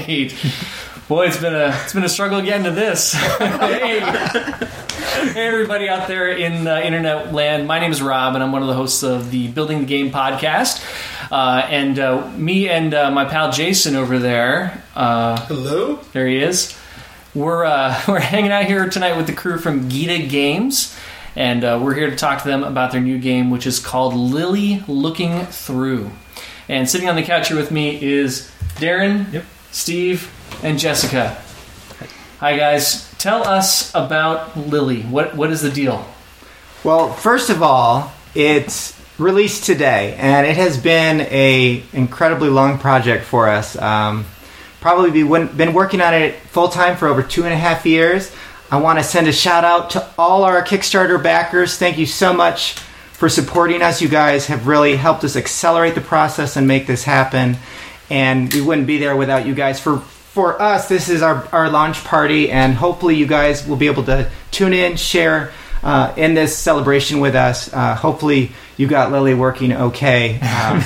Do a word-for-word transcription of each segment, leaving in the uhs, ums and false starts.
right. Boy, it's been a it's been a struggle getting to this. hey. hey, everybody out there in uh, internet land. My name is Rob, and I'm one of the hosts of the Building the Game podcast. Uh, and uh, me and uh, my pal Jason over there. Uh, Hello. There he is. We're uh, we're hanging out here tonight with the crew from Gita Games, and uh, we're here to talk to them about their new game, which is called Lily Looking Through. And sitting on the couch here with me is Darren, yep. Steve, and Jessica. Hi guys, tell us about Lily. What what is the deal? Well, first of all, it's released today, and it has been a incredibly long project for us. Um, probably be, been working on it full time for over two and a half years. I want to send a shout out to all our Kickstarter backers. Thank you so much for supporting us. You guys have really helped us accelerate the process and make this happen. And we wouldn't be there without you guys. For for us, this is our, our launch party, and hopefully you guys will be able to tune in, share uh, in this celebration with us. Uh, hopefully you got Lily working okay. Um,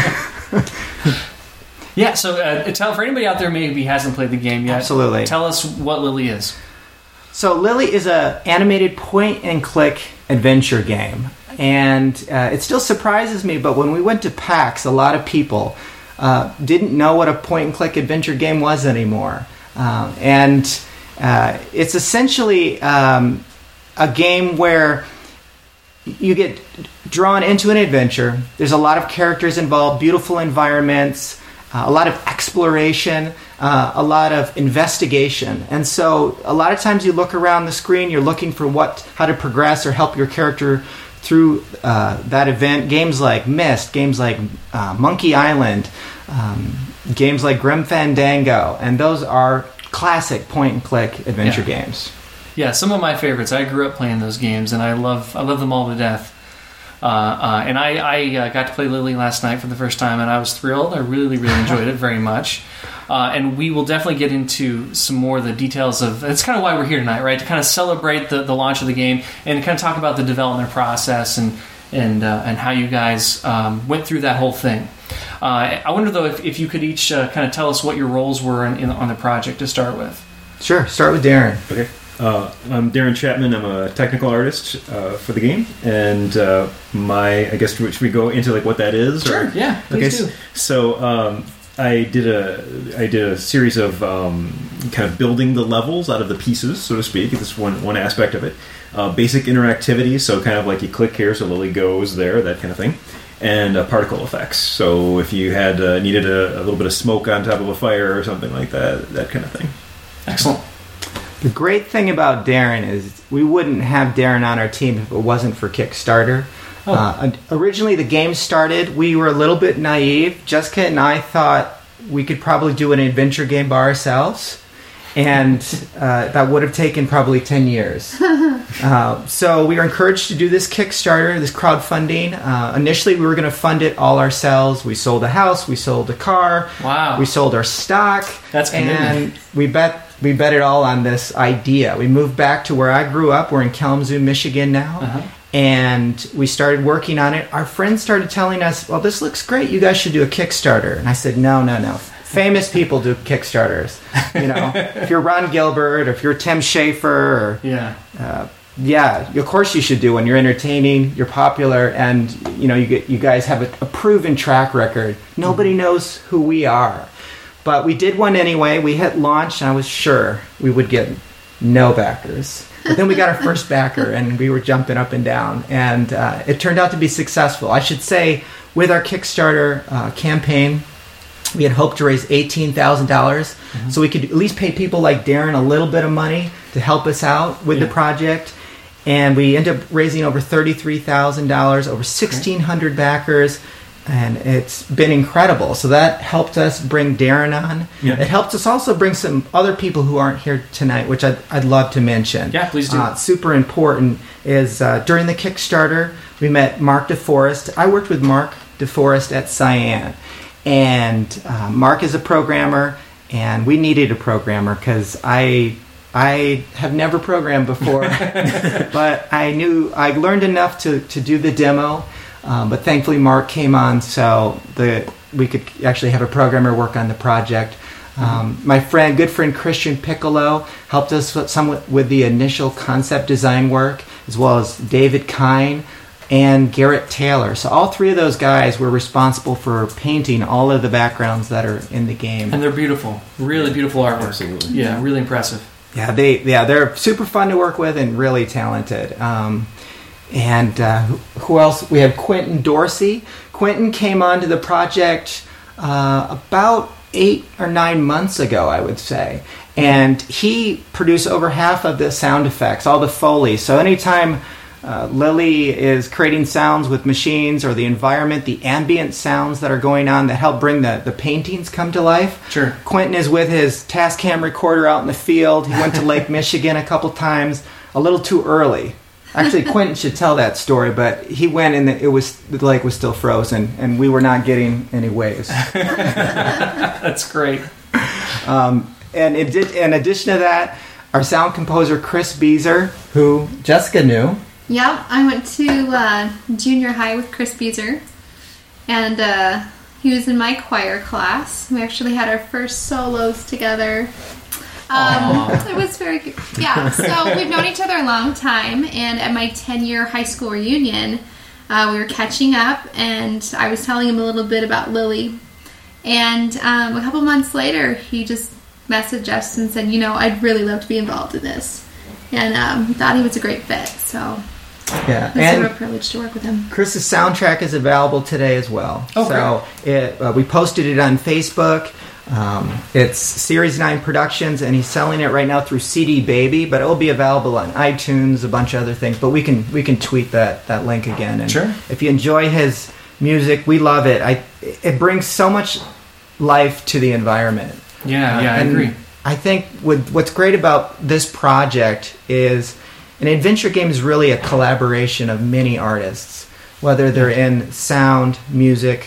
yeah, so uh, tell for anybody out there maybe hasn't played the game yet. Absolutely. Tell us what Lily is. So Lily is a animated point-and-click adventure game. And uh, it still surprises me, but when we went to PAX, a lot of people uh, didn't know what a point-and-click adventure game was anymore. Um, and uh, it's essentially um, a game where you get drawn into an adventure. There's a lot of characters involved, beautiful environments, uh, a lot of exploration, uh, a lot of investigation. And so a lot of times you look around the screen, you're looking for what, how to progress or help your character through uh, that event. Games like Myst, games like uh, Monkey Island, um, games like Grim Fandango, and those are classic point-and-click adventure yeah. games. Yeah, some of my favorites. I grew up playing those games, and I love I love them all to death. Uh, uh, and I, I uh, got to play Lily last night for the first time, and I was thrilled. I really, really enjoyed it very much. Uh, and we will definitely get into some more of the details of... It's kind of why we're here tonight, right? To kind of celebrate the, the launch of the game and kind of talk about the development process and and uh, and how you guys um, went through that whole thing. Uh, I wonder, though, if, if you could each uh, kind of tell us what your roles were in, in, on the project to start with. Sure. Start with Darren. Okay. Uh, I'm Darren Chapman. I'm a technical artist uh, for the game, and uh, my I guess should we go into like what that is? Sure. Or? Yeah. Please okay. do. So um, I did a I did a series of um, kind of building the levels out of the pieces, so to speak. This is one one aspect of it. Uh, basic interactivity, so kind of like you click here, so Lily goes there, that kind of thing. And uh, particle effects. So if you had uh, needed a, a little bit of smoke on top of a fire or something like that, that kind of thing. Excellent. The great thing about Darren is we wouldn't have Darren on our team if it wasn't for Kickstarter. Oh. Uh, originally, the game started, we were a little bit naive. Jessica and I thought we could probably do an adventure game by ourselves, and uh, that would have taken probably ten years. uh, so we were encouraged to do this Kickstarter, this crowdfunding. Uh, initially, we were going to fund it all ourselves. We sold a house, we sold a car, wow. we sold our stock, That's commitment. and we bet we bet it all on this idea. We moved back to where I grew up. We're in Kalamazoo, Michigan now. Uh-huh. And we started working on it. Our friends started telling us, well, this looks great. You guys should do a Kickstarter. And I said, no, no, no. Famous people do Kickstarters. You know, if you're Ron Gilbert or if you're Tim Schafer or... Yeah. Uh, yeah, of course you should do one. You're entertaining, you're popular, and you know you get you guys have a, a proven track record. Nobody mm-hmm. knows who we are. But we did one anyway. We hit launch, and I was sure we would get no backers. But then we got our first backer, and we were jumping up and down. And uh, it turned out to be successful. I should say, with our Kickstarter uh, campaign, we had hoped to raise eighteen thousand dollars. Mm-hmm. So we could at least pay people like Darren a little bit of money to help us out with yeah. the project. And we ended up raising over thirty-three thousand dollars, over sixteen hundred okay. backers. And it's been incredible. So that helped us bring Darren on. Yeah. It helped us also bring some other people who aren't here tonight, which I'd, I'd love to mention. Yeah, please do. Uh, super important is uh, during the Kickstarter, we met Mark DeForest. I worked with Mark DeForest at Cyan. And uh, Mark is a programmer, and we needed a programmer because I... I have never programmed before, but I knew I learned enough to, to do the demo. Um, but thankfully, Mark came on, so the we could actually have a programmer work on the project. Um, my friend, good friend Christian Piccolo helped us with, somewhat with the initial concept design work, as well as David Kine and Garrett Taylor. So all three of those guys were responsible for painting all of the backgrounds that are in the game. And they're beautiful, really beautiful artwork. Absolutely. Yeah, really impressive. Yeah, they yeah they're super fun to work with and really talented. Um, and uh, who, who else? We have Quentin Dorsey. Quentin came onto the project uh, about eight or nine months ago, I would say, and he produced over half of the sound effects, all the Foley. So anytime uh, Lily is creating sounds with machines or the environment, the ambient sounds that are going on that help bring the, the paintings come to life. Sure. Quentin is with his Tascam recorder out in the field. He went to Lake Michigan a couple times, a little too early. Actually, Quentin should tell that story, but he went and it was the lake was still frozen, and we were not getting any waves. That's great. Um, and it did. In addition to that, our sound composer Chris Beezer, who Jessica knew. Yep, I went to uh, junior high with Chris Beezer, and uh, he was in my choir class. We actually had our first solos together. Um, it was very good. Yeah, so we've known each other a long time, and at my ten-year high school reunion, uh, we were catching up, and I was telling him a little bit about Lily. And um, a couple months later, he just messaged us and said, you know, I'd really love to be involved in this. And um, thought he was a great fit, so Yeah, it's and a real privilege to work with him. Chris's soundtrack is available today as well. Oh, so it, uh, we posted it on Facebook. Um, it's Series nine Productions, and he's selling it right now through C D Baby, but it will be available on iTunes, a bunch of other things. But we can we can tweet that, that link again. And Sure. if you enjoy his music, we love it. I it brings so much life to the environment. Yeah, Uh, yeah, I and agree. I think with what's great about this project is an adventure game is really a collaboration of many artists, whether they're in sound, music,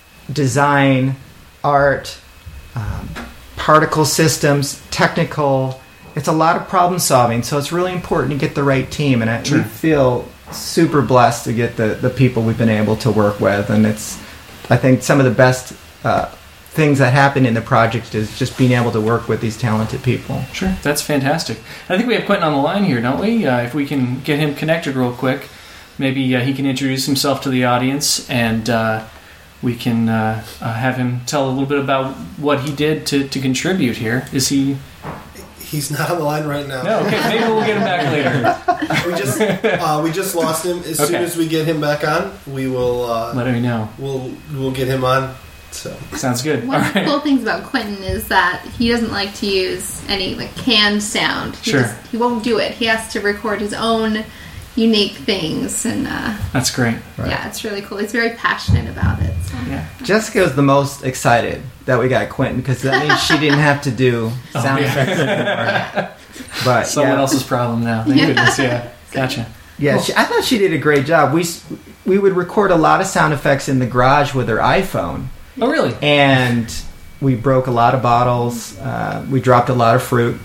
design, art, um, particle systems, technical. It's a lot of problem solving, so it's really important to get the right team. And I Sure. we feel super blessed to get the, the people we've been able to work with. And it's, I think, some of the best uh, things that happen in the project is just being able to work with these talented people. Sure, that's fantastic. I think we have Quentin on the line here, don't we? Uh, if we can get him connected real quick, maybe uh, he can introduce himself to the audience, and uh, we can uh, uh, have him tell a little bit about what he did to, to contribute here. Is he... He's not on the line right now. No, okay, maybe we'll get him back later. We just uh, we just lost him. As soon Okay. as we get him back on, we will uh, Let me know. we'll we'll get him on. So Sounds good. One All of the right. cool things about Quentin is that he doesn't like to use any like canned sound. He Sure. just- he won't do it. He has to record his own unique things, and uh, That's great. Right. yeah, it's really cool. He's very passionate about it. So. Yeah. Jessica was the most excited that we got Quentin, because that means she didn't have to do sound Oh, yeah. effects anymore. But Someone yeah, else's problem now. Thank Yeah. goodness, yeah. Gotcha. yeah she, I thought she did a great job. We s- we would record a lot of sound effects in the garage with her iPhone, Oh, really? and we broke a lot of bottles. Uh, we dropped a lot of fruit,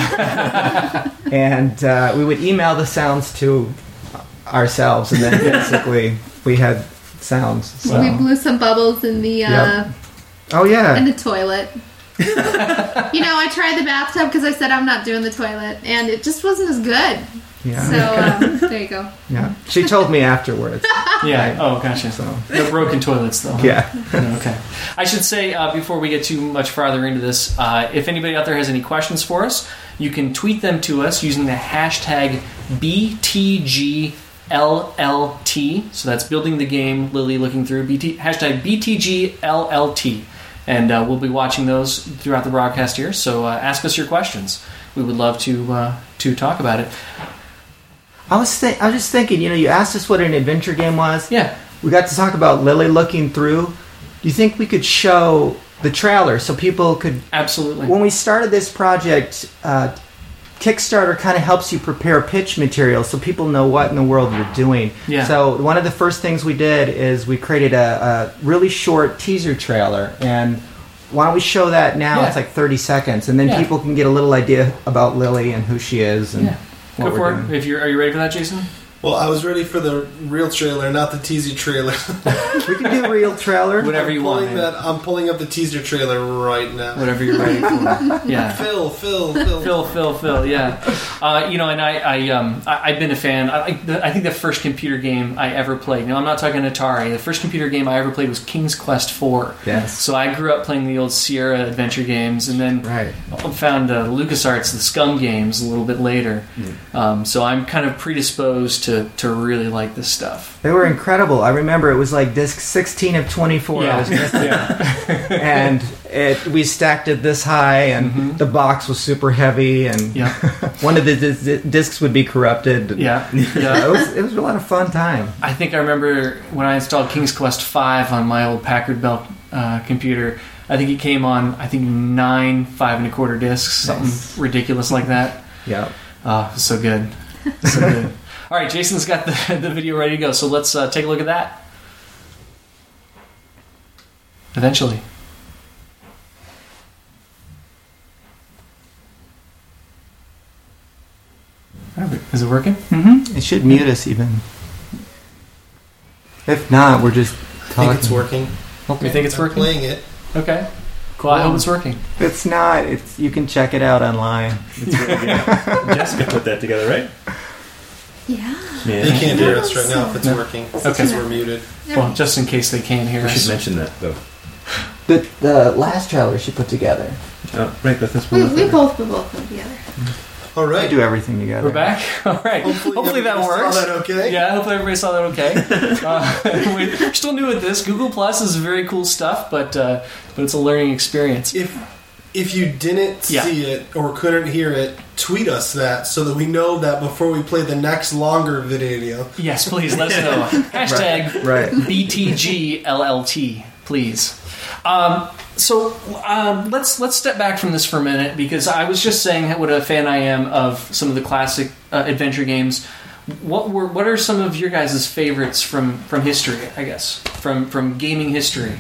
and uh, we would email the sounds to ourselves, and then basically we had sounds. So. We blew some bubbles in the uh, Yep. Oh in yeah, the toilet. You know, I tried the bathtub because I said I'm not doing the toilet, and it just wasn't as good. yeah, So um, there you go. yeah. She told me afterwards. Yeah. Oh, gotcha. So No broken toilets, though. huh? yeah. Okay. I should say, uh, before we get too much farther into this, uh, if anybody out there has any questions for us, you can tweet them to us using the hashtag B T G L L T. So that's building the game, Lily looking through, B T, hashtag B T G L L T. And uh, we'll be watching those throughout the broadcast here. So uh, ask us your questions. We would love to uh, to talk about it. I was th- I was just thinking, you know, you asked us what an adventure game was. Yeah. We got to talk about Lily looking through. Do you think we could show the trailer so people could? Absolutely. When we started this project, uh, Kickstarter kind of helps you prepare pitch material so people know what in the world you're doing. Yeah. So one of the first things we did is we created a, a really short teaser trailer, and why don't we show that now? Yeah. It's like thirty seconds, and then Yeah. people can get a little idea about Lily and who she is and Yeah. what Go we're for doing. it. If you're, are you ready for that, Jason? Well, I was ready for the real trailer, not the teaser trailer. We can do real trailer. Whatever you I'm want. pulling man. that. I'm pulling up the teaser trailer right now. Whatever you're ready for. Yeah. Phil, Phil, Phil. Phil, Phil, Phil, yeah. Uh, you know, and I, I, um, I, I've been a fan. I, I the- I think the first computer game I ever played, no, I'm not talking Atari. The first computer game I ever played was King's Quest four. Yes. So I grew up playing the old Sierra adventure games, and then Right. found uh, LucasArts, the Scum games, a little bit later. Mm. Um, so I'm kind of predisposed to, to really like this stuff. They were incredible. I remember it was like disc sixteen of twenty-four. I was missing. And it, we stacked it this high, and Mhm. the box was super heavy, and Yeah. one of the dis- discs would be corrupted. Yeah, Yeah, yeah. it was it was a lot of fun time. I think I remember when I installed King's Quest five on my old Packard Bell uh, computer. I think it came on, I think, nine five and a quarter discs, something Nice. ridiculous like that. Yeah. Oh, so good. So good. All right, Jason's got the, the video ready to go, so let's uh, take a look at that. Eventually. Is it working? Mm-hmm. It should mute us even. If not, we're just I talking. think it's working. You think it's I'm working? playing it. Okay. Cool. I hope it's working. If it's not, it's you can check it out online. It's really good. Jessica put that together, right? Yeah. Yeah. They can't hear us right now if it's No. working. Okay. Because we're muted. Well, just in case they can't hear We us. should mention that, though. The the last trailer she put together. Oh, right, that's this We, one. we both we both put together. All We right. do everything together. We're back? All right. Hopefully, that everybody works. Saw that okay? Yeah, hopefully everybody saw that okay. Uh, we're still new at this. Google Plus is very cool stuff, but uh, but it's a learning experience. If if you didn't Yeah. see it or couldn't hear it, tweet us that so that we know that before we play the next longer video. Yes, please let us know. Hashtag Right. B T G L L T, please. Um, so um, let's let's step back from this for a minute, because I was just saying what a fan I am of some of the classic uh, adventure games. What were what are some of your guys' favorites from, from history? I guess from from gaming history.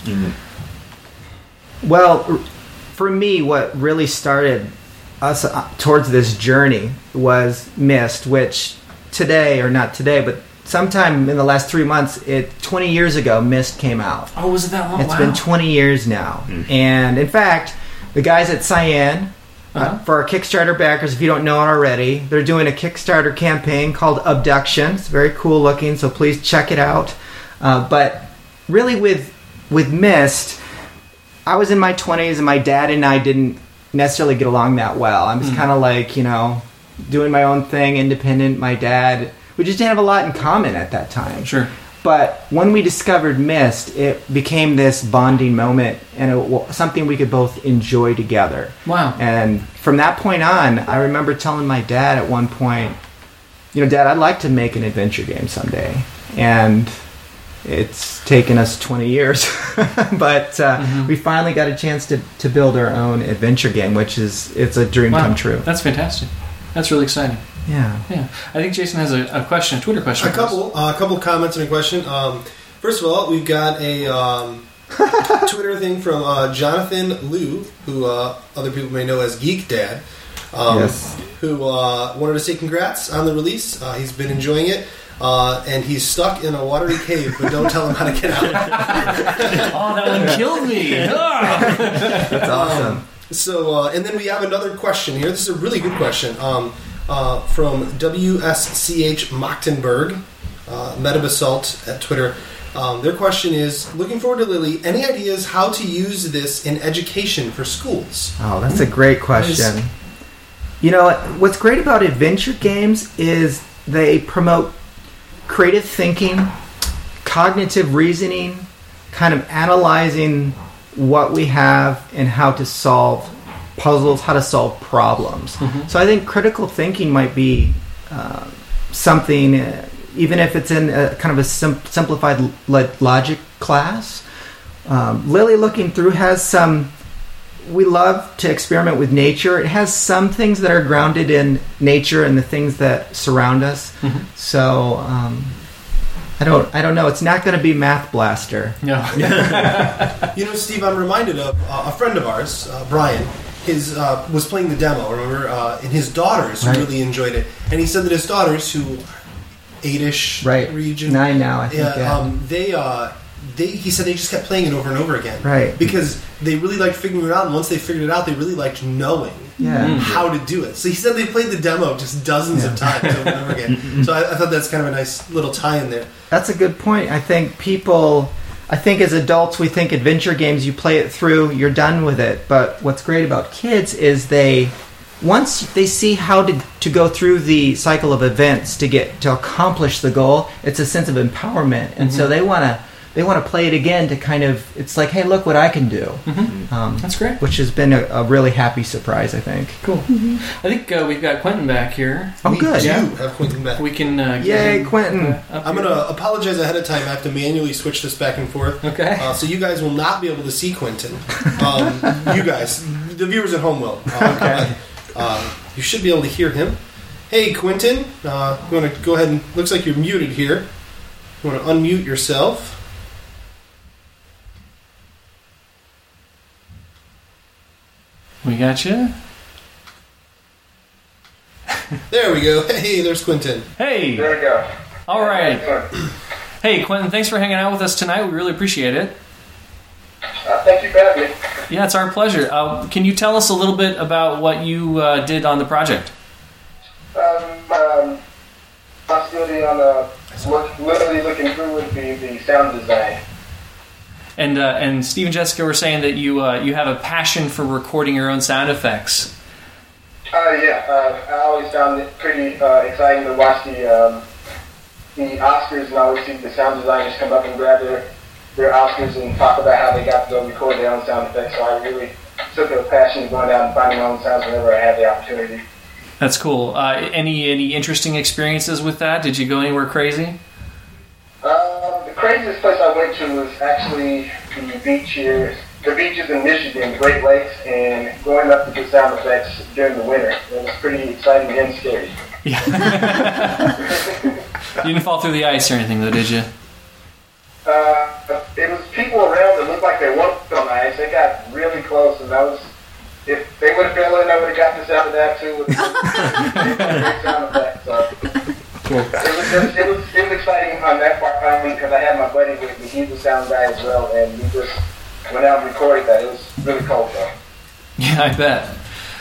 Well, r- for me, what really started us uh, towards this journey was Myst, which today, or not today, but sometime in the last three months, it twenty years ago, Myst came out. Oh, was it that long? It's wow. been twenty years now. And in fact, the guys at Cyan, uh, Uh-huh. for our Kickstarter backers, if you don't know it already, they're doing a Kickstarter campaign called Abduction. It's very cool looking, so please check it out. Uh, but really, with with Myst, I was in my twenties, and my dad and I didn't necessarily get along that well. I was Mm. kind of like, you know, doing my own thing, independent. My dad, we just didn't have a lot in common at that time. Sure. But when we discovered Myst, it became this bonding moment, and it, wa- something we could both enjoy together. Wow. And from that point on, I remember telling my dad at one point, you know, Dad, I'd like to make an adventure game someday. And it's taken us twenty years, but uh, Mhm. we finally got a chance to, to build our own adventure game, which is, it's a dream Wow. come true. That's fantastic. That's really exciting. Yeah. Yeah. I think Jason has a, a question, a Twitter question. A for us. couple, uh, a couple comments and a question. Um, first of all, we've got a um, Twitter thing from uh, Jonathan Liu, who uh, other people may know as Geek Dad, um, Yes. who uh, wanted to say congrats on the release. Uh, he's been enjoying it. Uh, and he's stuck in a watery cave, but don't tell him how to get out. Oh, that one killed me. Ah. That's awesome. So, uh, and then we have another question here. This is a really good question um, uh, from W S C H Machtenberg, uh, Metabasalt at Twitter. Um, their question is, looking forward to Lily, any ideas how to use this in education for schools? Oh, that's a great question. You know, what's great about adventure games is they promote creative thinking, cognitive reasoning, kind of analyzing what we have and how to solve puzzles, how to solve problems. Mhm. So I think critical thinking might be uh, something, uh, even if it's in a kind of a sim- simplified lo- logic class. Um, Lily Looking Through has some. We love to experiment with nature. It has some things that are grounded in nature and the things that surround us. Mhm. So um, I don't. I don't know. It's not going to be Math Blaster. No. You know, Steve, I'm reminded of uh, a friend of ours, uh, Brian. His uh, was playing the demo, remember? Uh, and his daughters Right. really enjoyed it. And he said that his daughters, who eight-ish Right. region. Nine now, I think. Yeah, Yeah. um, they, uh, they, he said they just kept playing it over and over again. Right. Because they really liked figuring it out, and once they figured it out, they really liked knowing Yeah. how to do it. So he said they played the demo just dozens of times over and over again. So I, I thought that's kind of a nice little tie-in there. That's a good point. I think people, I think as adults, we think adventure games, you play it through, you're done with it. But what's great about kids is they, once they see how to, to go through the cycle of events to get to accomplish the goal, it's a sense of empowerment. And so they want to they want to play it again to kind of, it's like, hey, look what I can do. Mm-hmm. Um, That's great. Which has been a, a really happy surprise, I think. Cool. I think uh, we've got Quentin back here. Oh, we good. do Yeah. have Quentin back. We can. Uh, get Yay, him, Quentin. uh, up I'm here. going to apologize ahead of time. I have to manually switch this back and forth. Okay. Uh, so you guys will not be able to see Quentin. Um, you guys, the viewers at home will. Uh, Okay. but, uh, you should be able to hear him. Hey, Quentin. Uh, you want to go ahead and... Looks like you're muted here. You want to unmute yourself. We got you. There we go. Hey, there's Quentin. Hey. There we go. All right. Excellent. Hey, Quentin. Thanks for hanging out with us tonight. We really appreciate it. Uh, thank you for having me. Yeah, it's our pleasure. Uh, can you tell us a little bit about what you uh, did on the project? Um, um, possibility on the look, literally looking through would be the sound design. And uh, and Steve and Jessica were saying that you uh, you have a passion for recording your own sound effects. Uh, yeah, uh, I always found it pretty uh, exciting to watch the um, the Oscars, and I always see the sound designers come up and grab their their Oscars and talk about how they got to go record their own sound effects. So I really took a passion to going out and finding my own sounds whenever I had the opportunity. That's cool. Uh, any any interesting experiences with that? Did you go anywhere crazy? Uh, the craziest place I went to was actually the beach here, the beaches in Michigan, the Great Lakes, and going up to get sound effects during the winter. It was pretty exciting and scary. Yeah. You didn't fall through the ice or anything, though, did you? Uh, it was people around that looked like they walked on the ice. They got really close, and I was, if they would have fell in, I would have got this out of that too. With great sound effects. So. Cool. It was, it, was, it, was, it was exciting on that part finally because I had my buddy with me. He's a sound guy as well, and we just went out and recorded that. It was really cool, though. Yeah, I bet.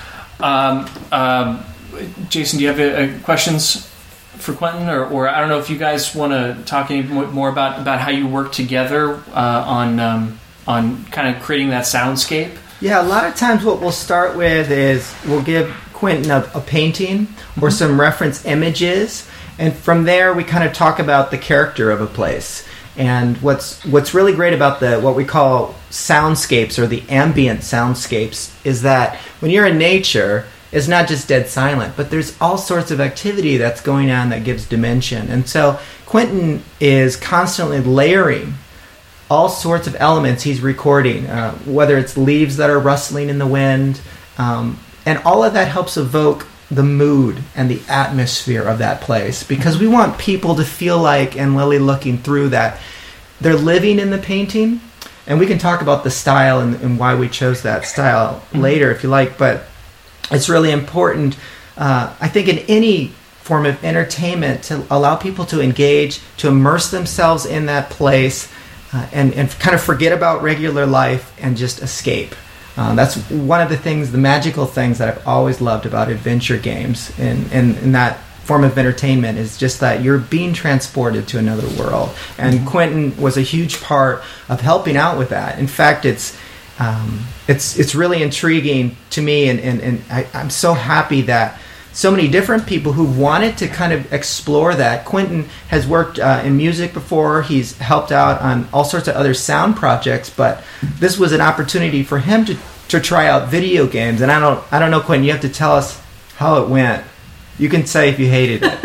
Um, um, Jason, do you have uh, questions for Quentin, or, or I don't know if you guys want to talk any more about, about how you work together uh, on um, on kind of creating that soundscape? Yeah, a lot of times what we'll start with is we'll give Quentin a, a painting or some reference images, and from there we kind of talk about the character of a place. And what's what's really great about the what we call soundscapes or the ambient soundscapes is that when you're in nature, it's not just dead silent, but there's all sorts of activity that's going on that gives dimension. And so Quentin is constantly layering all sorts of elements he's recording, uh, whether it's leaves that are rustling in the wind, um, and all of that helps evoke the mood and the atmosphere of that place, because we want people to feel like, and Lily looking through that, they're living in the painting. And we can talk about the style and, and why we chose that style later if you like, but it's really important, uh, I think, in any form of entertainment to allow people to engage, to immerse themselves in that place, uh, and, and kind of forget about regular life and just escape. Uh, that's one of the things, the magical things that I've always loved about adventure games and in that form of entertainment is just that you're being transported to another world. And mm-hmm. Quentin was a huge part of helping out with that. In fact, it's um, it's it's really intriguing to me, and, and, and I, I'm so happy that so many different people who wanted to kind of explore that. Quentin has worked uh, in music before. He's helped out on all sorts of other sound projects, but this was an opportunity for him to, to try out video games. And I don't I don't know, Quentin, you have to tell us how it went. You can say if you hated it.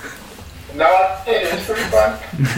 No, it's pretty fun.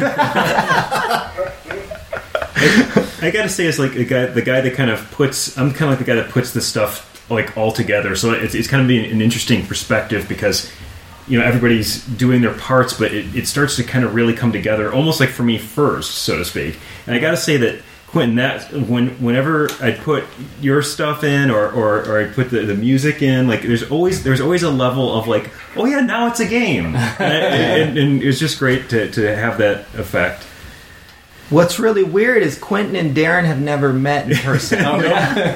I gotta say, it's like a guy, the guy that kind of puts. I'm kind of like the guy that puts this stuff like all together. So it's it's kind of being an interesting perspective because you know everybody's doing their parts, but it, it starts to kind of really come together, almost like for me first, so to speak. And I gotta say that Quentin, that when whenever I put your stuff in, or, or, or I put the, the music in, like there's always there's always a level of like, oh yeah, now it's a game, and, and, and it's just great to, to have that effect. What's really weird is Quentin and Darren have never met in person. Oh, yeah.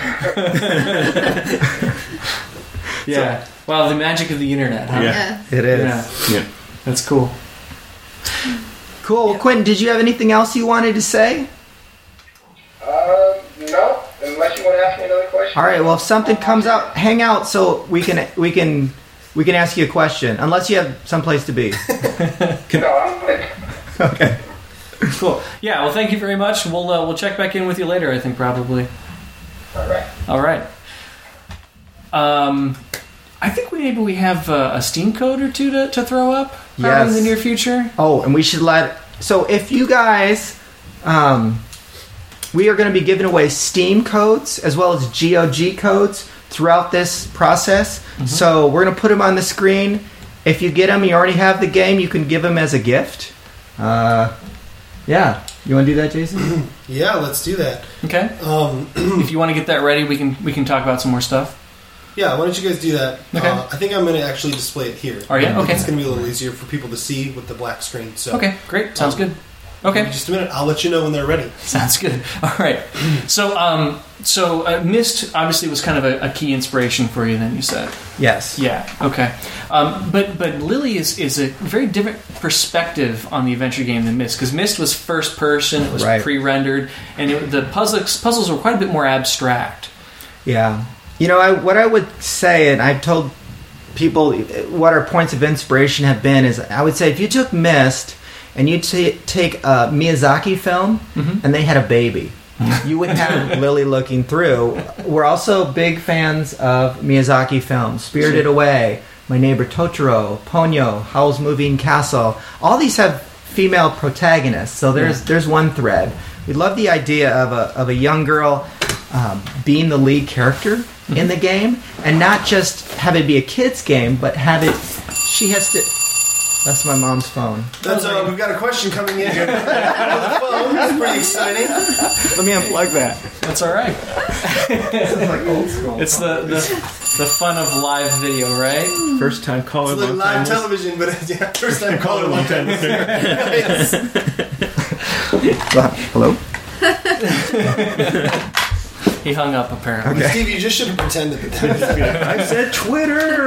Yeah. Wow, the magic of the internet, huh? Yeah. Yeah. It is. Yeah. Yeah. That's cool. Cool. Well, Quentin, did you have anything else you wanted to say? Uh, no, unless you want to ask me another question. All right. Well, if something comes out, hang out so we can we can we can ask you a question. Unless you have someplace to be. No, I'm good. Okay. Cool. Yeah. Well, thank you very much. We'll uh, we'll check back in with you later. I think probably. All right. All right. Um, I think we maybe we have uh, a Steam code or two to, to throw up probably Yes. in the near future. Oh, and we should let. So if you guys, um, we are going to be giving away Steam codes as well as G O G codes throughout this process. So we're going to put them on the screen. If you get them, you already have the game. You can give them as a gift. Uh, yeah, you want to do that, Jason? Yeah, let's do that. Okay. Um, If you want to get that ready, we can we can talk about some more stuff. yeah, why don't you guys do that? Okay. Uh, I think I'm going to actually display it here. Are you? I think Okay. It's going to be a little easier for people to see with the black screen. So Okay. Great. Sounds Um, good. Okay. Just a minute. I'll let you know when they're ready. Sounds good. All right. So, um, so uh, Myst obviously was kind of a, a key inspiration for you. Then you said, Yes. yeah, okay. Um, but but Lily is is a very different perspective on the adventure game than Myst, because Myst was first person, it was Right. pre-rendered, and it, the puzzles puzzles were quite a bit more abstract. Yeah. You know, I, what I would say, and I've told people what our points of inspiration have been, is I would say if you took Myst and you t- take a Miyazaki film and they had a baby, you would have Lily looking through. We're also big fans of Miyazaki films. Spirited Away, My Neighbor Totoro, Ponyo, Howl's Moving Castle. All these have female protagonists, so there's Yeah. there's one thread. We love the idea of a of a young girl um, being the lead character in the game, and not just have it be a kid's game, but have it. She has to. That's my mom's phone. That's uh, we've got a question coming in here. On the phone. That's pretty exciting. Let me unplug that. That's all right. This is like old school. It's the the, the fun of live video, right? First time caller, It's like long live time television, but it's, yeah, first time caller, caller, long time listener. Yes. Hello. He hung up apparently. Okay. Steve, you just should have pretended that. that was- I said Twitter.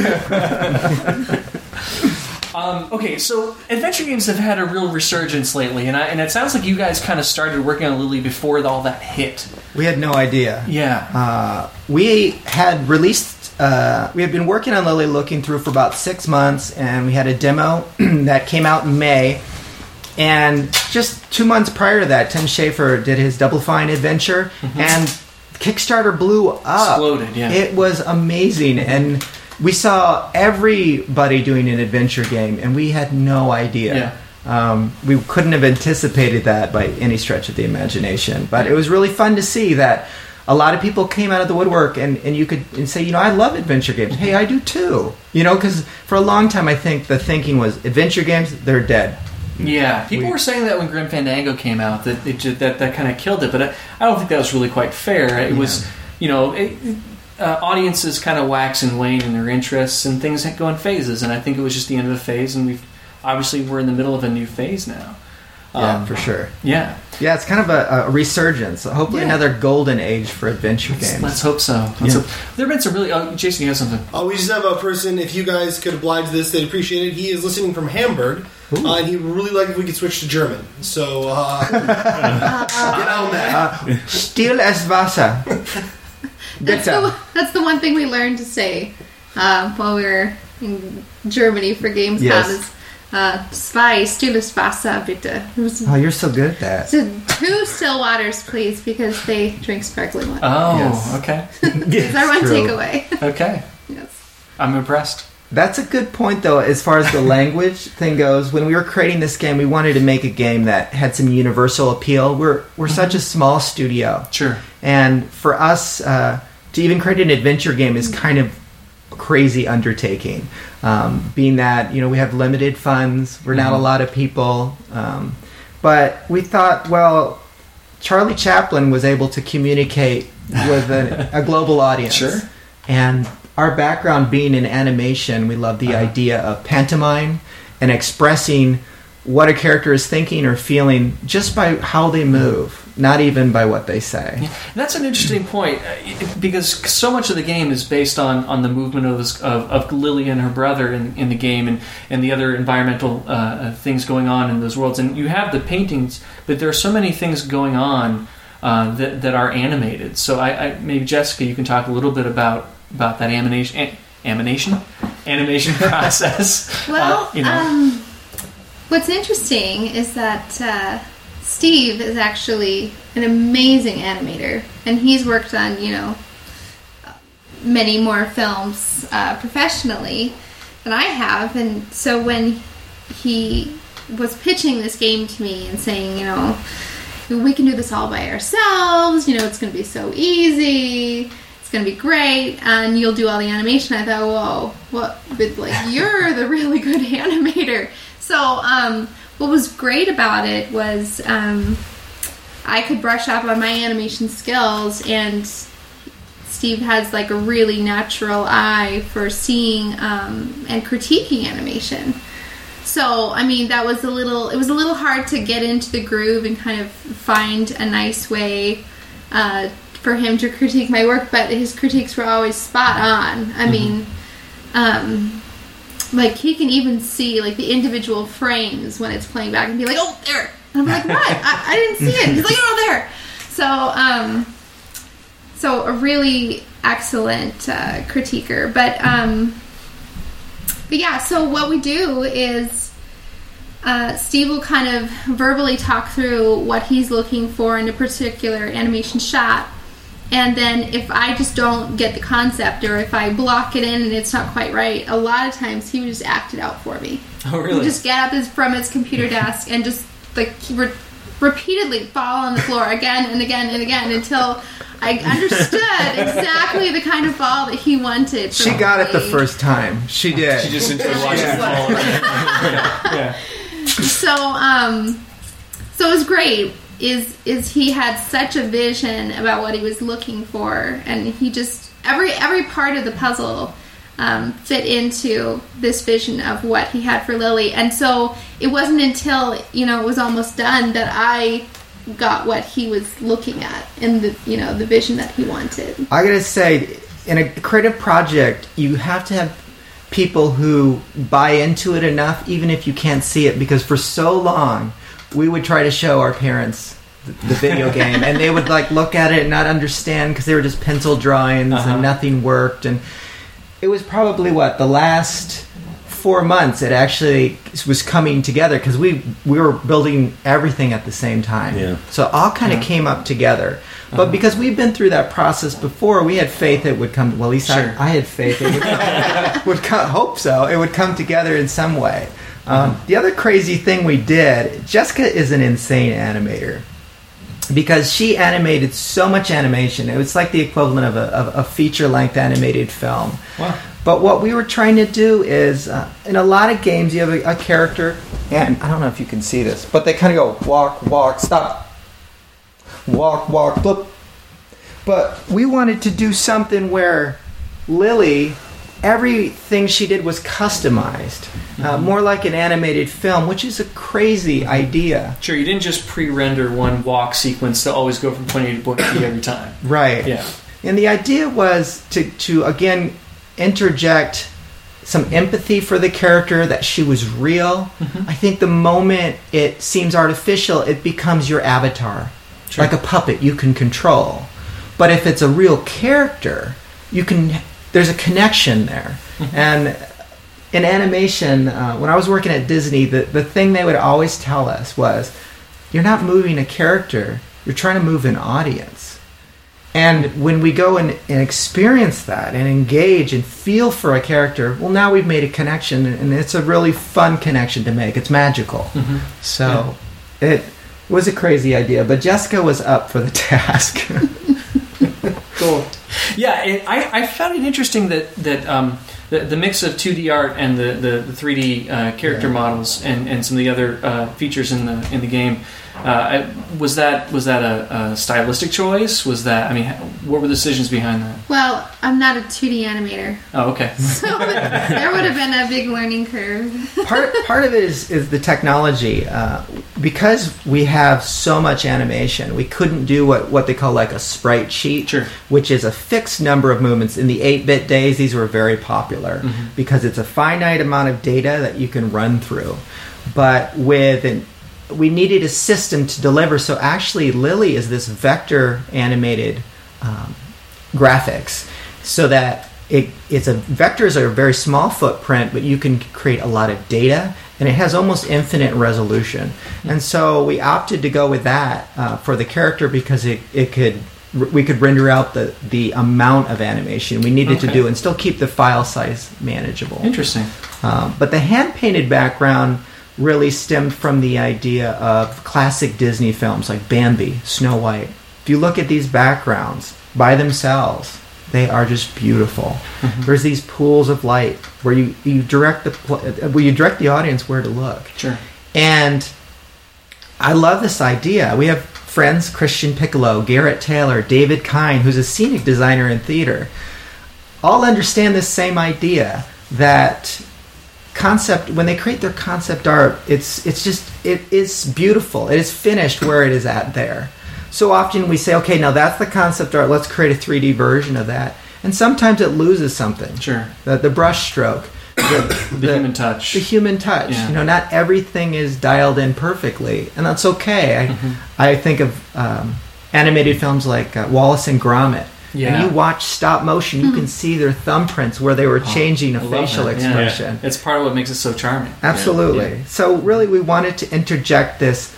Um, okay, so adventure games have had a real resurgence lately, and I, and it sounds like you guys kind of started working on Lily before all that hit. We had no idea. Yeah. Uh, we had released. Uh, we had been working on Lily Looking Through for about six months, and we had a demo that came out in May. And just two months prior to that, Tim Schafer did his Double Fine adventure, and Kickstarter blew up. Exploded, yeah. It was amazing, and we saw everybody doing an adventure game, and we had no idea. Yeah. Um, we couldn't have anticipated that by any stretch of the imagination. But it was really fun to see that a lot of people came out of the woodwork, and, and you could and say, you know, I love adventure games. Hey, I do too. You know, because for a long time, I think the thinking was adventure games, they're dead. Yeah, people We- were saying that when Grim Fandango came out, that it just, that that kind of killed it. But I, I don't think that was really quite fair. It was, you know, it, uh, audiences kind of wax and wane in their interests, and things go in phases. And I think it was just the end of a phase, and we've obviously we're in the middle of a new phase now. Yeah, Um, for sure. Yeah, Yeah, it's kind of a, a resurgence. Hopefully, Yeah. another golden age for adventure let's, games. let's hope so. Let's Yeah. hope. There have been some really. Oh, Jason, you have something. Uh, we just have a person, if you guys could oblige this, they'd appreciate it. He is listening from Hamburg, uh, and he would really like if we could switch to German. So, uh, get on that. Still as Wasser. That's Bitte. the, that's the one thing we learned to say um, while we were in Germany for Gamescom Yes. is uh, zwei stilles Wasser, bitte. It was, Oh, you're so good at that. so two still waters, please, because they drink sparkling water. Oh, Yes. okay, Is our one True. takeaway? okay. Yes. I'm impressed. That's a good point, though, as far as the language thing goes. When we were creating this game, we wanted to make a game that had some universal appeal. We're we're such a small studio, Sure. and for us uh, to even create an adventure game is kind of a crazy undertaking. Um, being that you know we have limited funds, we're not a lot of people, um, but we thought, well, Charlie Chaplin was able to communicate with a, a global audience. Sure. And our background being in animation, we love the Uh-huh. idea of pantomime and expressing what a character is thinking or feeling just by how they move, not even by what they say. And that's an interesting point uh, because so much of the game is based on, on the movement of, this, of of Lily and her brother in, in the game, and, and the other environmental uh, things going on in those worlds. And you have the paintings, but there are so many things going on uh, that that are animated. So I, I maybe Jessica, you can talk a little bit about about that animation an, animation animation process. Well, uh, you know. um, what's interesting is that uh, Steve is actually an amazing animator, and he's worked on, you know, many more films uh, professionally than I have. And so when he was pitching this game to me and saying, you know, we can do this all by ourselves, you know, it's going to be so easy, it's going to be great, and you'll do all the animation, I thought, whoa, what, but like, you're the really good animator. So, um, what was great about it was um, I could brush up on my animation skills, and Steve has like a really natural eye for seeing um, and critiquing animation. So, I mean, that was a little, it was a little hard to get into the groove and kind of find a nice way uh, for him to critique my work, but his critiques were always spot on. I mm-hmm. mean, um... like, he can even see, like, the individual frames when it's playing back and be like, oh, there. And I'm like, what? I, I didn't see it. He's like, oh, there. So, um, so a really excellent uh, critiquer. But, um, but yeah, so what we do is uh, Steve will kind of verbally talk through what he's looking for in a particular animation shot. And then if I just don't get the concept, or if I block it in and it's not quite right, a lot of times he would just act it out for me. Oh, really? He would just get up his, from his computer desk and just like re- repeatedly fall on the floor again and again and again until I understood exactly the kind of fall that he wanted. She got it the first time. She did. She just enjoyed watching it fall. yeah. yeah. So, um, so it was great. Is is he had such a vision about what he was looking for, and he just every every part of the puzzle um, fit into this vision of what he had for Lily. And so it wasn't until, you know, it was almost done that I got what he was looking at and the, you know, the vision that he wanted. I gotta say, in a creative project, you have to have people who buy into it enough, even if you can't see it, because for so long we would try to show our parents the, the video game, and they would like look at it and not understand because they were just pencil drawings uh-huh. and nothing worked. And it was probably what the last four months it actually was coming together, because we we were building everything at the same time. Yeah. So all kind of yeah. came up together. But uh-huh. because we've been through that process before, we had faith it would come. Well, at least sure. I, I had faith it would come, would come, hope so. It would come together in some way. Um, the other crazy thing we did, Jessica is an insane animator, because she animated so much animation. It was like the equivalent of a, of a feature-length animated film. Wow. But what we were trying to do is, uh, in a lot of games, you have a, a character, and I don't know if you can see this, but they kind of go walk, walk, stop, walk, walk, flip. But we wanted to do something where Lily, everything she did was customized, mm-hmm. uh, more like an animated film, which is a crazy idea. Sure, you didn't just pre-render one walk sequence to always go from point A to point B every time. Right. Yeah. And the idea was to, to again, interject some empathy for the character, that she was real. Mm-hmm. I think the moment it seems artificial, it becomes your avatar. Sure. Like a puppet you can control. But if it's a real character, you can... there's a connection there. Mm-hmm. And in animation, uh, when I was working at Disney, the, the thing they would always tell us was, you're not moving a character, you're trying to move an audience. And when we go and, and experience that and engage and feel for a character, well, now we've made a connection, and it's a really fun connection to make. It's magical. Mm-hmm. So yeah. it was a crazy idea, but Jessica was up for the task. Cool. Yeah, it, I, I found it interesting that that um, the, the mix of two D art and the, the, the three D uh, character Yeah. models and, and some of the other uh, features in the in the game. Uh, I, was that was that a, a stylistic choice? Was that I mean, what were the decisions behind that? Well, I'm not a two D animator, Oh, okay. so there would have been a big learning curve. part part of it is is the technology. Uh, because we have so much animation, we couldn't do what, what they call like a sprite sheet, Sure. which is a fixed number of movements. In the eight-bit days, these were very popular Mm-hmm. because it's a finite amount of data that you can run through. But with an we needed a system to deliver. So actually, Lily is this vector animated um, graphics, so that it, it's a vectors are a very small footprint, but you can create a lot of data, and it has almost infinite resolution. And so we opted to go with that uh, for the character because it, it could we could render out the, the amount of animation we needed to Okay. do and still keep the file size manageable. Interesting. Um, but the hand painted background really stemmed from the idea of classic Disney films like Bambi, Snow White. If you look at these backgrounds by themselves, they are just beautiful. Mm-hmm. There's these pools of light where you, you direct the pl- where you direct the audience where to look. Sure. And I love this idea. We have friends, Christian Piccolo, Garrett Taylor, David Kine, who's a scenic designer in theater, all understand this same idea that concept when they create their concept art, it's it's just it is beautiful. It is finished where it is at there. So often we say, okay, now that's the concept art. Let's create a three D version of that, and sometimes it loses something. Sure. The, the brush stroke, the, The human touch. the human touch. Yeah. You know, not everything is dialed in perfectly, and that's okay. I, Mm-hmm. I think of um, animated films like uh, Wallace and Gromit. Yeah. And you watch stop motion, you can see their thumbprints where they were changing a I love facial that. Yeah. expression. It's part of what makes it so charming. Absolutely. Yeah. So really, we wanted to interject this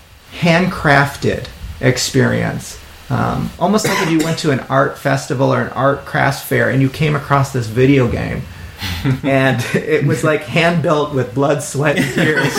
handcrafted experience. Um, almost like if you went to an art festival or an art crafts fair and you came across this video game and it was like hand built with blood, sweat, and tears.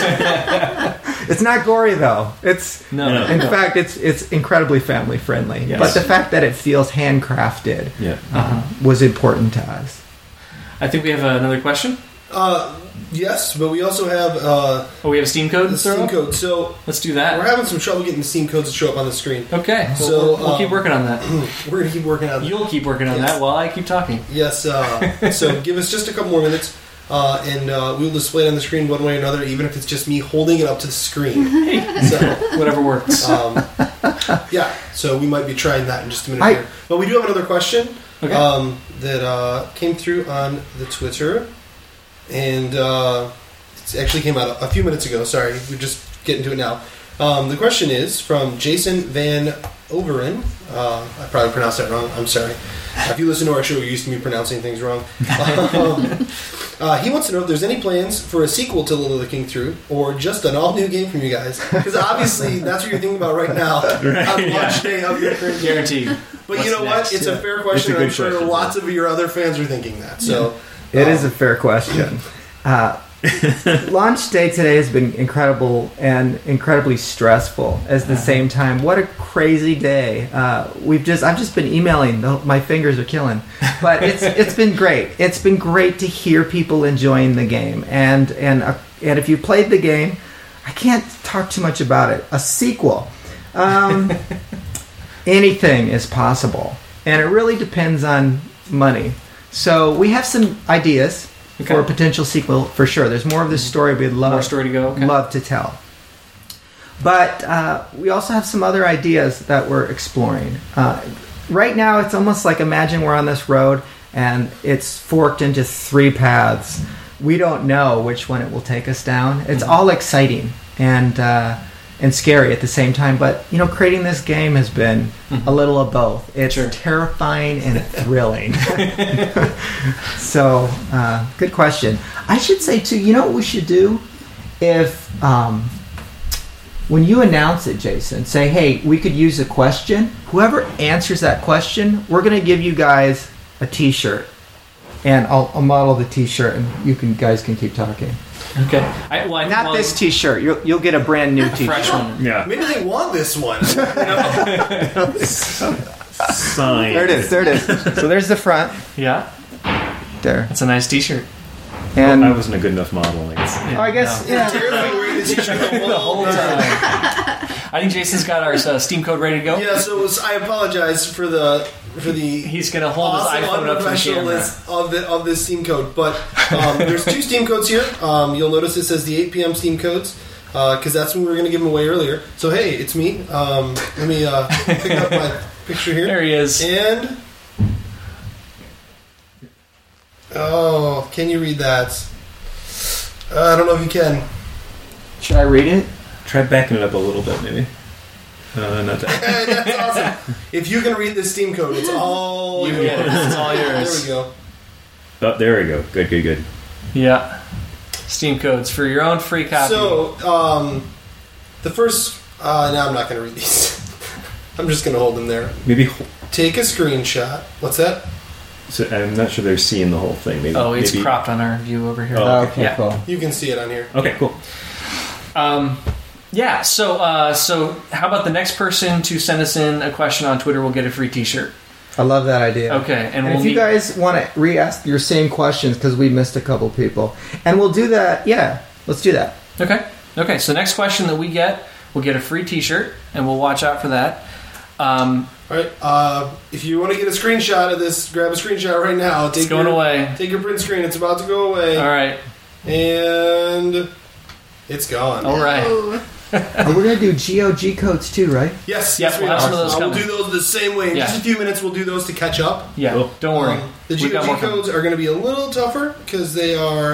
It's not gory though. It's No, Yeah. no, in no. fact it's it's incredibly family friendly. Yes. But the fact that it feels handcrafted Yeah. uh, was important to us. I think we have another question. Uh, yes, but we also have uh, Oh, we have a Steam code the to throw Steam up? code. So Let's do we're that. having some trouble getting the Steam codes to show up on the screen. Okay. Well, So, we'll, we'll um, keep working on that. We're going to keep working on that. You'll keep working on Yes. that while I keep talking. Yes, uh, so give us just a couple more minutes, uh, and uh, we'll display it on the screen one way or another, even if it's just me holding it up to the screen. So, Whatever works. um, yeah, so we might be trying that in just a minute I- here. But we do have another question Okay. um, that uh, came through on the Twitter, and uh, it actually came out a, a few minutes ago. Sorry, we're just getting to it now. Um, the question is from Jason Van Overen. Uh, I probably pronounced that wrong. I'm sorry. If you listen to our show, you're used to me pronouncing things wrong. Um, uh, he wants to know if there's any plans for a sequel to Lily the King Through, or just an all-new game from you guys. Because obviously, that's what you're thinking about right now on launch day of your current game. Guaranteed. But What's you know next? what? It's a fair question. It's a and I'm good sure question, lots of your other fans are thinking that. So It um, is a fair question. Uh, launch day today has been incredible and incredibly stressful at the same time. What a crazy day! Uh, we've just I've just been emailing. The, my fingers are killing, but it's it's been great. It's been great to hear people enjoying the game, and and uh, and if you played the game, I can't talk too much about it. A sequel, um, anything is possible, and it really depends on money. So we have some ideas Okay. for a potential sequel for sure. There's more of this story we'd love, More story to go. Okay. love to tell. But uh, we also have some other ideas that we're exploring. Uh, right now, it's almost like imagine we're on this road and it's forked into three paths. We don't know which one it will take us down. It's all exciting and uh, and scary at the same time. But you know, creating this game has been a little of both. It's Sure. terrifying and thrilling. So, uh, good question. I should say too. You know what we should do if um, when you announce it, Jason, say, "Hey, we could use a question." Whoever answers that question, we're going to give you guys a T-shirt, and I'll, I'll model the T-shirt, and you can guys can keep talking. Okay. I, well, I think Not while- this T-shirt. You'll you'll get a brand new a T-shirt. fresh one. Yeah. maybe they want this one. Sign. There it is. There it is. So there's the front. Yeah. there. That's a nice T-shirt. And I wasn't a good enough model. I guess. oh, I guess No. yeah. Terribly wearing the t-shirt The whole time. I think Jason's got our uh, Steam code ready to go. Yeah, so it was, I apologize for the for the He's gonna hold awesome his iPhone up to the camera. unprofessionalness of the of this Steam code. But um, there's two Steam codes here. Um, you'll notice it says the eight p.m. Steam codes because uh, that's when we were going to give them away earlier. So hey, it's me. Um, let me uh, pick up my picture here. There he is. And oh, can you read that? Uh, I don't know if you can. Should I read it? Try backing it up a little bit, maybe. Uh, not that. Hey, that's awesome. If you can read the Steam code, it's all You yours. get it. It's all There yours. we go. Oh, there we go. Good, good, good. Yeah. Steam codes for your own free copy. So, um, the first. Uh, now I'm not going to read these. I'm just going to hold them there. Maybe. Take a screenshot. What's that? So I'm not sure they're seeing the whole thing. Maybe. oh, it's maybe, cropped on our view over here. Oh, okay, yeah. cool. You can see it on here. Okay, cool. Um, yeah. So, uh, so how about the next person to send us in a question on Twitter will get a free T-shirt. I love that idea. Okay, and, And we'll if you meet- guys want to re-ask your same questions because we missed a couple people, and we'll do that. Yeah, let's do that. Okay. Okay. So next question that we get, we'll get a free T-shirt, and we'll watch out for that. Um, All right. Uh, if you want to get a screenshot of this, grab a screenshot right now. Take it's going your, away. Take your print screen. It's about to go away. All right. And it's gone. All right. Ooh. And we're gonna do G O G codes too, right? Yes. Yep, yes, we we'll have are. some of those Uh, we'll coming. do those the same way. In Yeah. just a few minutes, we'll do those to catch up. Yeah. Cool. Don't worry. Um, the We've got G O more G coming. codes are going to be a little tougher because they are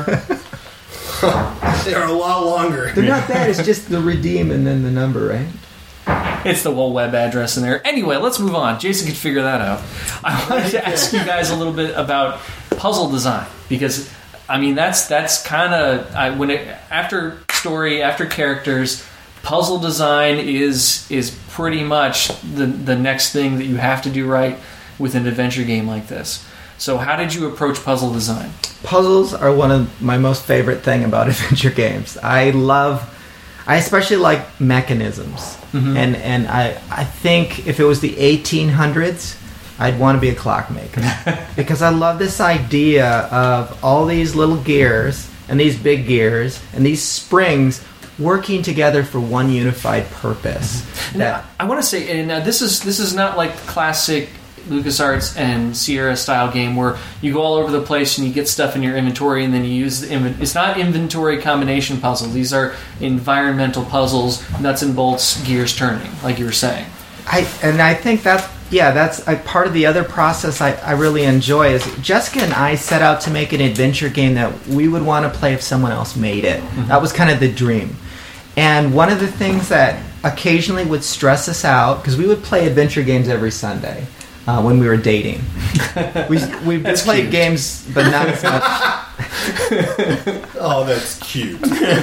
they are a lot longer. They're not bad. It's just the redeem and then the number, right? It's the whole web address in there. Anyway, let's move on. Jason could figure that out. I wanted to ask you guys a little bit about puzzle design because, I mean, that's that's kind of I when it, after story, after characters, puzzle design is is pretty much the the next thing that you have to do right with an adventure game like this. So, how did you approach puzzle design? Puzzles are one of my most favorite thing about adventure games. I love, I especially like mechanisms, and and I I think if it was the eighteen hundreds, I'd want to be a clockmaker because I love this idea of all these little gears and these big gears and these springs working together for one unified purpose. Now, I want to say, and uh, this is this is not like the classic LucasArts and Sierra style game where you go all over the place and you get stuff in your inventory and then you use the inven- it's not inventory combination puzzles. These are environmental puzzles, nuts and bolts, gears turning, like you were saying. I and I think that's yeah that's a part of the other process I, I really enjoy is Jessica and I set out to make an adventure game that we would want to play if someone else made it. Mm-hmm. That was kind of the dream. And one of the things that occasionally would stress us out because we would play adventure games every Sunday uh, when we were dating. we we That's played cute. games, but not as much. Oh, that's cute.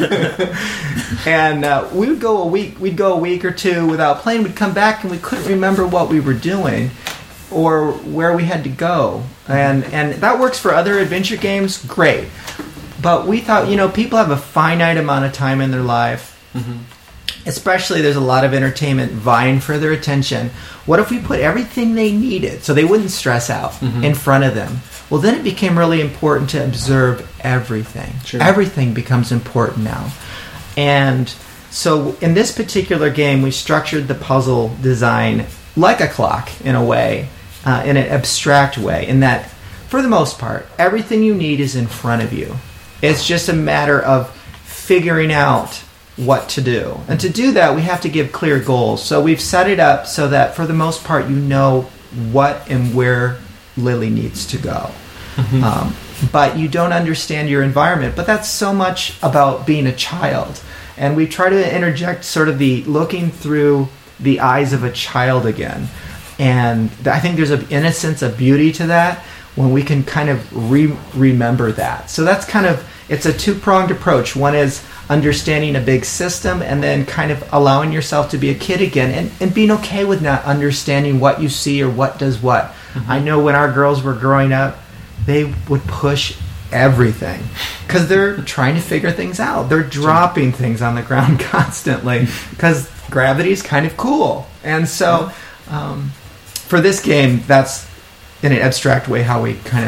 And uh, we would go a week. We'd go a week or two without playing. We'd come back and we couldn't remember what we were doing or where we had to go. And and that works for other adventure games. Great, but we thought you know people have a finite amount of time in their life. Mm-hmm. Especially, there's a lot of entertainment vying for their attention. What if we put everything they needed so they wouldn't stress out Mm-hmm. in front of them? Well, then it became really important to observe everything. Sure. Everything becomes important now. And so in this particular game, we structured the puzzle design like a clock in a way, uh, in an abstract way, in that, for the most part, everything you need is in front of you. It's just a matter of figuring out what to do. And to do that, we have to give clear goals. So we've set it up so that, for the most part, you know what and where Lily needs to go. Mm-hmm. Um, but you don't understand your environment. But that's so much about being a child. And we try to interject sort of the looking through the eyes of a child again. And I think there's an innocence, a beauty to that when we can kind of re- remember that. So that's kind of, it's a two-pronged approach. One is understanding a big system and then kind of allowing yourself to be a kid again and, and being okay with not understanding what you see or what does what. Mm-hmm. I know when our girls were growing up, they would push everything because they're trying to figure things out. They're dropping things on the ground constantly because gravity is kind of cool. And so um, for this game, that's in an abstract way how we kind of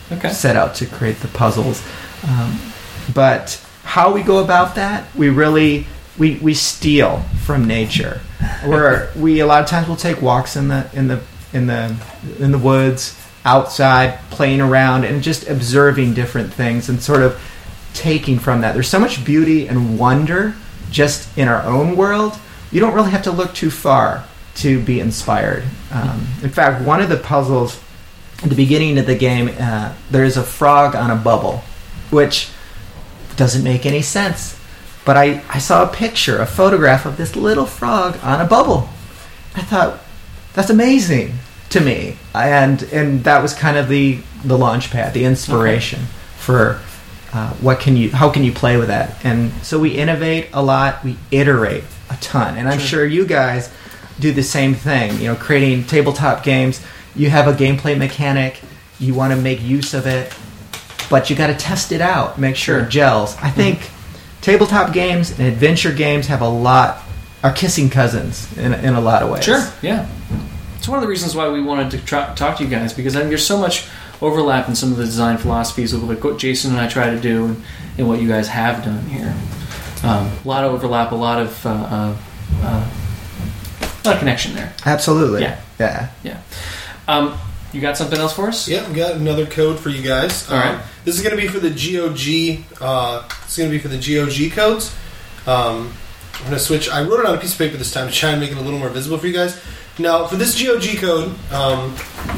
Okay. set out to create the puzzles. Um, but how we go about that, we really we, we steal from nature. Where we a lot of times we'll take walks in the in the in the in the woods, outside, playing around, and just observing different things and sort of taking from that. There's so much beauty and wonder just in our own world. You don't really have to look too far to be inspired. Um, in fact, one of the puzzles at the beginning of the game, uh, there is a frog on a bubble, which doesn't make any sense. But I, I saw a picture, a photograph of this little frog on a bubble. I thought, that's amazing to me. And and that was kind of the, the launch pad, the inspiration okay. for uh, what can you, how can you play with that. And so we innovate a lot, we iterate a ton. And I'm sure, sure you guys do the same thing, you know, creating tabletop games. You have a gameplay mechanic, you want to make use of it, but you got to test it out, make sure sure. it gels. I think mm-hmm. tabletop games and adventure games have a lot, are kissing cousins in, in a lot of ways. Sure, yeah. It's one of the reasons why we wanted to try, talk to you guys, because I think there's so much overlap in some of the design philosophies of like what Jason and I try to do and, and what you guys have done here. Um, a lot of overlap, a lot of uh, uh, uh, a lot of connection there. Absolutely. Yeah. Yeah. Yeah. Um, you got something else for us? Yeah, we got another code for you guys. All right. Um, this is going to be for the G O G. Uh, it's going to be for the G O G codes. Um, I'm going to switch. I wrote it on a piece of paper this time to try and make it a little more visible for you guys. Now, for this G O G code, um,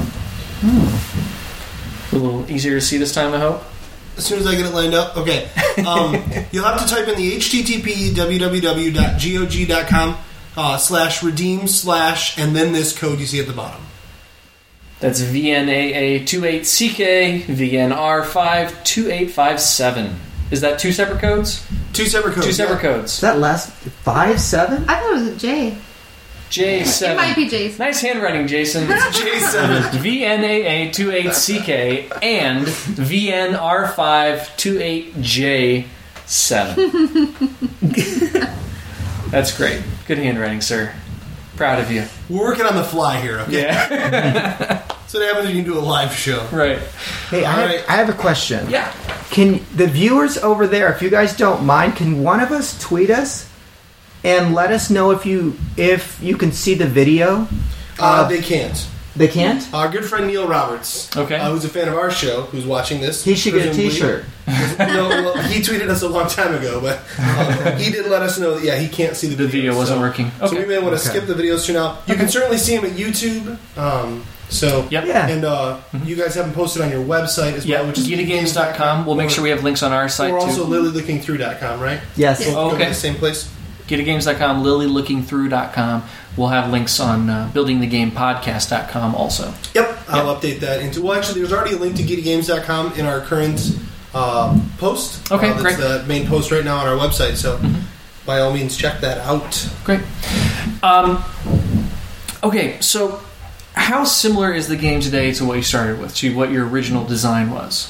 a little easier to see this time, I hope. As soon as I get it lined up, okay. Um, you'll have to type in the H T T P www dot gog dot com uh, slash redeem slash and then this code you see at the bottom. That's V N A A twenty-eight C K V N R five two eight five seven. Is that two separate codes? Two separate codes. Two separate yeah. codes. Is that last five seven? I thought it was a J. J seven. It might be J seven. Nice handwriting, Jason. It's J seven. V N A A twenty-eight C K and V N R five twenty-eight J seven. That's great. Good handwriting, sir. Proud of you. We're working on the fly here, okay? Yeah. So what happens when you do a live show. Right. Hey, I have, right. I have a question. Yeah. Can the viewers over there, if you guys don't mind, can one of us tweet us and let us know if you if you can see the video? Uh, they can't. They can't? Our good friend Neil Roberts, Okay. uh, who's a fan of our show, who's watching this. He should get a presumably- t-shirt. no, well, he tweeted us a long time ago, but uh, he did let us know that, yeah, he can't see the The video. video wasn't so, working. So Okay. we may want to Okay. skip the videos for now. You can certainly see him at YouTube. Um, so, Yep. Yeah. and uh, you guys have them posted on your website as Yeah, well, which is gita games dot com. We'll make sure we have links on our site We're too. also lily looking through dot com, right? Yes. Yes. Go to Okay. the same place. gita games dot com, lily looking through dot com. We'll have links on uh, building the game podcast dot com also. Yep, I'll update that into. Well, actually, there's already a link to gita games dot com in our current uh, post. Okay, uh, that's great. the main post right now on our website. So, by all means, check that out. Great. Um, okay, so how similar is the game today to what you started with, to what your original design was?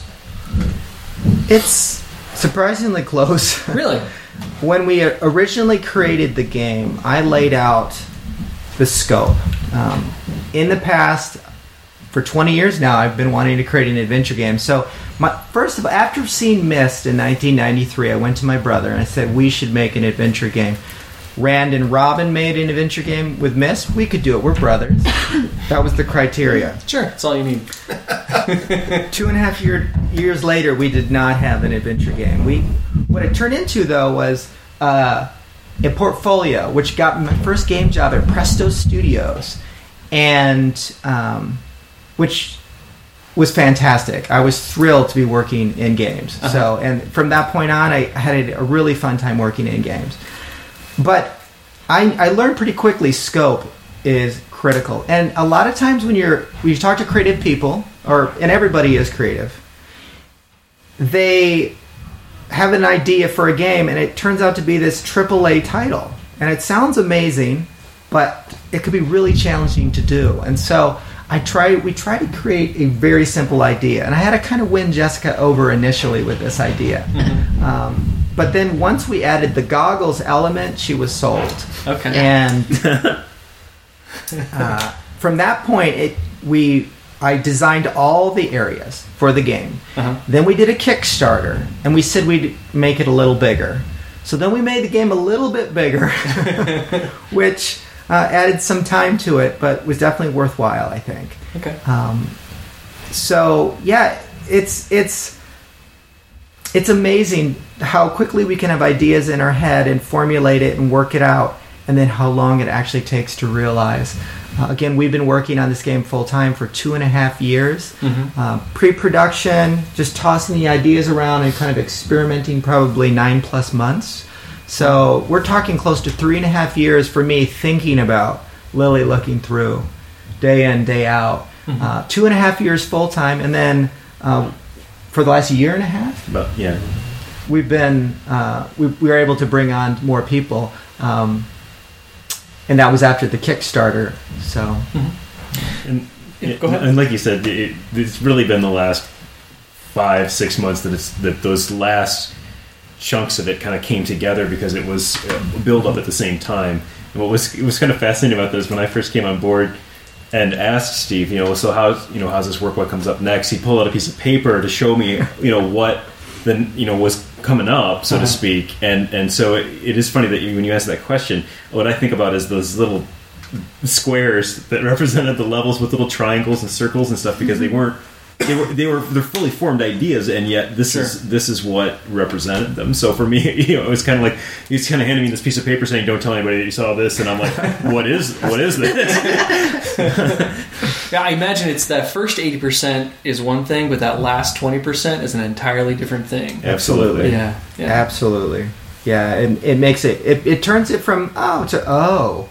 It's surprisingly close. Really? When we originally created the game, I laid out the scope. Um, in the past, for twenty years now, I've been wanting to create an adventure game. So, my first of all, after seeing Myst in nineteen ninety-three, I went to my brother and I said, we should make an adventure game. Rand and Robin made an adventure game with Myst. We could do it. We're brothers. That was the criteria. Sure, that's all you need. Two and a half year, years later, we did not have an adventure game. We, what it turned into, though, was uh, a portfolio, which got my first game job at Presto Studios, and um, which was fantastic. I was thrilled to be working in games. Uh-huh. So, and from that point on, I had a really fun time working in games. But I, I learned pretty quickly scope is critical. And a lot of times when you're when you talk to creative people, or and everybody is creative, they have an idea for a game and it turns out to be this triple A title. And it sounds amazing, but it could be really challenging to do. And so I try we try to create a very simple idea. And I had to kind of win Jessica over initially with this idea. Mm-hmm. Um, but then once we added the goggles element, she was sold. Okay. And uh, from that point, it we I designed all the areas for the game. Uh-huh. Then we did a Kickstarter, and we said we'd make it a little bigger. So then we made the game a little bit bigger, which uh, added some time to it, but was definitely worthwhile, I think. Okay. Um, so yeah, it's it's it's amazing how quickly we can have ideas in our head and formulate it and work it out, and then how long it actually takes to realize. Uh, again, we've been working on this game full time for two and a half years. Mm-hmm. Uh, pre-production, just tossing the ideas around and kind of experimenting, probably nine plus months. So we're talking close to three and a half years for me thinking about Lily Looking Through, day in, day out. Mm-hmm. Uh, two and a half years full time, and then uh, for the last year and a half, But yeah, we've been uh, we, we were able to bring on more people. Um, And that was after the Kickstarter. So, and, Yeah, go ahead. and like you said, it, it's really been the last five, six months that it's that those last chunks of it kind of came together because it was a build up at the same time. And what was it was kind of fascinating about this when I first came on board and asked Steve, you know, so how you know how's this work? What comes up next? He pulled out a piece of paper to show me, you know, what then you know was coming up, so uh-huh. to speak. And and so it, it is funny that you, when you ask that question, what I think about is those little squares that represented the levels with little triangles and circles and stuff because they weren't they were they were they're fully formed ideas, and yet this Sure. is this is what represented them. So for me, you know, it was kind of like he's kind of handing me this piece of paper saying, "Don't tell anybody that you saw this," and I'm like, "What is what is this?" Yeah, I imagine it's that first eighty percent is one thing, but that last twenty percent is an entirely different thing. Absolutely. Yeah, yeah. absolutely. Yeah, and it makes it, it, it turns it from oh to oh.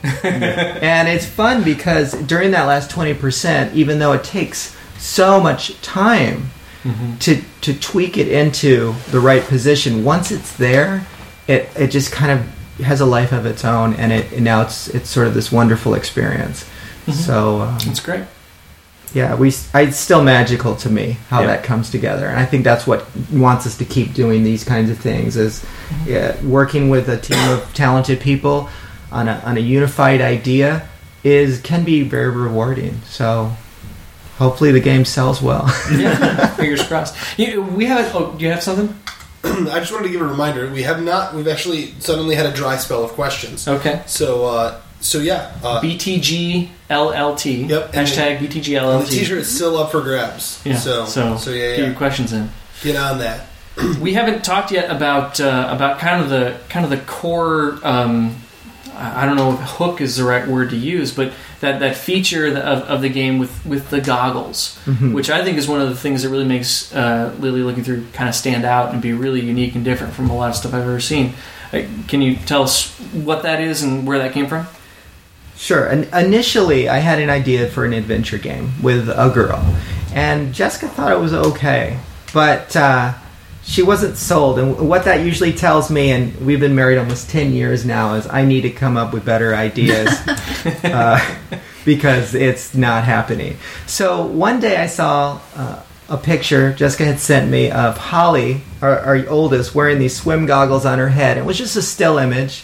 And it's fun because during that last twenty percent, even though it takes so much time Mm-hmm. to, to tweak it into the right position, once it's there, it, it just kind of has a life of its own, and it and now it's it's sort of this wonderful experience. Mhm. So um, That's great. yeah, we it's still magical to me how Yeah. that comes together, and I think that's what wants us to keep doing these kinds of things. Is yeah, working with a team of talented people on a on a unified idea is can be very rewarding. So hopefully the game sells well. Yeah, fingers crossed. You, we have. Oh, do you have something? I just wanted to give a reminder. We have not. We've actually suddenly had a dry spell of questions. Okay. So, uh, so yeah. Uh, B T G L L T. Yep, and Hashtag B T G L L the T. T-shirt is still up for grabs. Yeah. So, so, so yeah, get yeah. your questions in. Get on that. We haven't talked yet about uh, about kind of the kind of the core. Um, I I don't know if hook is the right word to use, but that, that feature of, of the game with, with the goggles, Mhm. which I think is one of the things that really makes uh, Lily Looking Through kind of stand out and be really unique and different from a lot of stuff I've ever seen. Uh, can you tell us what that is and where that came from? Sure. And initially, I had an idea for an adventure game with a girl, and Jessica thought it was okay, but uh, she wasn't sold. And what that usually tells me, and we've been married almost ten years now, is I need to come up with better ideas uh, because it's not happening. So one day I saw uh, a picture Jessica had sent me of Holly, our, our oldest, wearing these swim goggles on her head. It was just a still image,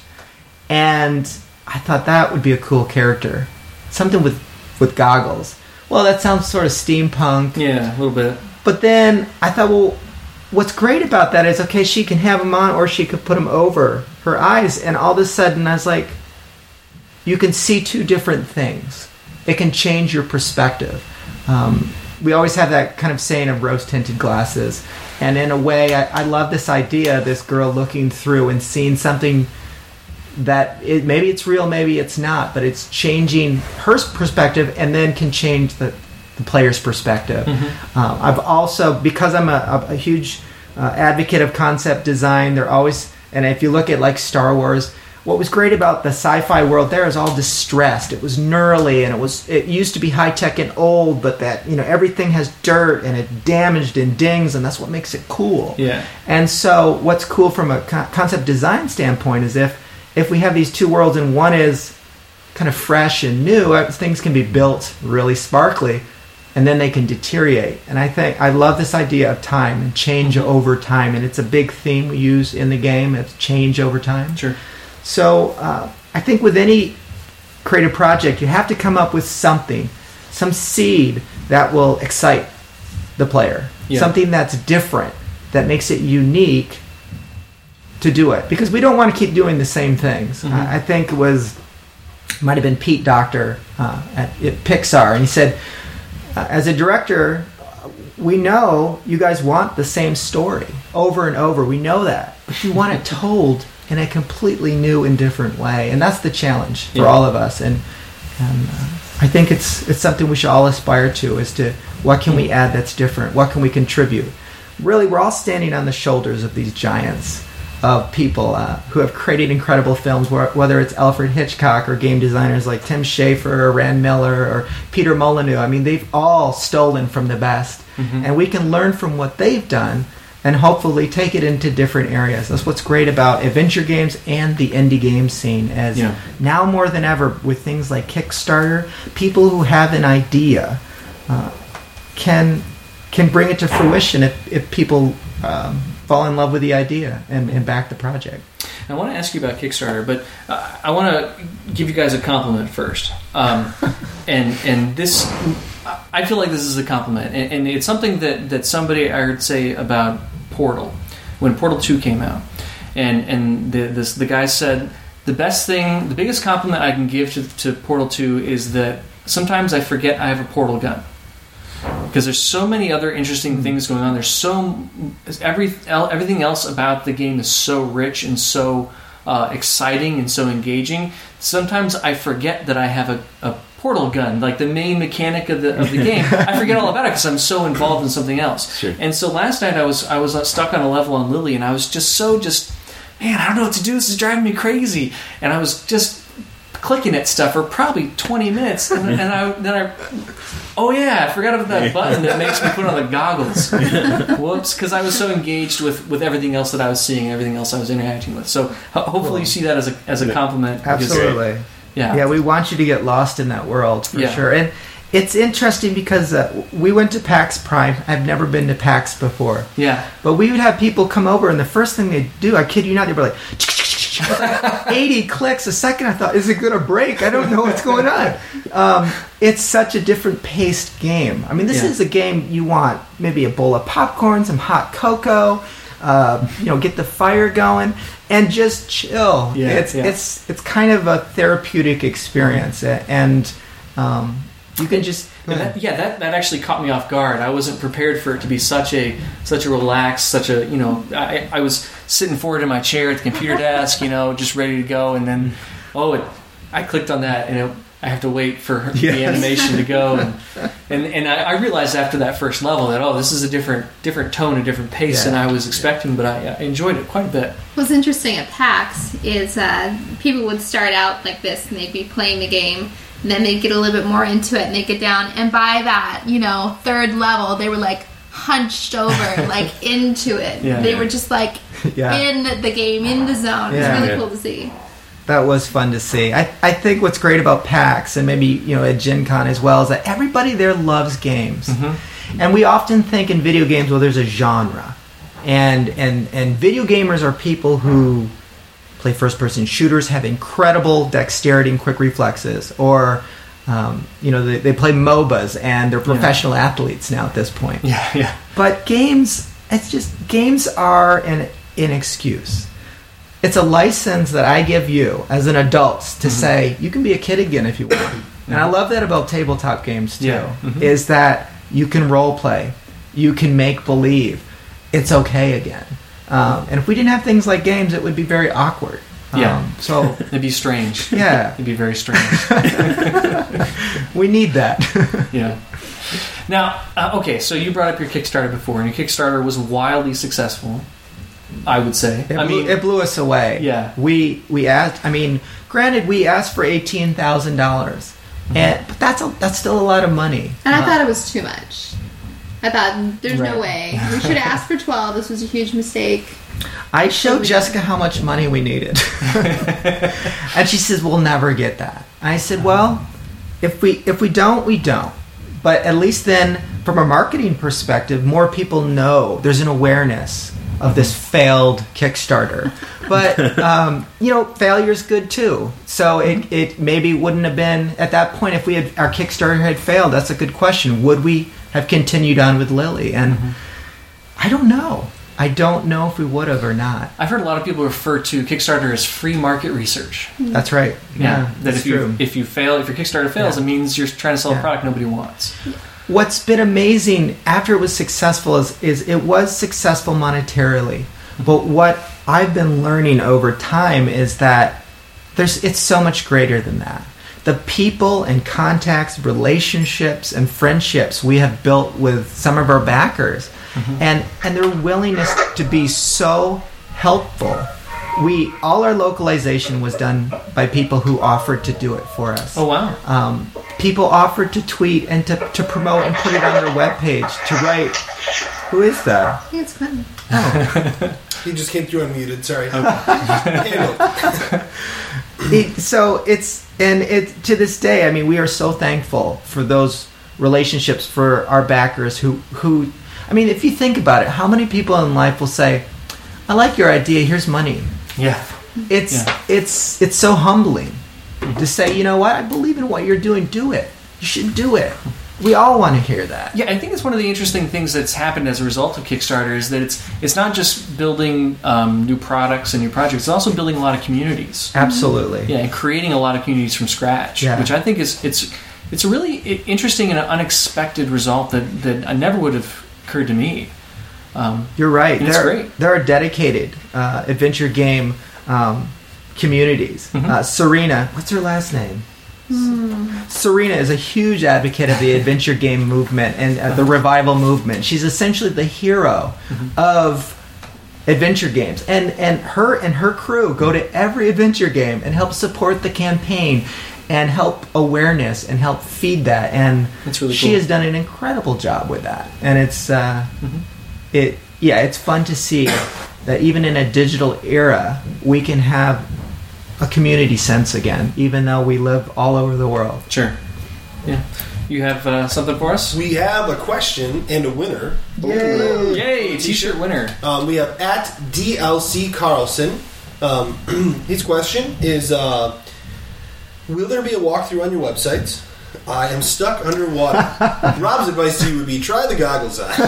and I thought that would be a cool character. Something with, with goggles. Well, that sounds sort of steampunk. Yeah, a little bit. But then I thought, well, what's great about that is, okay, she can have them on or she could put them over her eyes. And all of a sudden I was like, you can see two different things. It can change your perspective. Um, we always have that kind of saying of rose-tinted glasses. And in a way, I, I love this idea of this girl looking through and seeing something that it, maybe it's real, maybe it's not, but it's changing her perspective and then can change the, the player's perspective. Mm-hmm. Um, I've also, because I'm a, a, a huge uh, advocate of concept design, they're always, and if you look at like Star Wars, what was great about the sci-fi world there is all distressed. It was gnarly, and it was it used to be high-tech and old, but that, you know, everything has dirt and it damaged and dings, and that's what makes it cool. Yeah. And so what's cool from a co- concept design standpoint is if if we have these two worlds and one is kind of fresh and new, uh, things can be built really sparkly, and then they can deteriorate. And I think I love this idea of time and change Mm-hmm. over time, and it's a big theme we use in the game. It's change over time. Sure. So uh, I think with any creative project, you have to come up with something, some seed that will excite the player. Yeah. Something that's different, that makes it unique to do it. Because we don't want to keep doing the same things. Mm-hmm. I, I think it was, might have been Pete Docter uh, at, at Pixar, and he said, uh, as a director, we know you guys want the same story over and over. We know that. But you want it told in a completely new and different way. And that's the challenge for Yeah. all of us. And, and uh, I think it's it's something we should all aspire to, is to what can we add that's different? What can we contribute? Really, we're all standing on the shoulders of these giants of people uh, who have created incredible films, wh- whether it's Alfred Hitchcock or game designers like Tim Schafer or Rand Miller or Peter Molyneux. I mean, they've all stolen from the best. Mm-hmm. And we can learn from what they've done and hopefully take it into different areas. That's what's great about adventure games and the indie game scene, as Yeah. now more than ever with things like Kickstarter, people who have an idea uh, can can bring it to fruition if, if people um, fall in love with the idea and, and back the project. I want to ask you about Kickstarter, but uh, I want to give you guys a compliment first. Um, and and this, I feel like this is a compliment, and, and it's something that, that somebody I heard say about Portal when Portal two came out, and and the this the guy said the best thing, the biggest compliment I can give to, to Portal two is that sometimes I forget I have a portal gun. Because there's so many other interesting things going on. There's so every everything else about the game is so rich and so uh, exciting and so engaging. Sometimes I forget that I have a, a portal gun, like the main mechanic of the of the game. I forget all about it because I'm so involved in something else. Sure. And so last night I was I was stuck on a level on Lily, and I was just so just man, I don't know what to do. This is driving me crazy. And I was just clicking at stuff for probably twenty minutes, and, and I then I. Oh yeah, I forgot about that button that makes me put on the goggles. Whoops, because I was so engaged with, with everything else that I was seeing, everything else I was interacting with. So ho- hopefully you see that as a as a compliment. because- Absolutely. Yeah. Yeah, we want you to get lost in that world for Yeah. sure. And it's interesting because uh, we went to PAX Prime. I've never been to PAX before. Yeah. But we would have people come over, and the first thing they'd do, I kid you not, they'd be like, eighty clicks a second. I thought, is it going to break? I don't know what's going on. Um, it's such a different paced game. I mean, this Yeah. is a game you want maybe a bowl of popcorn, some hot cocoa, uh, you know, get the fire going, and just chill. Yeah, it's yeah. it's it's kind of a therapeutic experience, and um, you can just And that, yeah, that, that actually caught me off guard. I wasn't prepared for it to be such a such a relaxed, such a you know. I, I was sitting forward in my chair at the computer desk, you know, just ready to go, and then oh, it, I clicked on that, and it, I have to wait for her, the Yes. animation to go, and and, and I, I realized after that first level that oh, this is a different different tone, a different pace Yeah. than I was expecting, but I, I enjoyed it quite a bit. What's interesting at PAX is uh, people would start out like this, and they'd be playing the game, and then they'd get a little bit more into it, and they'd get down, and by that, you know, third level, they were like hunched over, like into it. Yeah. they were just like Yeah. in the game, in the zone. It was Yeah. really Yeah. cool to see. That was fun to see. I, I think what's great about PAX and maybe you know at Gen Con as well is that everybody there loves games, and we often think in video games, well, there's a genre, and and and video gamers are people who play first-person shooters, have incredible dexterity and quick reflexes, or um, you know they, they play M O B As and they're professional athletes now at this point. Yeah, yeah, But games, it's just games are an an excuse. It's a license that I give you as an adult to say you can be a kid again if you want. And I love that about tabletop games too. Yeah. Mhm. Is that you can role play, you can make believe. It's okay again. Um, and if we didn't have things like games, it would be very awkward. Yeah. Um, so it'd be strange. yeah, It'd be very strange. we need that. Yeah. Now, uh, okay, so you brought up your Kickstarter before, and your Kickstarter was wildly successful, I would say. It, I blew, mean, it blew us away. Yeah. We we asked. I mean, granted, we asked for eighteen thousand dollars, and but that's a, that's still a lot of money. And I Uh, thought it was too much. I thought, there's Right. no way. We should have asked for twelve. This was a huge mistake. I showed Jessica how much money we needed, and she says we'll never get that. I said, well, if we if we don't, we don't. But at least then, from a marketing perspective, more people know there's an awareness of this failed Kickstarter. But, um, you know, failure's good too. So it, it maybe wouldn't have been, at that point, if we had our Kickstarter had failed, that's a good question. Would we have continued on with Lily? And mm-hmm. I don't know. I don't know if we would have or not. I've heard a lot of people refer to Kickstarter as free market research. That's right. Yeah, yeah that if true. you if you fail, if your Kickstarter fails, yeah. it means you're trying to sell yeah. a product nobody wants. What's been amazing after it was successful is, is it was successful monetarily. But what I've been learning over time is that there's it's so much greater than that. The people and contacts, relationships, and friendships we have built with some of our backers, mm-hmm. and and their willingness to be so helpful. We all our localization was done by people who offered to do it for us. Oh wow! Um, people offered to tweet and to, to promote and put it on their webpage, to write. Who is that? I think it's Quentin. Oh. He just came through unmuted. Sorry. it, so it's and it to this day. I mean, we are so thankful for those relationships, for our backers who who. I mean, if you think about it, how many people in life will say, "I like your idea. Here's money." Yeah. It's yeah. it's it's so humbling to say, you know what, I believe in what you're doing. Do it. You should do it. We all want to hear that. Yeah, I think it's one of the interesting things that's happened as a result of Kickstarter is that it's it's not just building um, new products and new projects. It's also building a lot of communities. Absolutely. Yeah, and creating a lot of communities from scratch, yeah. which I think is it's it's a really interesting and unexpected result that that I never would have occurred to me. Um, You're right. It's there, great. There are dedicated uh, adventure game um, communities. Mm-hmm. Uh, Serena, what's her last name? Mm. Serena is a huge advocate of the adventure game movement and uh, the revival movement. She's essentially the hero mm-hmm. of adventure games, and and her and her crew go to every adventure game and help support the campaign and help awareness and help feed that. And That's really she cool. has done an incredible job with that. And it's uh, mm-hmm. it yeah, it's fun to see that even in a digital era, we can have a community sense again, even though we live all over the world. Sure. Yeah. You have uh, something for us? We have a question and a winner. Yay! Yay! T-shirt winner. Um, we have at D L C Carlson. Um, his question is, uh, will there be a walkthrough on your website? I am stuck underwater. Rob's advice to you would be try the goggles on.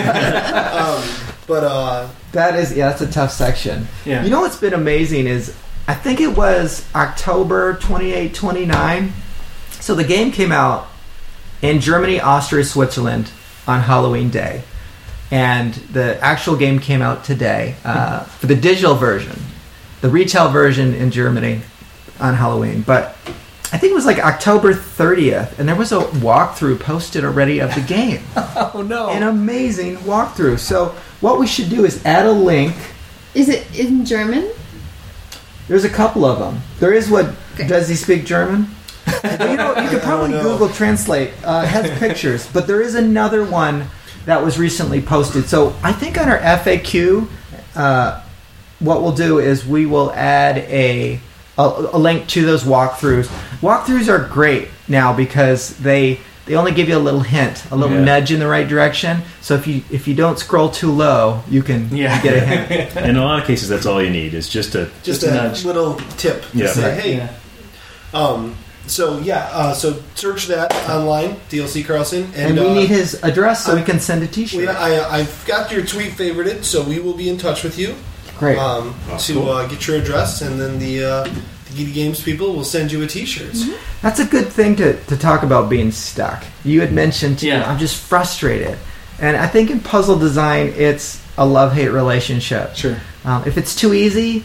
um, but uh, that is yeah, that's a tough section. Yeah. You know what's been amazing is I think it was October twenty-eighth, twenty-ninth. So the game came out in Germany, Austria, Switzerland on Halloween Day, and the actual game came out today uh, for the digital version, the retail version in Germany on Halloween. But I think it was like October thirtieth, and there was a walkthrough posted already of the game. Oh no! An amazing walkthrough. So what we should do is add a link. Is it in German? There's a couple of them. There is what Okay. does he speak German? But you know, you could probably know. Google Translate. Uh, it has pictures, but there is another one that was recently posted. So I think on our F A Q, uh, what we'll do is we will add a, a a link to those walkthroughs. Walkthroughs are great now because they they only give you a little hint, a little Yeah. nudge in the right direction. So if you if you don't scroll too low, you can Yeah. you get a hint. In a lot of cases, that's all you need is just a just, Just a a nudge. little tip. to Yeah. say, hey, Yeah. um, so yeah, uh, so search that online, D L C Carlson, And, and, we uh, need his address so we can send a we, T-shirt. I, I've got your tweet favorited, so we will be in touch with you Great. um, Oh, to cool. uh, get your address, and then the uh, the Geedy Games people will send you a T-shirt. That's a good thing to, to talk about being stuck. You had mentioned, too, Yeah. I'm just frustrated. And I think in puzzle design, it's a love-hate relationship. Sure. Um, if it's too easy,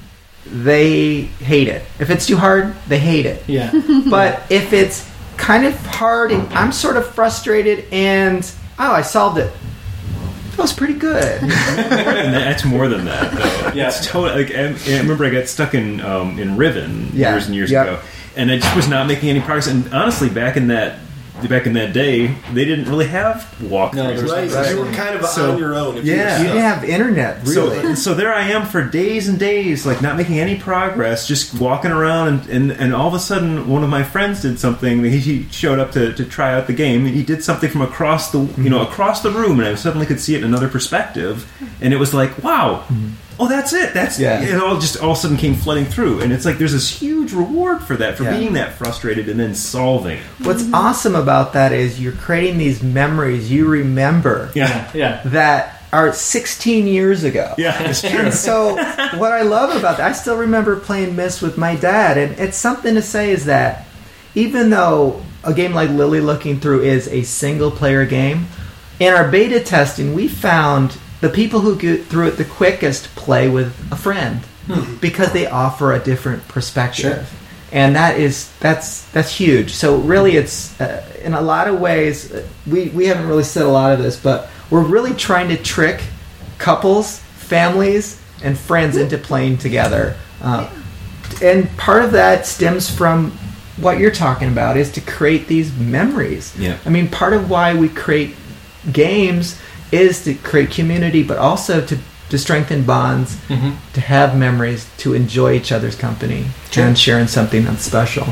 they hate it. If it's too hard, they hate it. Yeah. But if it's kind of hard and I'm sort of frustrated and, oh, I solved it. That was pretty good. And that's more than that, though. Yeah. It's totally. Like, I, I remember I got stuck in um, in Riven Yeah. years and years Yep. ago, and I just was not making any progress. And honestly, back in that back in that day, they didn't really have walkthroughs. No, there was- Right, Right. you were kind of So- on your own. If yeah. you, You were didn't have internet, really. So, so there I am for days and days, like not making any progress, just walking around, and, and, and all of a sudden, one of my friends did something. He, he showed up to, to try out the game, and he did something from across the you know across the room, and I suddenly could see it in another perspective, and it was like, wow. Oh, that's it. That's Yeah. it. All just all of a sudden came flooding through, and it's like there's this huge reward for that, for Yeah. being that frustrated and then solving it. What's awesome about that is you're creating these memories you remember Yeah, Yeah. that are sixteen years ago. yeah, it's true. And so, what I love about that, I still remember playing Myst with my dad, and it's something to say is that even though a game like Lily Looking Through is a single player game, in our beta testing, we found the people who get through it the quickest play with a friend because they offer a different perspective. Sure. And that is that's that's huge. So really, it's uh, in a lot of ways uh, we we haven't really said a lot of this, but we're really trying to trick couples, families, and friends into playing together. Uh, and part of that stems from what you're talking about is to create these memories. Yeah. I mean, part of why we create games is to create community, but also to to strengthen bonds, Mm-hmm. to have memories, to enjoy each other's company, Sure. and sharing something that's special.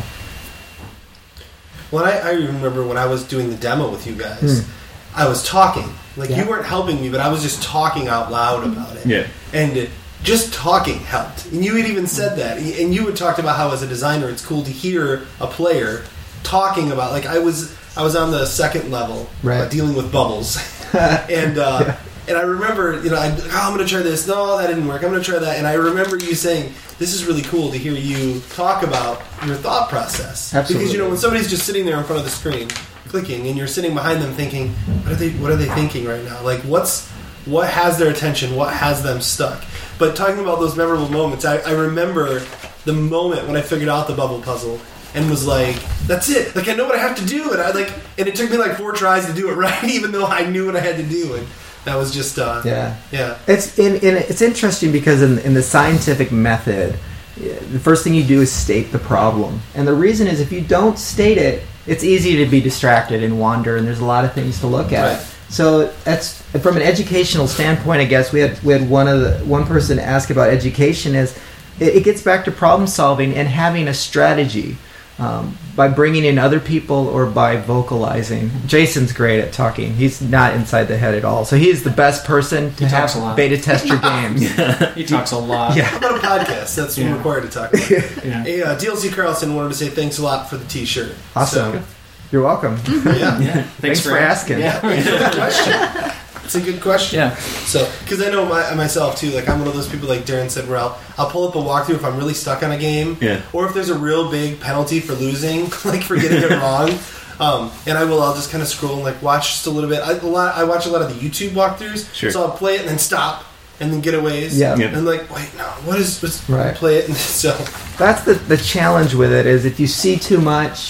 Well, I, I remember when I was doing the demo with you guys, I was talking. Like, Yeah. you weren't helping me, but I was just talking out loud about it. Yeah. And it, just talking helped. And you had even said that. And you had talked about how, as a designer, it's cool to hear a player talking about, like, I was I was on the second level, Right. uh, dealing with bubbles. and uh, Yeah. and I remember, you know, I, oh, I'm going to try this. No, that didn't work. I'm going to try that. And I remember you saying, this is really cool to hear you talk about your thought process. Absolutely. Because, you know, when somebody's just sitting there in front of the screen, clicking, and you're sitting behind them thinking, what are they what are they thinking right now? Like, what's what has their attention? What has them stuck? But talking about those memorable moments, I, I remember the moment when I figured out the bubble puzzle and was like, that's it. Like, I know what I have to do. And I like, and it took me like four tries to do it right, even though I knew what I had to do. And that was just, uh, Yeah. yeah. It's in, in it's interesting because in, in the scientific method, yeah, the first thing you do is state the problem, and the reason is if you don't state it, it's easy to be distracted and wander, and there's a lot of things to look at. Right. So that's from an educational standpoint. I guess we had we had one of the one person ask about education is it, it gets back to problem solving and having a strategy. Um, by bringing in other people or by vocalizing. Jason's great at talking. He's not inside the head at all. So he's the best person to He talks a have lot. beta test your games. He talks a lot. Yeah. How about a podcast? That's Yeah. required to talk about. Yeah. Hey, uh, D L C Carlson wanted to say thanks a lot for the T-shirt. Awesome. You're welcome. So, yeah. Yeah. Thanks for asking. Yeah. Good question. It's a good question. Yeah. So, because I know my, myself too, like I'm one of those people, like Darren said, where I'll, I'll pull up a walkthrough if I'm really stuck on a game, Yeah. or if there's a real big penalty for losing, like for getting it wrong. Um, and I will, I'll just kind of scroll and like watch just a little bit. I, a lot, I watch a lot of the YouTube walkthroughs, Sure. so I'll play it and then stop and then get a ways. Yeah. Yeah. And like, wait, no, what is? What's, Right. Play it, and so That's the, the challenge with it is if you see too much,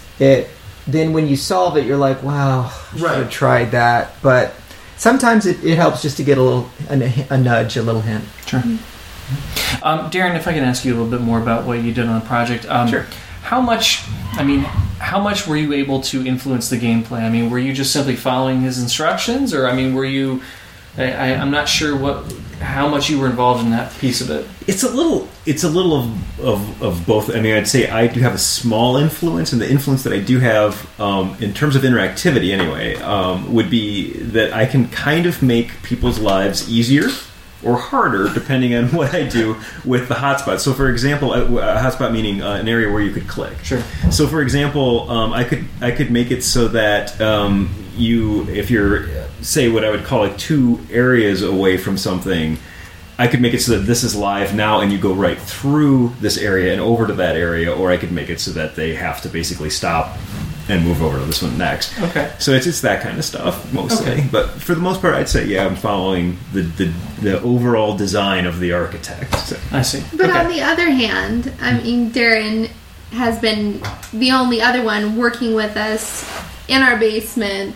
it then when you solve it, you're like, wow, I should Right. have tried that. But sometimes it, it helps just to get a little a, a nudge, a little hint. Sure. Um, Darren, if I can ask you a little bit more about what you did on the project. Um, Sure. How much, I mean, how much were you able to influence the gameplay? I mean, were you just simply following his instructions? Or, I mean, were you, I, I, I'm not sure what, how much you were involved in that piece of it. It's a little. It's a little of, of of both. I mean, I'd say I do have a small influence, and the influence that I do have, um, in terms of interactivity, anyway, um, would be that I can kind of make people's lives easier or harder depending on what I do with the hotspot. So, for example, a, a hotspot meaning uh, an area where you could click. Sure. So, for example, um, I could I could make it so that um, you, if you're, say, what I would call like two areas away from something, I could make it so that this is live now, and you go right through this area and over to that area, or I could make it so that they have to basically stop and move over to this one next. Okay. So it's it's that kind of stuff mostly, Okay. but for the most part, I'd say yeah, I'm following the the, the overall design of the architect. So. I see. But okay. on the other hand, I mean, Darren has been the only other one working with us in our basement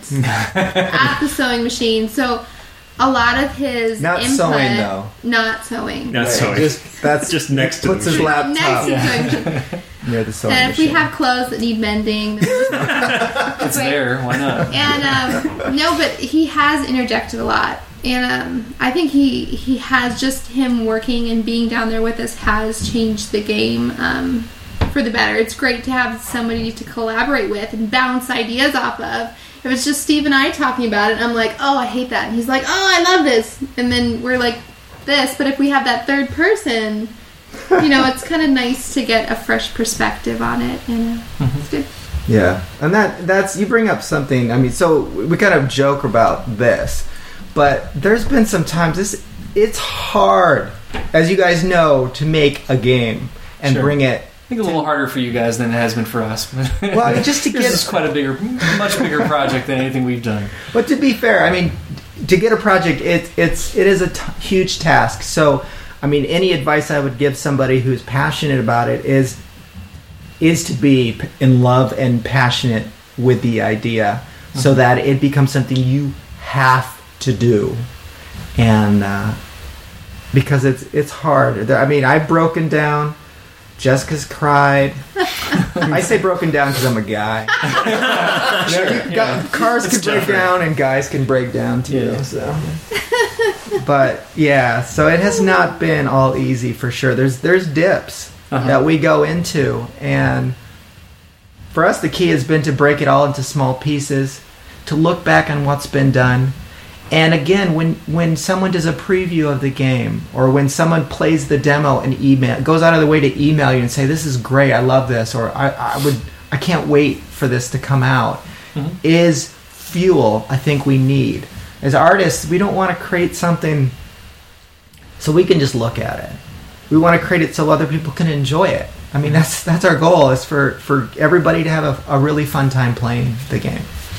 at the sewing machine. So a lot of his Not input, sewing, though. not sewing. Not sewing. Just that's Just next to puts the his machine. Next laptop. to sewing machine. near the sewing And if we machine. have clothes that need mending, then we just It's there. Why not? And um, no, but he has interjected a lot, and um, I think he he has just him working and being down there with us has changed the game um, for the better. It's great to have somebody to collaborate with and bounce ideas off of. If it's just Steve and I talking about it, I'm like, oh, I hate that, and he's like, oh, I love this, and then we're like this. But if we have that third person, you know, it's kind of nice to get a fresh perspective on it, and uh, it's good. Yeah, and that that's you bring up something. I mean, so we kind of joke about this, but there's been some times this it's hard, as you guys know, to make a game and Sure. bring it. I think a little harder for you guys than it has been for us. Well, just to This get- is quite a bigger, much bigger project than anything we've done. But to be fair, I mean, to get a project, it it's it is a t- huge task. So, I mean, any advice I would give somebody who's passionate about it is is to be p- in love and passionate with the idea, so that it becomes something you have to do, and uh, because it's it's hard. I mean, I've broken down. Jessica's cried. I say broken down because I'm a guy. Sure. Gu- Yeah. Cars It's can break different. down and guys can break down too. Yeah. So, but yeah, so it has not been all easy for sure. There's there's dips Uh-huh. that we go into, and for us, the key has been to break it all into small pieces, to look back on what's been done. And again, when, when someone does a preview of the game, or when someone plays the demo and email goes out of their way to email you and say, "This is great, I love this," or "I, I would, I can't wait for this to come out," Mhm. is fuel. I think we need as artists. We don't want to create something so we can just look at it. We want to create it so other people can enjoy it. I mean, that's that's our goal, is for, for everybody to have a, a really fun time playing the game.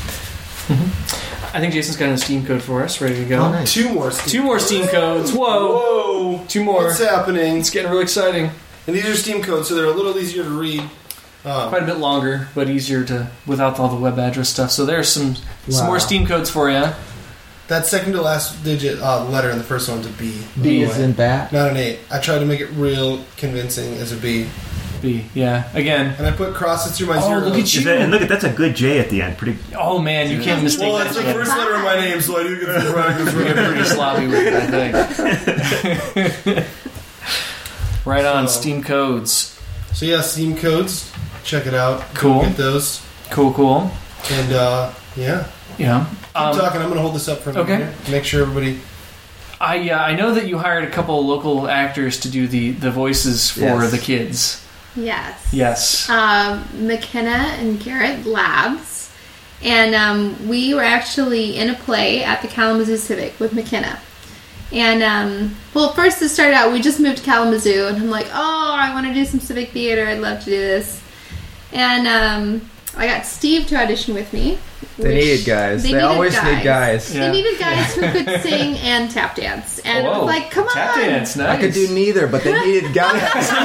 I think Jason's got a Steam code for us, ready to go. Oh, nice. Two more Steam Two more Steam codes. Whoa! Whoa! Two more. What's happening? It's getting real exciting. And these are Steam codes, so they're a little easier to read. Um, Quite a bit longer, but easier to without all the web address stuff. So there's some some Wow. more Steam codes for you. that second to last digit uh, letter in the first one to B. B by the is way. in bat. Not an eight. I tried to make it real convincing as a B. B, yeah. Again. And I put crosses through my Oh, zero. look at Is you. that- and look at that's a good J at the end. Pretty. Oh man, you can't mistake Well, that. it's the shit. first letter of my name, so I do get the practice. We get pretty sloppy with it, I think. Right on, So- Steam codes. So yeah, Steam codes. Check it out. Go Cool. Get those. Cool, cool. And uh, yeah, Yeah. keep Um, talking. I'm going to hold this up for a minute okay. here. Make sure everybody. I uh, I know that you hired a couple of local actors to do the, the voices for Yes. the kids. Yes. Yes. Um, McKenna and Garrett Labs. And um, we were actually in a play at the Kalamazoo Civic with McKenna. And, um, well, first it started out, we just moved to Kalamazoo, and I'm like, oh, I want to do some civic theater, I'd love to do this. And um, I got Steve to audition with me. They which- needed guys. They, needed always need guys. Yeah. They needed guys who could sing and tap dance. And it Whoa. was like, come Tap on. dance, nice. I could do neither, but they needed guys.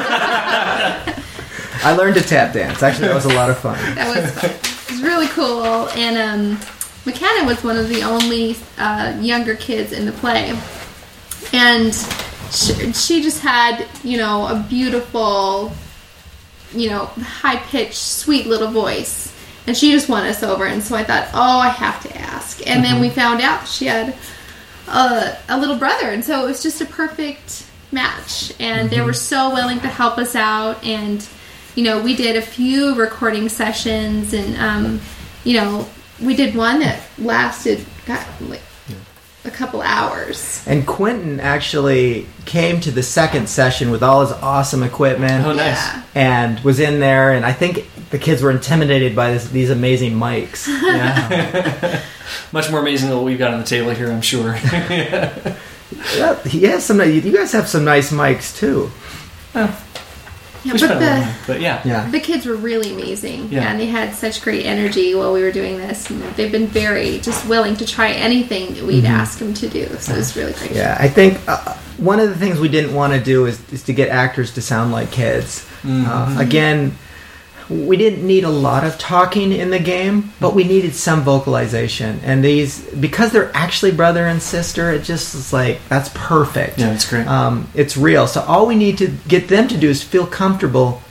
I learned to tap dance. Actually, that was a lot of fun. That was, it was really cool. And um, McKenna was one of the only uh, younger kids in the play. And she, she just had, you know, a beautiful, you know, high-pitched, sweet little voice. And she just won us over. And so I thought, oh, I have to ask. And then we found out she had a, a little brother. And so it was just a perfect match. And they were so willing to help us out. And, you know, we did a few recording sessions. And, um, you know, we did one that lasted, God, like, a couple hours. And Quentin actually came to the second session with all his awesome equipment. Oh, nice. Yeah. And was in there, and I think the kids were intimidated by this, these amazing mics. Yeah. Much more amazing than what we've got on the table here, I'm sure. Yeah, he has some. You guys have some nice mics too. Yeah, We but spent a little the, money, but yeah. Yeah. the kids were really amazing. Yeah. And they had such great energy while we were doing this. And they've been very just willing to try anything that we'd ask them to do. So it was really great. Yeah, I think uh, one of the things we didn't want to do is, is to get actors to sound like kids. Uh, again, we didn't need a lot of talking in the game, but we needed some vocalization. And these, because they're actually brother and sister, it just is like, that's perfect. Yeah, it's great. Um, it's real. So all we need to get them to do is feel comfortable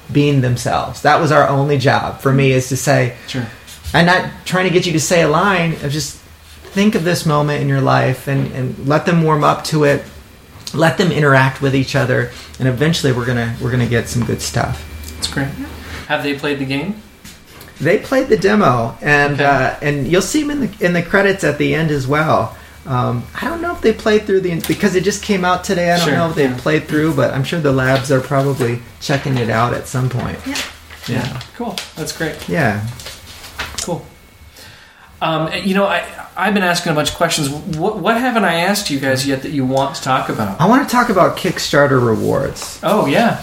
being themselves. That was our only job for me, is to say, Sure. I'm not trying to get you to say a line. Of just think of this moment in your life and, and let them warm up to it. Let them interact with each other, and eventually we're gonna we're gonna get some good stuff. That's great. Have they played the game? They played the demo, and Okay. uh, and you'll see them in the in the credits at the end as well. Um, I don't know if they played through the because it just came out today. I don't Sure, know if they yeah. played through, but I'm sure the labs are probably checking it out at some point. Yeah. Yeah, Cool. That's great. yeah. Cool. Um, you know, I I've been asking a bunch of questions. What what haven't I asked you guys yet that you want to talk about? I want to talk about Kickstarter rewards. Oh yeah.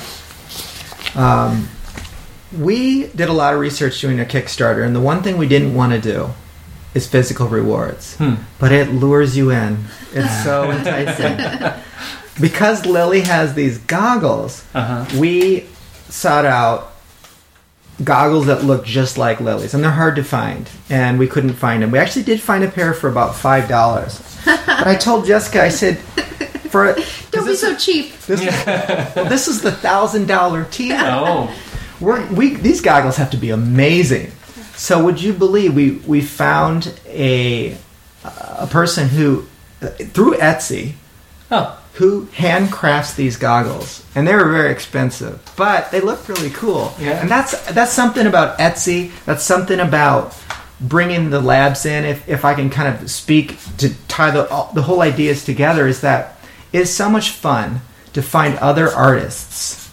Um, we did a lot of research doing a Kickstarter, and the one thing we didn't want to do is physical rewards. Hmm. But it lures you in. It's so enticing. Because Lily has these goggles, Uh huh. we sought out goggles that look just like Lily's, and they're hard to find, and we couldn't find them. We actually did find a pair for about five dollars. But I told Jessica, I said, for Don't be this, so cheap. this, well, this is the thousand dollar tier. Oh. We're, we these goggles have to be amazing. So would you believe we we found a a person who uh, through Etsy Oh. who handcrafts these goggles, and they were very expensive, but they look really cool. Yeah. And that's that's something about Etsy. That's something about bringing the labs in. If if I can kind of speak to tie the all, the whole ideas together, is that it's so much fun to find other artists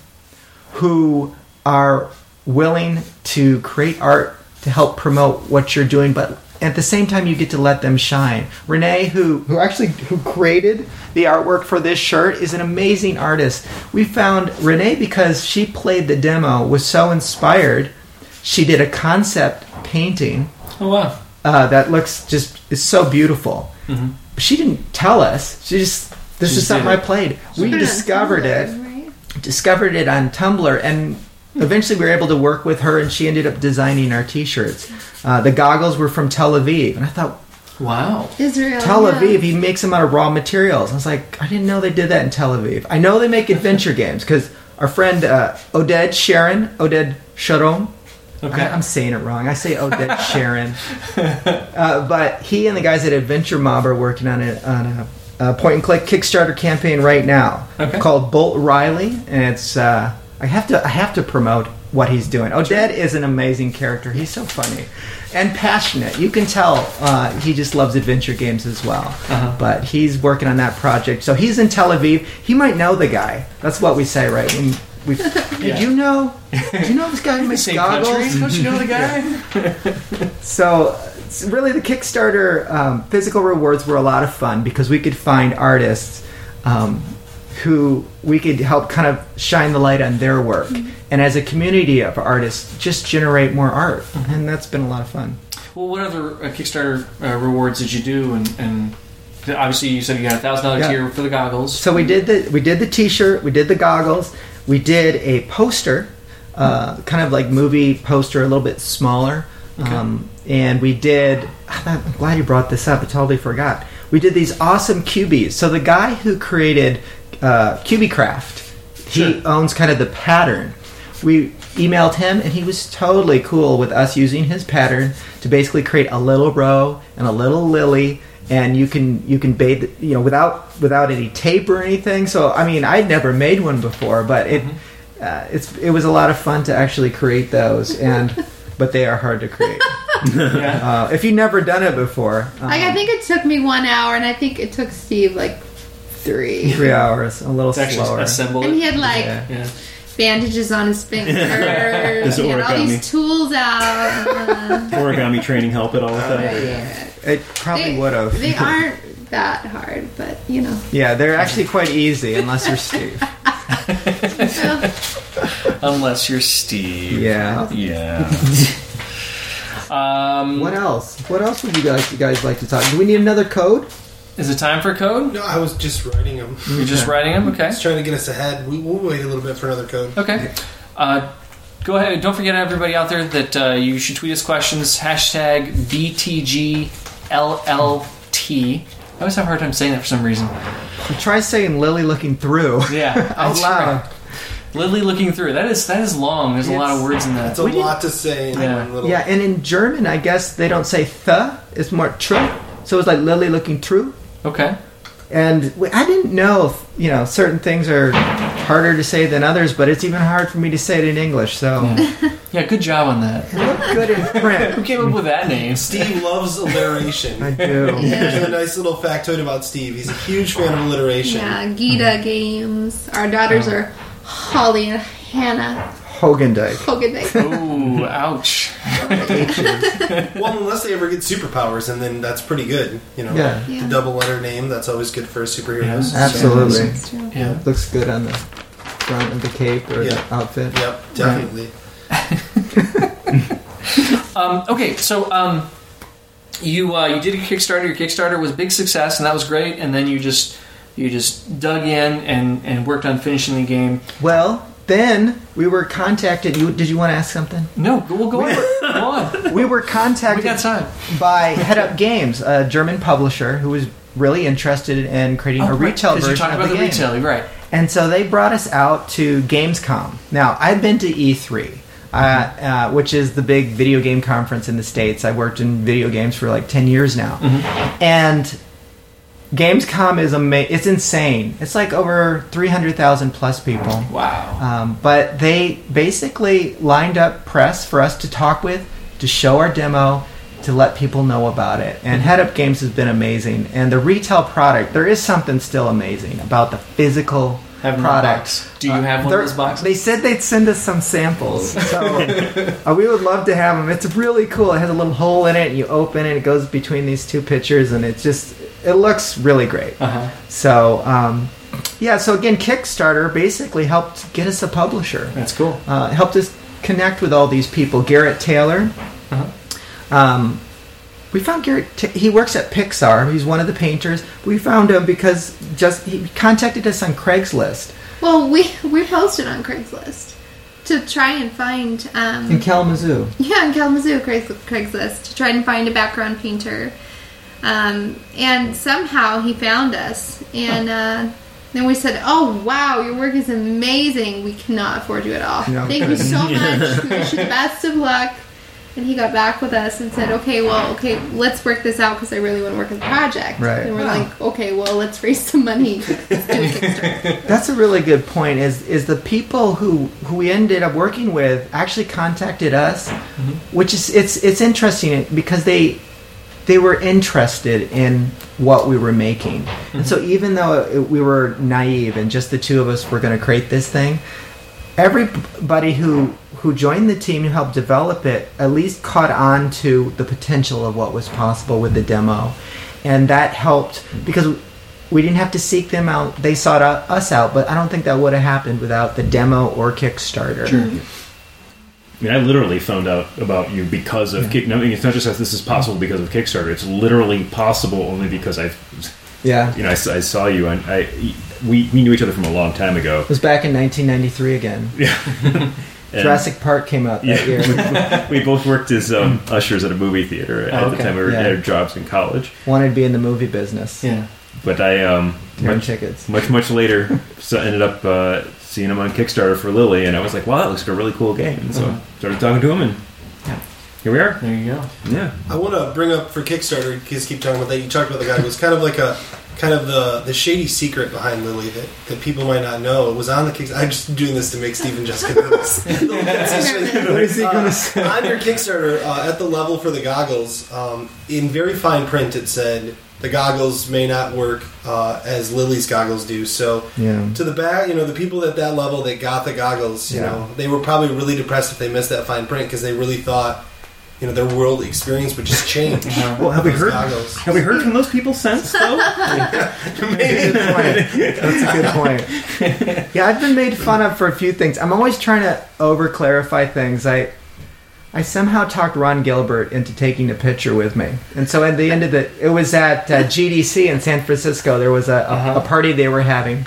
who are willing to create art to help promote what you're doing, but at the same time you get to let them shine. Renee, who who actually who created the artwork for this shirt, is an amazing artist. We found Renee because she played the demo, was so inspired, she did a concept painting Oh wow. uh, that looks just is so beautiful. Mm-hmm. She didn't tell us. She just this She is just something did I it. played. We Put it on discovered Tumblr, it right? discovered it on Tumblr, and eventually we were able to work with her, and she ended up designing our t-shirts. Uh, the goggles were from Tel Aviv, and I thought, Wow. Israel. Tel yeah. Aviv, he makes them out of raw materials. I was like, I didn't know they did that in Tel Aviv. I know they make adventure games, because our friend uh, Oded Sharon, Oded Sharon, Okay. I, I'm saying it wrong. I say Oded Sharon. Uh, but he and the guys at Adventure Mob are working on a, on a, a point-and-click Kickstarter campaign right now Okay. called Bolt Riley, and it's uh, I have to I have to promote what he's doing. Oded is an amazing character. He's so funny and passionate. You can tell uh, he just loves adventure games as well. Uh-huh. But he's working on that project. So he's in Tel Aviv. He might know the guy. That's what we say, right? When we, did you know? Did you know this guy who makes Same goggles? country. Don't you know the guy? So, it's really, the Kickstarter um, physical rewards were a lot of fun because we could find artists um, who we could help kind of shine the light on their work. And as a community of artists, just generate more art. And that's been a lot of fun. Well, what other uh, Kickstarter uh, rewards did you do? And, and obviously, you said you got a thousand dollar Yeah. tier for the goggles. So we did the we did the T-shirt, we did the goggles, we did a poster, uh, kind of like movie poster, a little bit smaller, Okay. um, and we did. I'm glad you brought this up. I totally forgot. We did these awesome cubies. So the guy who created uh, Cubicraft, he Sure. owns kind of the pattern. We emailed him, and he was totally cool with us using his pattern to basically create a little row and a little lily. And you can you can bathe, you know, without without any tape or anything. So I mean, I'd never made one before, but it uh, it's it was a lot of fun to actually create those, and but they are hard to create. Yeah. Uh, if you've never done it before, um, Like, I think it took me one hour, and I think it took Steve like three. three hours, a little To actually slower. assemble it. And he had like Yeah. Yeah. bandages on his fingers. This He had all origami. these tools out. Uh, Origami training help it all with that. yeah. It probably They, would have. they aren't that hard, but you know. Yeah, they're actually quite easy unless you're Steve. Unless you're Steve. Yeah. Yeah. um, What else? What else would you guys you guys like to talk? Do we need another code? Is it time for code? No, I was just writing them. You're just writing them? Okay. Just trying to get us ahead. We, we'll wait a little bit for another code. Okay. Uh, go ahead. Don't forget, everybody out there, that uh, you should tweet us questions. Hashtag B T G L L T. I always have a hard time saying that for some reason. Try saying Lily looking through. Yeah. Out that's loud. right. Lily looking through. That is that is long. There's a lot of It's- words in that. It's a We lot to say in Yeah. one little. Yeah, and in German, I guess they don't say th. It's more tr. So it's like Lily looking true. Okay. And we- I didn't know, if, you know, certain things are harder to say than others, but it's even hard for me to say it in English. So Yeah. Yeah, good job on that. it looked good in Who print. came up with that name? Steve loves alliteration. I do. Here's a nice little factoid about Steve. He's a huge fan of alliteration. Yeah, Gita games. Our daughters are Holly and Hannah Hogendijk. Hogendijk. Ooh, ouch. Well, unless they ever get superpowers, and then that's pretty good. You know, Yeah. Yeah. the double letter name, that's always good for superheroes. Yeah. Absolutely. That's true. Yeah. Looks good on the front of the cape or Yeah. the outfit. Yep, definitely. Um, okay, so um, you uh, you did a Kickstarter. Your Kickstarter was a big success, and that was great. And then you just you just dug in and, and worked on finishing the game. Well, then we were contacted. You did you want to ask something? No, we'll go on. Go on. We were We contacted got time. by Head Up Games, a German publisher who was really interested in creating a Oh, right, retail 'cause version you're talking of about the the game. retail, you're right. And so they brought us out to Gamescom. Now, I've been to E three, uh, uh, which is the big video game conference in the States. I've worked in video games for like ten years now. And Gamescom is ama- it's insane. It's like over three hundred thousand plus people. Wow. Um, but they basically lined up press for us to talk with, to show our demo, to let people know about it. And Head Up Games has been amazing. And the retail product, there is something still amazing about the physical Have them in a product. box. Do you have one of They're- those boxes? They said they'd send us some samples. So uh, we would love to have them. It's really cool. It has a little hole in it. And you open it. It goes between these two pictures. And it's just, it looks really great. Uh-huh. So, um, yeah, so again, Kickstarter basically helped get us a publisher. That's cool. Uh, helped us connect with all these people. Garrett Taylor. Uh-huh. Um, we found Garrett. T- he works at Pixar. He's one of the painters. We found him because just he contacted us on Craigslist Well, we we posted on Craigslist to try and find um, in Kalamazoo. yeah, in Kalamazoo, Craigs- Craigslist to try and find a background painter, um, and somehow he found us, and uh, then we said, "Oh wow, your work is amazing. We cannot afford you at all. No Thank you so much. We wish you the best of luck." And he got back with us and said, "Okay, well, okay, let's work this out because I really want to work on the project." Right. And we're Wow. like, "Okay, well, let's raise some money. Let's do a Kickstarter." That's a really good point. Is is the people who who we ended up working with actually contacted us, which is it's it's interesting because they they were interested in what we were making, and so even though it, we were naive and just the two of us were going to create this thing, everybody who who joined the team who helped develop it at least caught on to the potential of what was possible with the demo, and that helped because we didn't have to seek them out. They sought out, us out, but I don't think that would have happened without the demo or Kickstarter. Sure. I mean, I literally found out about you because of Kick. No, I mean, it's not just that this is possible because of Kickstarter. It's literally possible only because I, Yeah. you know, I, I saw you and I we, we knew each other from a long time ago. It was back in nineteen ninety-three again. And, Jurassic Park came out that year. yeah, we both worked as um, ushers at a movie theater at Oh, the okay. time we were Yeah. at our jobs in college. Wanted to be in the movie business. Yeah. But I um, Turn much, tickets. much much later, so ended up uh, seeing him on Kickstarter for Lily, and I was like, "Wow, that looks like a really cool game." And so Uh-huh. started talking to him, and here we are. There you go. Yeah, I want to bring up for Kickstarter, because keep talking about that. You talked about the guy who was kind of like a kind of the the shady secret behind Lily that, that people might not know. It was on the Kickstarter. I'm just doing this to make Steve and Jessica nervous. What is he going to say? Uh, on your Kickstarter, uh, at the level for the goggles, um, in very fine print, it said the goggles may not work uh, as Lily's goggles do. So, Yeah. to the back, you know, the people at that level that got the goggles, you Yeah. know, they were probably really depressed if they missed that fine print because they really thought, you know, their world experience would just change. Well, have we Those heard? goggles. Have we heard from those people since? Though, Good point. That's a good point. Yeah, I've been made fun of for a few things. I'm always trying to over clarify things. I I somehow talked Ron Gilbert into taking a picture with me, and so at the end of the, it was at uh, G D C in San Francisco. There was a, a, Uh-huh. a party they were having.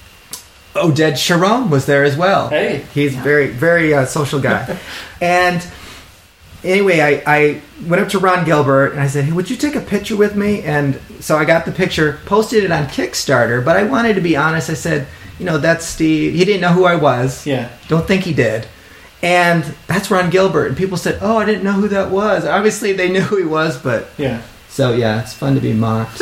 Oded Sharon was there as well. Hey. He's very very uh, social guy, and. Anyway, I, I went up to Ron Gilbert and I said, "Hey, would you take a picture with me?" And so I got the picture, posted it on Kickstarter, but I wanted to be honest. I said, you know, that's Steve. He didn't know who I was. Yeah. Don't think he did. And that's Ron Gilbert. And people said, oh, I didn't know who that was. Obviously, they knew who he was, but... Yeah. So, yeah, it's fun to be mocked.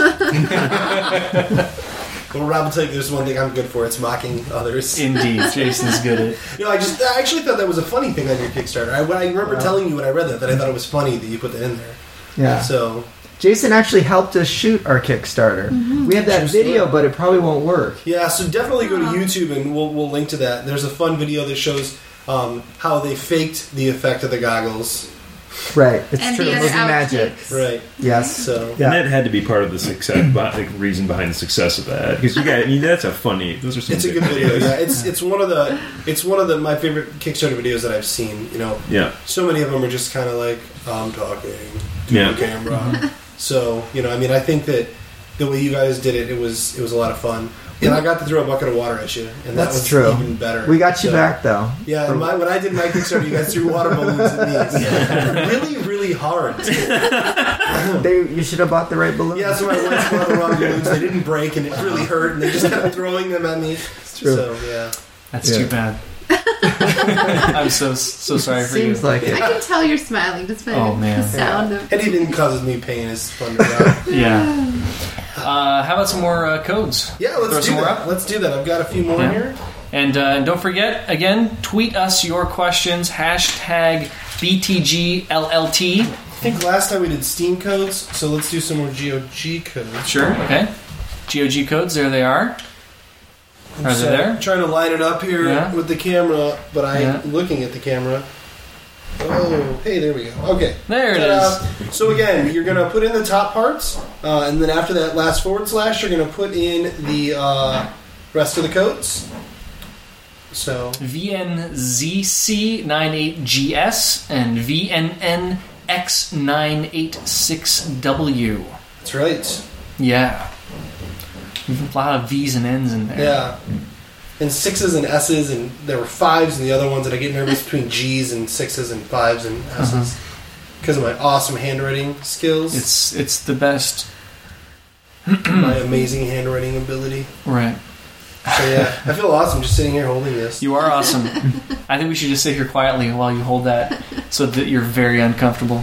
Well, Rob will tell you there's one thing I'm good for. It's mocking others. Indeed. Jason's good at it. You know, I just I actually thought that was a funny thing on your Kickstarter. I, I remember Yeah. telling you when I read that that I thought it was funny that you put that in there. Yeah. So, Jason actually helped us shoot our Kickstarter. Mm-hmm. We have that True video, story. but it probably won't work. yeah, so definitely go to Wow. YouTube and we'll, we'll link to that. There's a fun video that shows um, how they faked the effect of the goggles. Right. It's And true. the It other was magic. outtakes. Right. Yes. So, Yeah. And that had to be part of the success, the reason behind the success of that. Because you got, I mean, that's a funny. Those are some. it's a good video. Yeah, it's it's one of the it's one of the my favorite Kickstarter videos that I've seen. You know, Yeah, so many of them are just kind of like I'm talking to Yeah. the camera. So you know, I mean, I think that the way you guys did it, it was it was a lot of fun, and I got to throw a bucket of water at you, and that That's was true. even better. We got you So, back, though. Yeah, and my, when I did my Kickstarter, you guys threw water balloons at me, really, really hard. They, you should have bought the right balloon. Yeah, so my wife bought the wrong balloons. They didn't break, and it really hurt, and they just kept throwing them at me. It's true. So yeah, That's Yeah. too bad. I'm so so sorry for Seems you. like it. I can tell you're smiling just by Oh, man. the sound of. anything that causes me pain is fun to drop. Yeah. Uh, how about some more uh, codes? Yeah, Throw let's do some more that. up? Let's do that. I've got a few more Yeah. here. And uh, don't forget, again, tweet us your questions. Hashtag B T G L L T. I think last time we did Steam codes, so let's do some more G O G codes. Sure, okay. G O G codes, there they are. Are So, they there? Trying to line it up here Yeah. with the camera, but I'm Yeah. looking at the camera. Oh, hey, there we go. Okay. There it Ta-da. is. So again, you're going to put in the top parts, uh, and then after that last forward slash, you're going to put in the uh, rest of the codes. So, V N Z C ninety-eight G S and V N N X nine eighty-six W. that's right. Yeah. A lot of V's and N's in there. Yeah. And sixes and S's, and there were fives and the other ones, and I get nervous between G's and sixes and fives and S's because of my awesome handwriting skills, It's it's the best. my amazing handwriting ability. Right. So yeah, I feel awesome just sitting here holding this. You are awesome. I think we should just sit here quietly while you hold that so that you're very uncomfortable.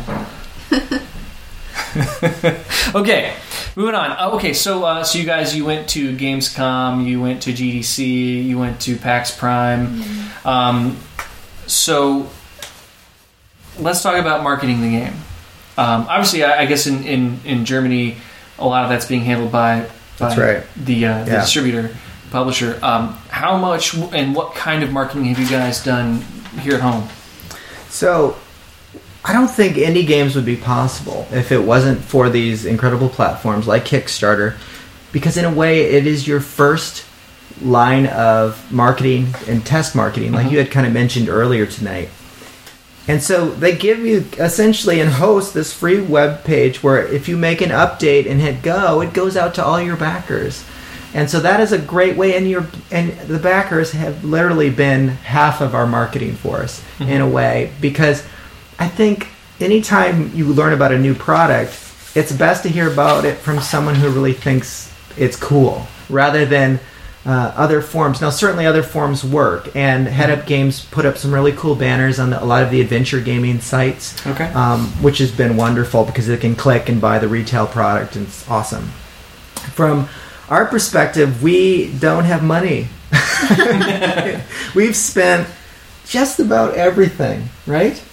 Okay, moving on. Uh, okay, so uh, so you guys, you went to Gamescom, you went to G D C, you went to PAX Prime. Um, so let's talk about marketing the game. Um, obviously, I, I guess in, in, in Germany, a lot of that's being handled by, by That's right. the, uh, the Yeah. distributor, publisher. Um, how much and what kind of marketing have you guys done here at home? So, I don't think indie games would be possible if it wasn't for these incredible platforms like Kickstarter, because in a way it is your first line of marketing and test marketing, like Mhm. you had kind of mentioned earlier tonight. And so they give you essentially and host this free web page where if you make an update and hit go, it goes out to all your backers. And so that is a great way, and your and the backers have literally been half of our marketing for us in a way, because I think anytime you learn about a new product, it's best to hear about it from someone who really thinks it's cool, rather than uh, other forums. Now, certainly other forums work, and Head Up Games put up some really cool banners on the, a lot of the adventure gaming sites, Okay. um, which has been wonderful because they can click and buy the retail product, and it's awesome. From our perspective, we don't have money. We've spent just about everything, right?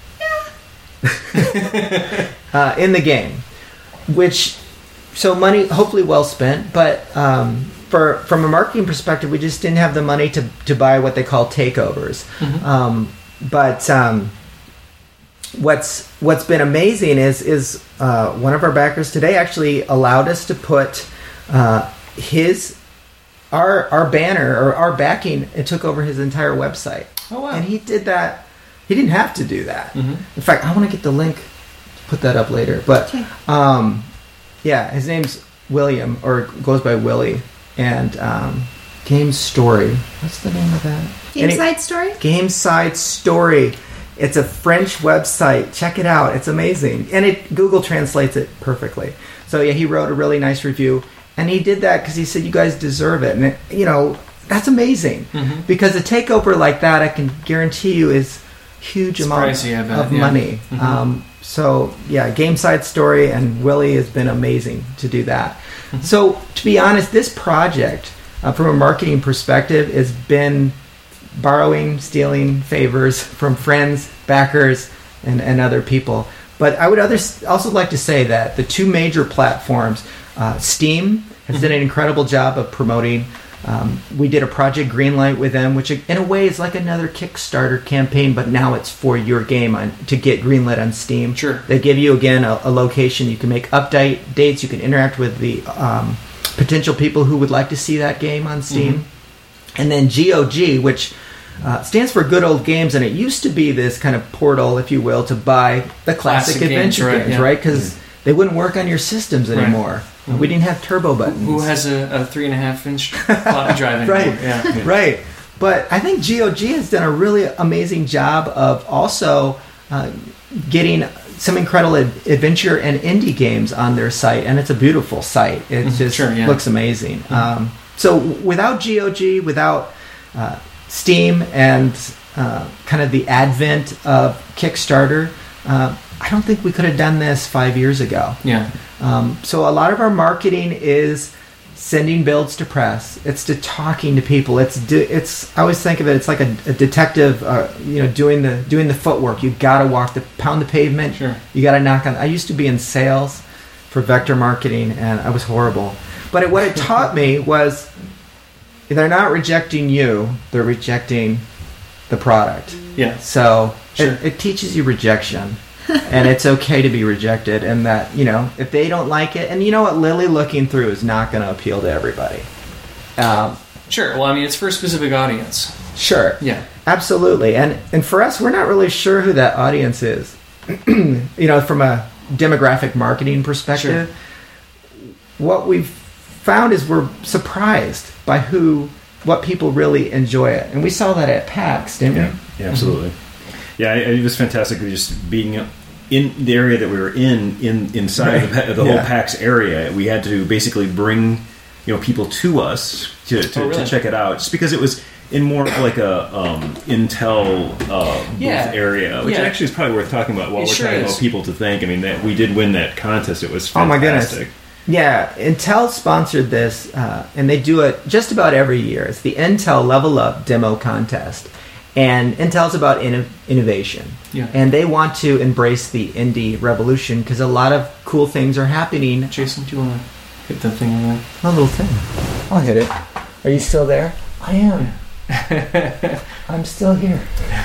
uh, in the game, which so money hopefully well spent, but um, for from a marketing perspective, we just didn't have the money to to buy what they call takeovers. Um, but um, what's what's been amazing is is uh, one of our backers today actually allowed us to put uh, his our our banner or our backing. It took over his entire website. Oh, wow. And he did that. He didn't have to do that. Mhm. In fact, I want to get the link. Put that up later. But Okay. um, yeah, his name's William, or goes by Willie. And um, Game Story. What's the name of that? Game Any- Side Story? Game Side Story. It's a French website. Check it out. It's amazing. And it Google translates it perfectly. So yeah, he wrote a really nice review. And he did that because he said, you guys deserve it. And, it, you know, that's amazing. Mm-hmm. Because a takeover like that, I can guarantee you, is huge It's amount pricey, I bet, of yeah. money. Mhm. Um, so yeah, Game Side Story and Willie has been amazing to do that. Mm-hmm. So to be honest, this project, uh, from a marketing perspective, has been borrowing, stealing favors from friends, backers, and, and other people. But I would others also like to say that the two major platforms, uh, Steam has done an incredible job of promoting. Um, we did a Project Greenlight with them, which in a way is like another Kickstarter campaign, but now it's for your game on, to get greenlit on Steam. Sure. They give you, again, a, a location. You can make update dates. You can interact with the um, potential people who would like to see that game on Steam. Mm-hmm. And then G O G, which uh, stands for Good Old Games, and it used to be this kind of portal, if you will, to buy the classic, Classic adventure games, right, games, yeah. right? Because they wouldn't work on your systems Right. anymore. Mhm. We didn't have turbo buttons. Who has a, a three and a half inch floppy drive anymore? Right. Yeah. Right. But I think G O G has done a really amazing job of also uh, getting some incredible ad- adventure and indie games on their site, and it's a beautiful site. It Mhm, just sure, yeah. looks amazing. Um, so without G O G, without uh, Steam, and uh, kind of the advent of Kickstarter, uh, I don't think we could have done this five years ago. Yeah. Um, so a lot of our marketing is sending builds to press. It's to talking to people. It's do, it's. I always think of it. It's like a, a detective. Uh, you know, doing the doing the footwork. You got to walk the pound the pavement. Sure. You got to knock on. I used to be in sales for vector marketing, and I was horrible. But it, what it taught me was they're not rejecting you. They're rejecting the product. Yeah. So Sure. it, it teaches you rejection. And it's okay to be rejected, and that, you know, if they don't like it, and you know what, Lily looking through is not going to appeal to everybody. Um, Sure. Well, I mean, it's for a specific audience. sure, Yeah. absolutely, and and for us, we're not really sure who that audience is. You know, from a demographic marketing perspective, what we've found is we're surprised by who, what people really enjoy it, and we saw that at PAX, didn't Yeah, we? yeah, absolutely. Yeah, I- it was fantastic just being in the area that we were in, in inside Right. the, pa- the Yeah. whole PAX area. We had to basically bring, you know, people to us to, to, Oh, really? to check it out, just because it was in more of like a um, Intel uh, booth Yeah. area, which Yeah. actually is probably worth talking about while It we're sure talking is. about people to thank. I mean, that we did win that contest. It was Oh my fantastic. goodness. Yeah, Intel sponsored this, uh, and they do it just about every year. It's the Intel Level Up Demo Contest. And Intel's about inno- innovation. Yeah. And they want to embrace the indie revolution because a lot of cool things are happening. Jason, do you want to hit the thing on that? A little thing. I'll hit it. Are you still there? I am. I'm still here.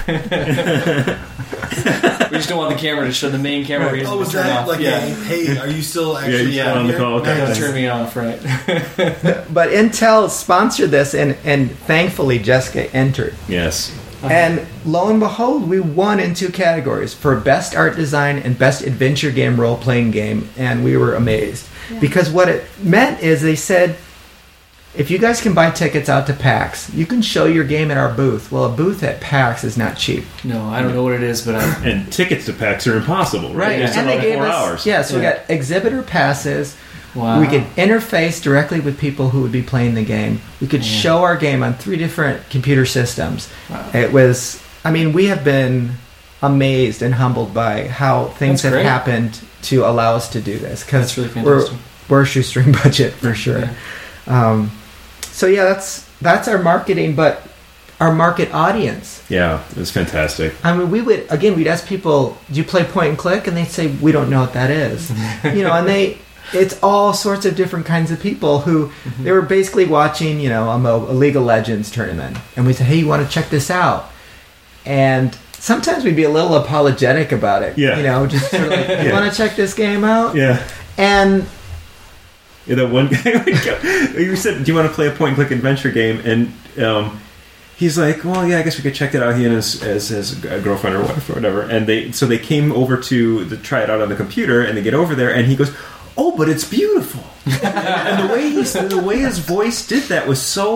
We just don't want the camera to show the main camera. reason Oh, to was turn that off. like yeah. a, hey, are you still actually Yeah, yeah, on the here? call. Okay. Don't Nice. turn me off, right? But Intel sponsored this, and, and thankfully Jessica entered. Yes. And lo and behold, we won in two categories for Best Art Design and Best Adventure Game Role Playing Game, and we were amazed. Yeah. Because what it meant is they said, if you guys can buy tickets out to PAX, you can show your game at our booth. Well, a booth at PAX is not cheap. No, I don't know what it is, but I, And tickets to PAX are impossible, right? It's And about they gave four us, hours. yeah, so we Yeah. got exhibitor passes. wow. We could interface directly with people who would be playing the game. We could Yeah. show our game on three different computer systems. Wow. It was, I mean, we have been amazed and humbled by how things That's have great. happened to allow us to do this. That's really we're, fantastic. we're a shoestring budget for sure. Um, so yeah, that's that's our marketing, but our market audience. Yeah, it was fantastic. I mean, we would again, we'd ask people, "Do you play point and click?" And they'd say, "We don't know what that is." You know, and they, it's all sorts of different kinds of people who they were basically watching, you know, a, Mo- a League of Legends tournament, and we said, "Hey, you want to check this out?" And sometimes we'd be a little apologetic about it. Yeah. You know, just sort of like, "You Yeah. want to check this game out?" Yeah. And Yeah, that one guy would go, you said, "Do you want to play a point and click adventure game?" And um, he's like, "Well, yeah, I guess we could check it out." He and his, his, his girlfriend or wife or whatever, and they so they came over to the, try it out on the computer, and they get over there, and he goes, "Oh, but it's beautiful." And the way he the way his voice did that was so.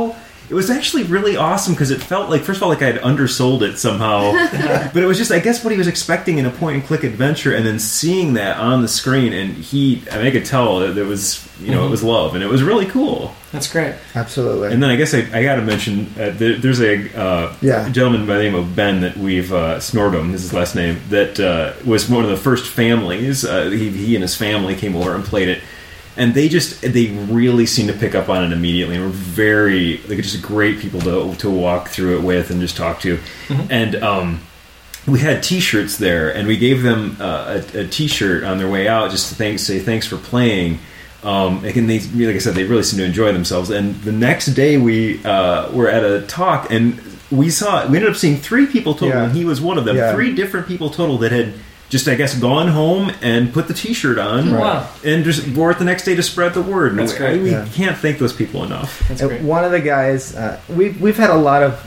it was actually really awesome because it felt like, first of all, like I had undersold it somehow. But it was just, I guess, what he was expecting in a point-and-click adventure, and then seeing that on the screen, and he, I mean, I could tell that there was, you know, mm-hmm. it was love, and it was really cool. That's great. Absolutely. And then I guess I, I got to mention, uh, there, there's a uh, yeah. gentleman by the name of Ben that we've, uh, Snordum is his last name, that uh, was one of the first families. Uh, he, he and his family came over and played it. And they just, they really seemed to pick up on it immediately, and were very, like, just great people to to walk through it with and just talk to. Mm-hmm. And um, we had T-shirts there, and we gave them uh, a, a T-shirt on their way out just to thank, say thanks for playing. Um, and they, like I said, they really seemed to enjoy themselves. And the next day we uh, were at a talk, and we saw, we ended up seeing three people total, yeah. and he was one of them. Yeah. Three different people total that had just, I guess, gone home and put the T-shirt on, wow. and just wore it the next day to spread the word. And That's we, great. We yeah. can't thank those people enough. That's great. One of the guys, uh, we've we've had a lot of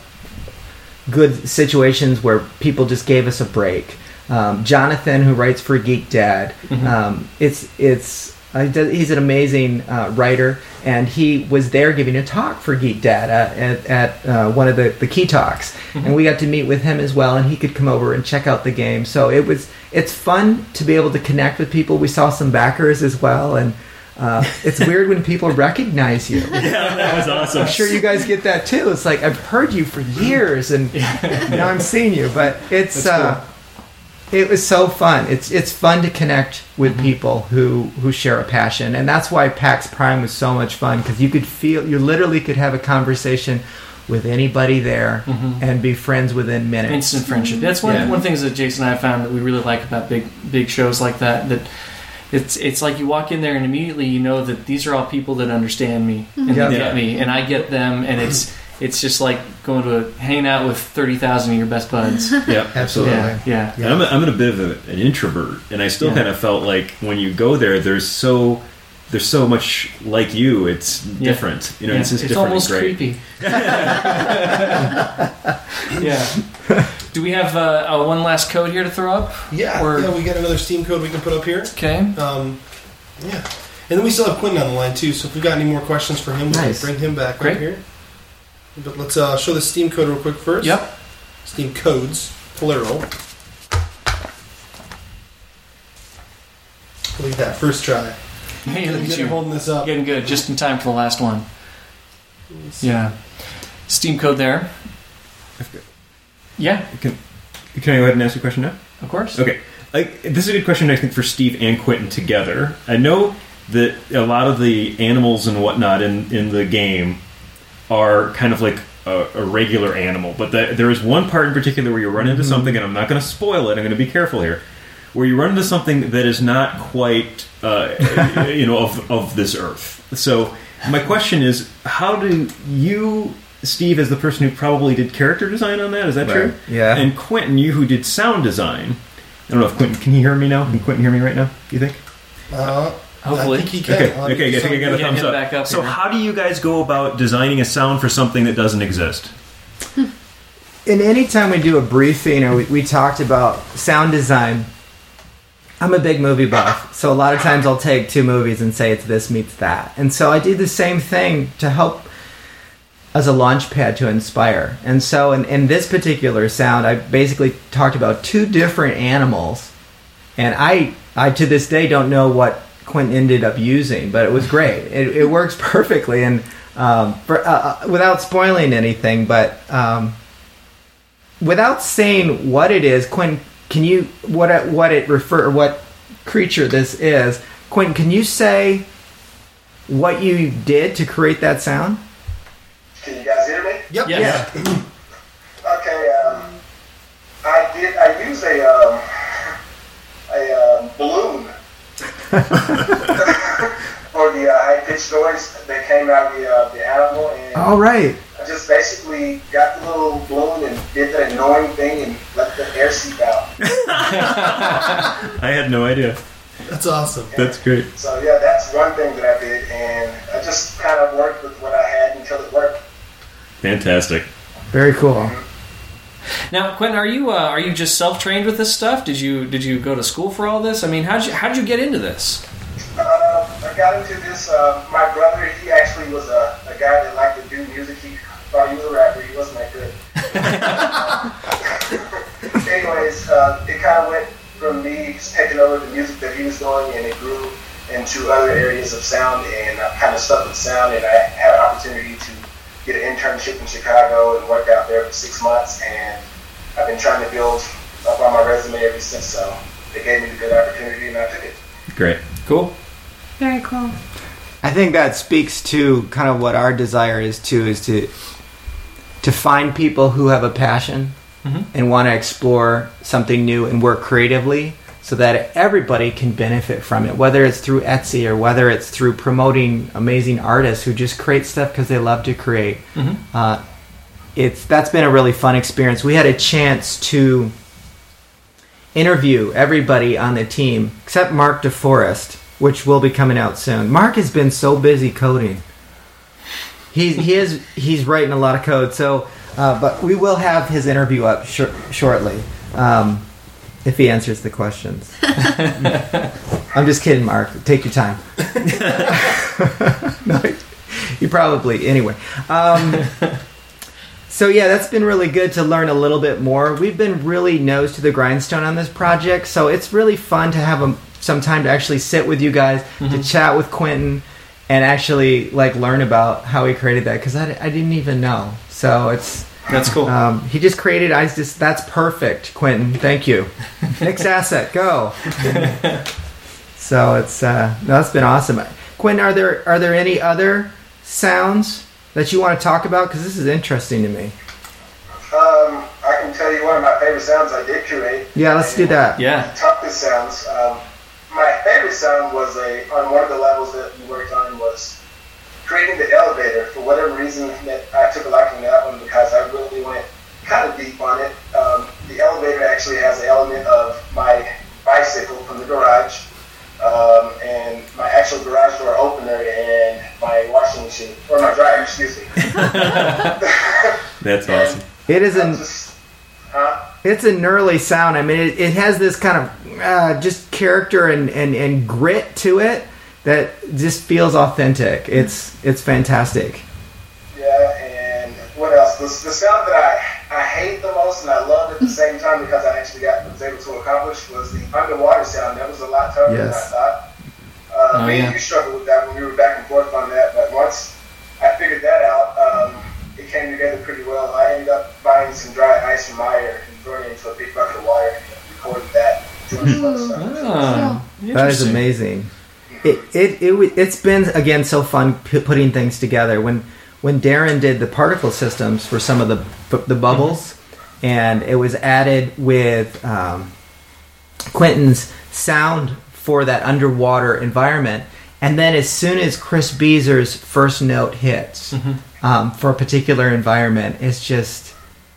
good situations where people just gave us a break. Um, Jonathan, who writes for Geek Dad, Mm-hmm. um, it's it's uh, he's an amazing uh, writer, and he was there giving a talk for Geek Dad uh, at, at uh, one of the, the Key Talks, mm-hmm. and we got to meet with him as well, and he could come over and check out the game. So it was it's fun to be able to connect with people. We saw some backers as well, and uh, it's weird when people recognize you. Yeah, that was awesome. I'm sure you guys get that too. It's like, I've heard you for years, and now I'm seeing you. But it's uh, it was so fun. It's it's fun to connect with mm-hmm. people who, who share a passion, and that's why PAX Prime was so much fun, because you could feel, you literally could have a conversation with anybody there mm-hmm. and be friends within minutes. Instant friendship. That's one Yeah. one of the things that Jason and I found that we really like about big big shows like that. That it's it's like you walk in there and immediately you know that these are all people that understand me and Yeah. they Yeah. get me, and I get them, and it's it's just like going to a, hanging out with thirty thousand of your best buds. Yeah, Absolutely. Yeah, yeah. And I'm a, I'm a bit of a, an introvert, and I still Yeah. kind of felt like when you go there, there's so there's so much like you. It's different, you know. Yeah. It's just It's different. almost and great. creepy. Yeah. Do we have uh, uh, one last code here to throw up? Yeah, Or- yeah, we got another Steam code we can put up here. Okay. Um, yeah. And then we still have Quentin on the line, too, so if we've got any more questions for him, we Nice. can bring him back Great. right here. But let's uh, show the Steam code real quick first. Yep. Steam codes, plural. Look at that, first try. Hey, You're look at good you. at holding this up. Getting good, just in time for the last one. Yeah. Steam code there. Yeah, Can, can I go ahead and ask you a question now? of course. Okay. Like, this is a good question, I think, for Steve and Quentin together. I know that a lot of the animals and whatnot in, in the game are kind of like a, a regular animal, but the, there is one part in particular where you run into something, and I'm not going to spoil it, I'm going to be careful here, where you run into something that is not quite, uh, you know, of, of this earth. So my question is, how do you... Steve, as the person who probably did character design on that, is that Right. true? Yeah. And Quentin, you who did sound design. I don't know if Quentin can you hear me now? Can Quentin hear me right now? Do you think? Uh, Hopefully. I think he can. Okay, I'll okay, I give think I got a Yeah, thumbs hit up. back up So, here. how do you guys go about designing a sound for something that doesn't exist? And any time we do a briefing or we, we talked about sound design, I'm a big movie buff, so a lot of times I'll take two movies and say it's this meets that. And so I do the same thing to help as a launch pad to inspire. And so in, in this particular sound, I basically talked about two different animals, and I, I to this day don't know what Quentin ended up using, but it was great. It, it works perfectly, and um, for, uh, without spoiling anything, but um, without saying what it is, Quentin, can you what it, what it refer what creature this is? Quentin, can you say what you did to create that sound? Can you guys hear me? Yep. Yes. Yeah. Okay, um, I did. I use a um, a um, balloon for the uh, high pitched noise that came out of the uh, the animal, and All right. I just basically got the little balloon and did the annoying thing and let the air seep out. I had no idea. That's awesome. That's great. So yeah, that's one thing that I did, and I just kind of worked with what I had until it worked. Fantastic. Very cool. Now, Quentin, are you uh, are you just self trained with this stuff? Did you did you go to school for all this? I mean, how did you how did you get into this? Uh, I got into this. Uh, my brother, he actually was a, a guy that liked to do music. He thought he was a rapper. He wasn't that good. Anyways, uh, it kind of went from me taking over the music that he was doing, and it grew into other areas of sound, and I kind of stuck with sound, and I had an opportunity to get an internship in Chicago and work out there for six months, and I've been trying to build up on my resume ever since, so they gave me the good opportunity, and I took it. Great. Cool. Very cool. I think that speaks to kind of what our desire is too, is to to find people who have a passion Mhm. and want to explore something new and work creatively so that everybody can benefit from it, whether it's through Etsy or whether it's through promoting amazing artists who just create stuff because they love to create. Mhm. Uh, it's that's been a really fun experience. We had a chance to interview everybody on the team except Mark DeForest, which will be coming out soon. Mark has been so busy coding. He he is he's writing a lot of code. So, uh, but we will have his interview up sh- shortly um, if he answers the questions. I'm just kidding, Mark. Take your time. No, you probably anyway. Um, so yeah, that's been really good to learn a little bit more. We've been really nose to the grindstone on this project, so it's really fun to have a, some time to actually sit with you guys, Mm-hmm. to chat with Quentin, and actually like learn about how he created that, because I, I didn't even know. So it's That's cool. um, he just created. I just that's perfect, Quentin. Thank you. Next asset, go. So it's uh, no, that's been awesome. Quentin, are there are there any other sounds that you want to talk about? Because this is interesting to me. Um, I can tell you one of my favorite sounds I did curate. Yeah, let's do that. Yeah. Toughest sounds. Um, my favorite sound was a on one of the levels that we worked on was creating the elevator. For whatever reason, that I took a liking to that one because I really went kind of deep on it. Um, the elevator actually has an element of my bicycle from the garage, um, and my actual garage door opener, and my washing machine or my dryer. Excuse me. That's awesome. It is I'm an just, huh? it's a gnarly sound. I mean, it, it has this kind of uh, just character and, and, and grit to it that just feels authentic. It's it's fantastic. Yeah, and what else? The, the sound that I, I hate the most and I loved at the same time because I actually got was able to accomplish was the underwater sound. That was a lot tougher Yes. than I thought. Uh, Oh, me yeah. and you struggled with that when we were back and forth on that, but once I figured that out, um, it came together pretty well. I ended up buying some dry ice from Meyer and throwing it into a big bucket of water and recorded that. Doing some other stuff. Ah, That is interesting. amazing. It it, it w- it's been again so fun p- putting things together. When when Darren did the particle systems for some of the b- the bubbles, and it was added with um, Quentin's sound for that underwater environment, and then as soon as Chris Beezer's first note hits um, for a particular environment, it's just.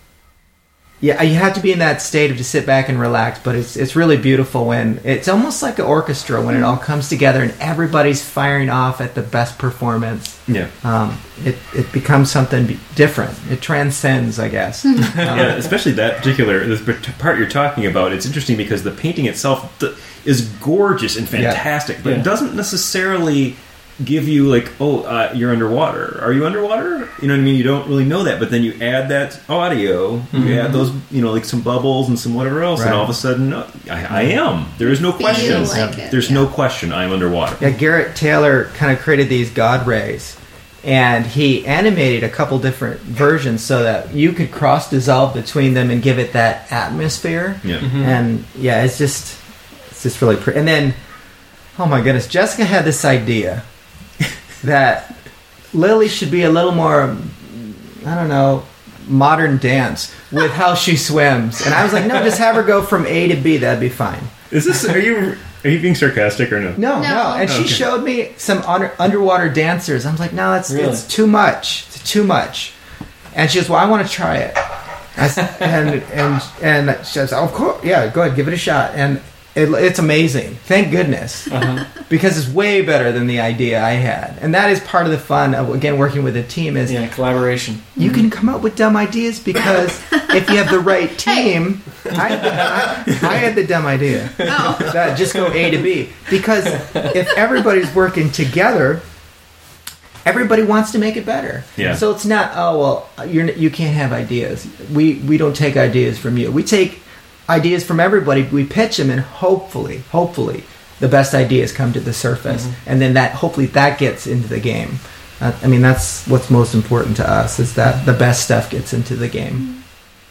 Yeah, you have to be in that state of to sit back and relax, but it's it's really beautiful when it's almost like an orchestra when it all comes together and everybody's firing off at the best performance. Yeah. Um, it it becomes something be- different. It transcends, I guess. Um, Yeah, especially that particular this part you're talking about. It's interesting because the painting itself th- is gorgeous and fantastic, but Yeah. it doesn't necessarily give you like, oh, uh, you're underwater. Are you underwater? You know what I mean? You don't really know that, but then you add that audio, you add those, you know, like some bubbles and some whatever else, Right. and all of a sudden, uh, I, I am. There is no question. like it, There's yeah. no question. I'm underwater. Yeah, Garrett Taylor kind of created these God rays, and he animated a couple different versions so that you could cross dissolve between them and give it that atmosphere. Yeah. And yeah, it's just it's just really pretty. And then, oh my goodness, Jessica had this idea that Lily should be a little more, I don't know, modern dance with how she swims. And I was like, no, just have her go from A to B. That'd be fine. Is this? Are you? Are you being sarcastic or no? No, no. No. And she Okay. showed me some under, underwater dancers. I was like, no, that's Really? it's too much. It's too much. And she goes, well, I want to try it. I s and and and she says, of course, yeah, go ahead, give it a shot. And it, it's amazing. Thank goodness, Uh-huh. because it's way better than the idea I had. And that is part of the fun of again working with a team is Yeah, collaboration. you can come up with dumb ideas because if you have the right team, I, I, I had the dumb idea. Oh. That just go A to B. Because if everybody's working together, everybody wants to make it better. Yeah. So it's not, oh, well, you're, you can't have ideas. We, we don't take ideas from you. We take ideas from everybody. We pitch them, and hopefully, hopefully, the best ideas come to the surface. Mm-hmm. And then that, hopefully, that gets into the game. Uh, I mean, that's what's most important to us, is that the best stuff gets into the game.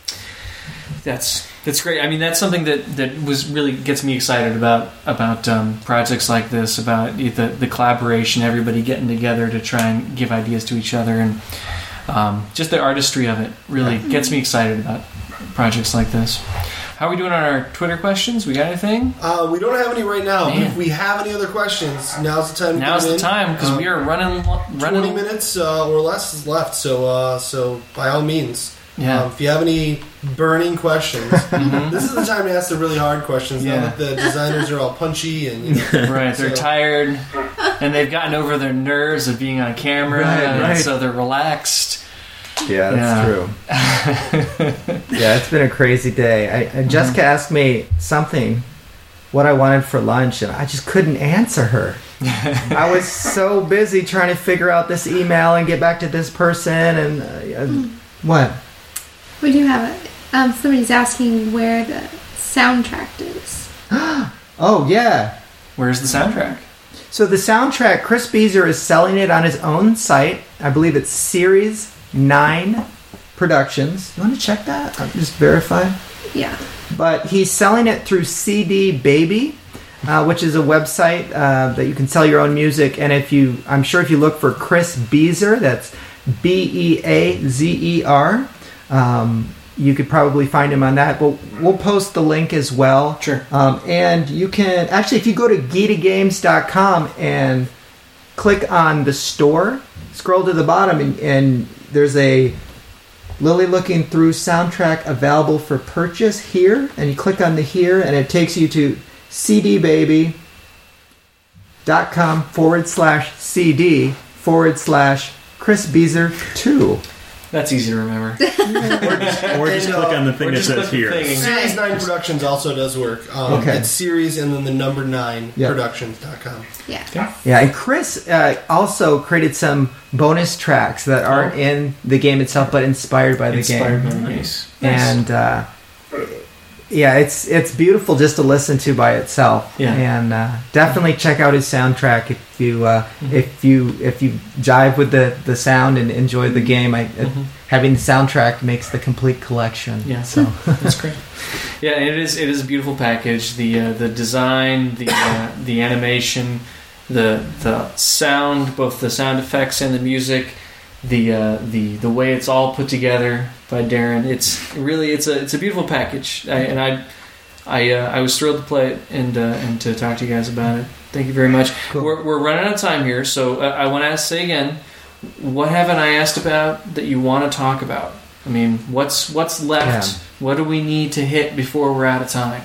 That's that's great. I mean, that's something that, that was really gets me excited about about um, projects like this, about the the collaboration, everybody getting together to try and give ideas to each other, and um, just the artistry of it really gets me excited about projects like this. How are we doing on our Twitter questions? We got anything? Uh, we don't have any right now. Man. If we have any other questions, now's the time to Now's get the in. time, because Um, we are running running twenty minutes uh, or less is left, so uh, so by all means, Yeah. um, if you have any burning questions, this is the time to ask the really hard questions. Yeah. Now that the designers are all punchy and you know, Right, they're So- tired, and they've gotten over their nerves of being on camera, Right, and right. so they're relaxed. Yeah, that's Yeah. true. Yeah, it's been a crazy day. I, and Jessica asked me something, what I wanted for lunch, and I just couldn't answer her. I was so busy trying to figure out this email and get back to this person, and uh, uh, what? We do have it. Um, somebody's asking where the soundtrack is. Oh, yeah. Where's the soundtrack? So the soundtrack, Chris Beezer is selling it on his own site. I believe it's Series nine Productions. You want to check that? I'll just verify. Yeah. But he's selling it through C D Baby, uh, which is a website uh, that you can sell your own music. And if you, I'm sure if you look for Chris Beezer, that's B E A Z E R, um, you could probably find him on that. But we'll post the link as well. Sure. Um, and you can, actually, if you go to gita games dot com and click on the store, scroll to the bottom, and, and there's a Lily Looking Through soundtrack available for purchase here, and you click on the here, and it takes you to cdbaby.com forward slash cd forward slash Chris Beezer two. That's easy to remember. Or just And, uh, click on the thing or that just says click the here. thing. Series nine Productions also does work. Um, Okay. It's series and then the number nine Yep. productions dot com. Yeah. Yeah, and Chris uh, also created some bonus tracks that aren't in the game itself, but inspired by the Inspired game. by the nice. And uh, yeah, it's it's beautiful just to listen to by itself. Yeah. And uh, definitely check out his soundtrack if you uh, Mm-hmm. if you if you jive with the, the sound and enjoy the game. I, Mhm. Having the soundtrack makes the complete collection. Yeah. So That's great. Yeah, and it is it is a beautiful package. The uh, the design, the uh, the animation, the the sound, both the sound effects and the music, the uh, the the way it's all put together by Darren. It's really it's a it's a beautiful package. I, and I I uh, I was thrilled to play it and uh, and to talk to you guys about it. Thank you very much. Cool. We're we're running out of time here, so uh, I want to say again, what haven't I asked about that you want to talk about? I mean, what's what's left? Yeah. What do we need to hit before we're out of time?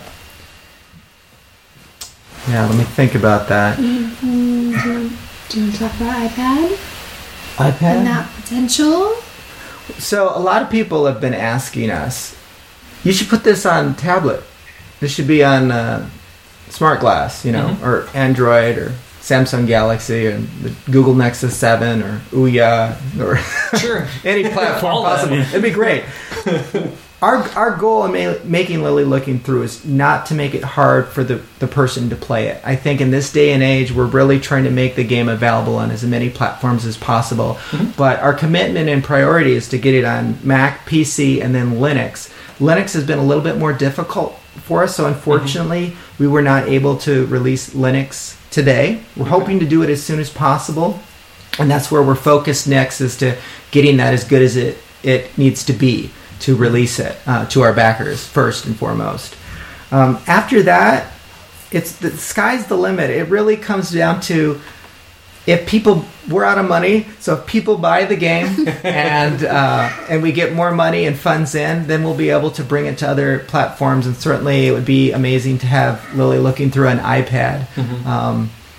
yeah, let me think about that. Mm, do, you, do you want to talk about iPad iPad. and that potential? So a lot of people have been asking us, you should put this on tablet. This should be on uh, Smart Glass, you know, Mhm. or Android, or Samsung Galaxy, or the Google Nexus seven, or Ouya, or Sure. any platform All that. possible. It'd be great. Our our goal in ma- making Lily Looking Through is not to make it hard for the, the person to play it. I think in this day and age, we're really trying to make the game available on as many platforms as possible. Mhm. But our commitment and priority is to get it on Mac, P C, and then Linux. Linux has been a little bit more difficult for us, so unfortunately, we were not able to release Linux today. We're hoping to do it as soon as possible, and that's where we're focused next, is to getting that as good as it, it needs to be to release it uh, to our backers first and foremost. Um, after that, it's the sky's the limit. It really comes down to if people, we're out of money, so if people buy the game and uh, and we get more money and funds in, then we'll be able to bring it to other platforms. And certainly, it would be amazing to have Lily Looking Through an iPad. Mhm. Um,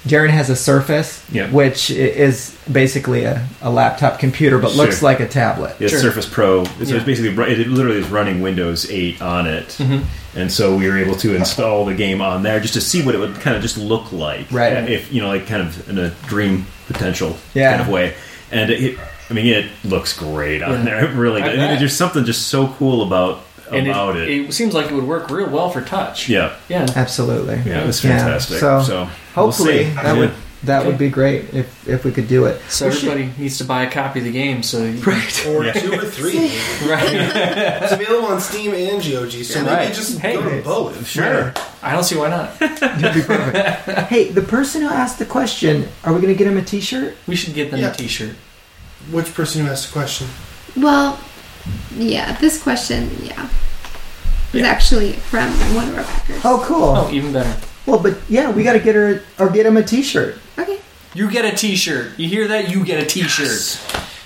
Jaron has a Surface, Yeah. which i- is basically a, a laptop computer, but looks Sure. like a tablet. Yeah, Sure. Surface Pro. So Yeah. it's basically ru- it literally is running Windows eight on it, Mhm. and so we were able to install the game on there just to see what it would kind of just look like, Right. If you know, like kind of in a dream potential Yeah. kind of way. And it, I mean, it looks great on Yeah. there. It really I does. bet. There's something just so cool about And about it, it. it seems like it would work real well for touch. Yeah, Yeah. Absolutely. yeah, it was Yeah. fantastic. So, So, Hopefully we'll see. that Yeah. would that Okay. would be great if if we could do it. So We should- everybody needs to buy a copy of the game. So you, right. Or Yeah. two or three. right. It's available on Steam and G O G, so Yeah, maybe right. just Hey, go to it's- both. Sure. I don't see why not. It'd be perfect. Hey, the person who asked the question, are we going to get him a T-shirt? We should get them Yeah. a T-shirt. Which person who asked the question? Well, yeah, this question, yeah, was Yeah. actually from one of our backers. Oh, cool. Oh, even better. Well, but yeah, we got to get her or get him a T-shirt. Okay. You get a T-shirt. You hear that? You get a T-shirt.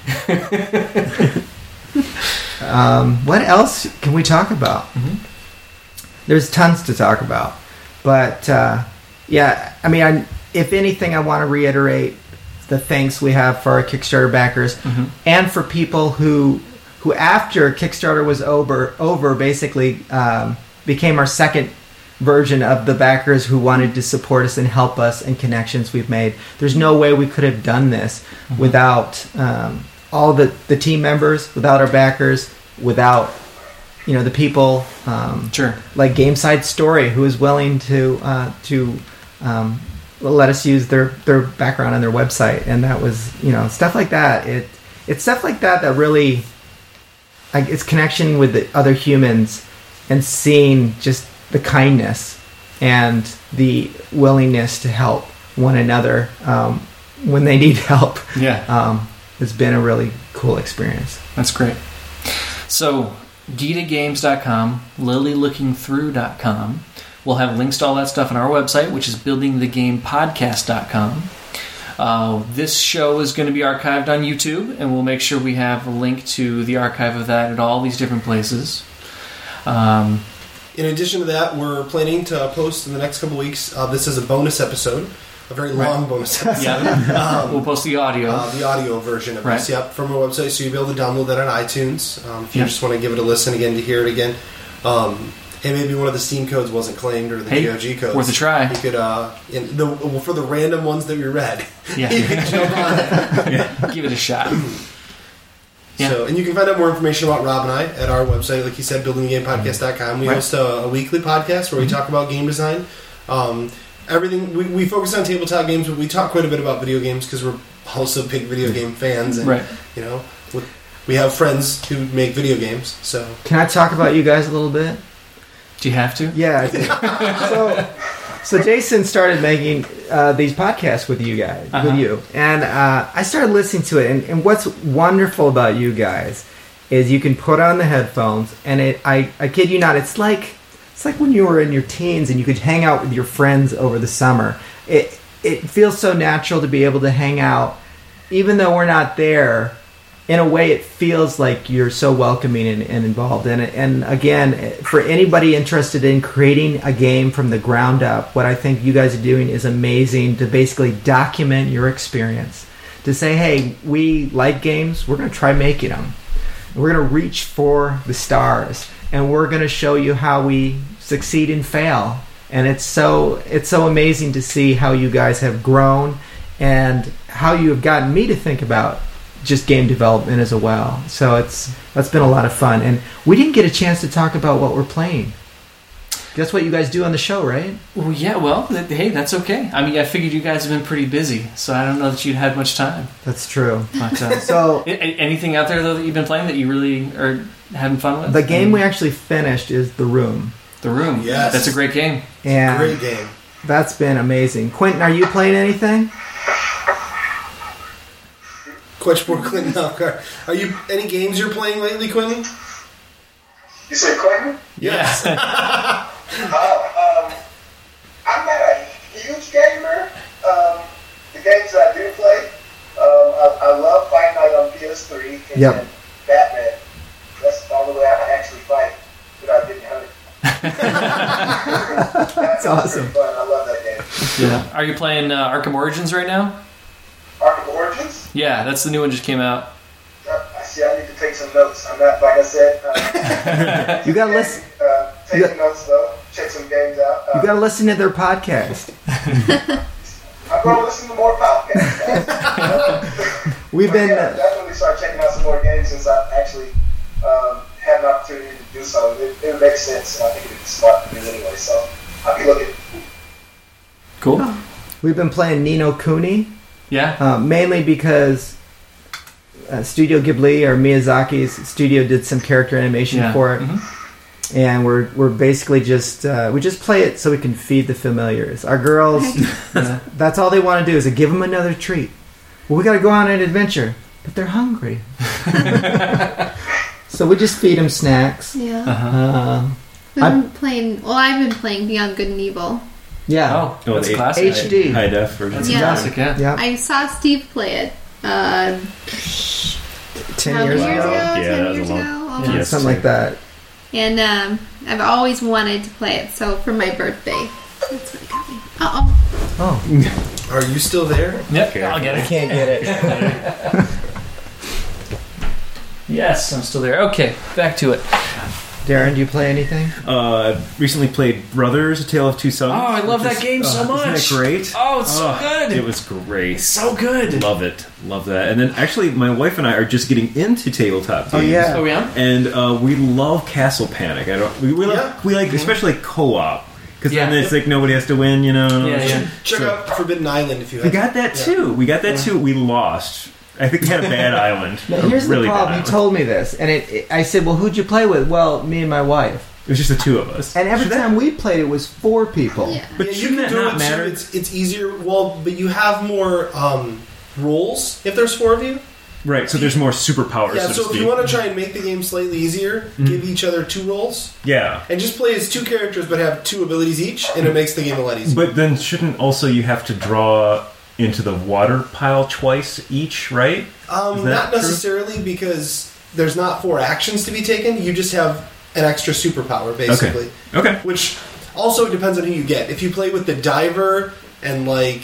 Um, what else can we talk about? Mhm. There's tons to talk about, but uh, yeah, I mean, I, if anything, I want to reiterate the thanks we have for our Kickstarter backers Mhm. and for people who who after Kickstarter was over, over basically um, became our second version of the backers who wanted to support us and help us and connections we've made. There's no way we could have done this without um, all the, the team members, without our backers, without you know the people um, Sure. like Gameside Story, who is willing to uh, to um, let us use their their background on their website, and that was you know stuff like that. It it's stuff like that that really like it's connection with the other humans and seeing just the kindness and the willingness to help one another um, when they need help. Yeah. Um, has been a really cool experience. That's great. So, gita games dot com, lily looking through dot com. We'll have links to all that stuff on our website, which is building the game podcast dot com. Uh, this show is going to be archived on YouTube, and we'll make sure we have a link to the archive of that at all these different places. Um, In addition to that, we're planning to post in the next couple weeks. Uh, this is a bonus episode, a very long bonus episode. yeah, Um, we'll post the audio. Uh, the audio version of Right. this, yep, from our website, so you'll be able to download that on iTunes. Um, if you Yep. just want to give it a listen again to hear it again. Um, hey, maybe one of the Steam codes wasn't claimed, or the Hey, G O G codes. worth a try. You could, uh, in the, well, for the random ones that we read, Yeah. you could jump on it. Give it a shot. Yeah. So, and you can find out more information about Rob and I at our website, like you said, building the game podcast dot com. We Right. host a, a weekly podcast where we Mhm. talk about game design. Um, everything we, we focus on tabletop games, but we talk quite a bit about video games because we're also big video game fans, and Right. you know, with, we have friends who make video games. So, Can I talk about you guys a little bit? Do you have to? Yeah. I think. so, so Jason started making uh, these podcasts with you guys, Uh-huh. with you, and uh, I started listening to it. And, and what's wonderful about you guys is you can put on the headphones, and it. I, I kid you not, it's like it's like when you were in your teens and you could hang out with your friends over the summer. It it feels so natural to be able to hang out, even though we're not there. In a way, it feels like you're so welcoming and, and involved. And, and again, for anybody interested in creating a game from the ground up, what I think you guys are doing is amazing to basically document your experience. To say, hey, we like games, we're going to try making them. We're going to reach for the stars. And we're going to show you how we succeed and fail. And it's so it's so amazing to see how you guys have grown and how you have gotten me to think about just game development as well. So it's that's been a lot of fun, and we didn't get a chance to talk about what we're playing. That's what you guys do on the show, right? Well, yeah, well, th- hey, that's okay. I mean, I figured you guys have been pretty busy, so I don't know that you'd had much time. That's true. But, uh, So a- a- anything out there, though, that you've been playing that you really are having fun with? the game we actually finished is The Room, The Room. Yes. That's a great game. and great game. that's been amazing. Quentin, are you playing anything? Question for Clinton off guard. Are you any games you're playing lately, Quentin? You say Clinton? Yes. Oh, um, I'm not a huge gamer. Um, the games that I do play, um, I, I love Fight Night on P S three and Yep. then Batman. That's the only way I actually fight without getting hurt. That's awesome. Fun. I love that game. Yeah. Are you playing uh, Arkham Origins right now? Arkham Origins? Yeah, that's the new one just came out. Uh, I see. I need to take some notes. I'm not, like I said. Uh, You gotta listen. Uh, take You some notes though. Check some games out. Uh, You got to listen to their podcast. I'm going to listen to more podcasts. We've been. yeah, definitely start checking out some more games since I actually um, had an opportunity to do so. It, it makes sense, and I think it'd be smart to do anyway. So I'll be looking. Cool. We've been playing Ni no Kuni, Yeah. uh, mainly because uh, Studio Ghibli or Miyazaki's studio did some character animation Yeah. for it, Mhm. and we're we're basically just uh, we just play it so we can feed the familiars. Our girls, Yeah. that's all they want to do is to give them another treat. Well, we got to go on an adventure, but they're hungry, so we just feed them snacks. Yeah. Uh-huh. Uh, We've I'm- been playing. Well, I've been playing Beyond Good and Evil. yeah, Oh, Oh, that's the classic. H D. high def version. That's Yeah. classic, yeah. yeah. I saw Steve play it. Uh, Ten how years many years ago, ago? Yeah, Ten that was years a long- ago. Oh, Yeah. Yes. something like that. And um, I've always wanted to play it. So for my birthday, that's what it got me. Uh oh. Oh, Are you still there? Yep, I'll get it. can't get it. Yes, I'm still there. Okay, back to it. Darren, do you play anything? Uh, recently played Brothers: A Tale of Two Sons. Oh, I love which that game so uh, much. Isn't that great? Oh, it's so Oh, good. It was great. So good. Love it. Love that. And then actually, my wife and I are just getting into tabletop games. Oh, yeah. Oh, yeah? And uh, we love Castle Panic. I don't. We, we Yeah. like we like especially co-op because Yeah. then it's like nobody has to win. You know. Yeah, yeah. Check So- out Forbidden Island if you We have. got that too. We got that too. We lost. I think we had a bad island. Now, A here's really the bad problem. You island. told me this, and it, it, I said, "Well, who'd you play with?" Well, me and my wife. It was just the two of us. And every Should that- time we played, it was four people. Yeah. But Yeah, you shouldn't can that do not it matter? too. It's it's easier. Well, but you have more um, roles if there's four of you. Right. So there's more superpowers. Yeah. so, So to if you speak. want to try and make the game slightly easier, give each other two roles yeah. and just play as two characters, but have two abilities each, and it makes the game a lot easier. But then shouldn't also you have to draw into the water pile twice each, right? Um, Is that not true? necessarily because there's not four actions to be taken. You just have an extra superpower, basically. Okay. Which also depends on who you get. If you play with the diver and like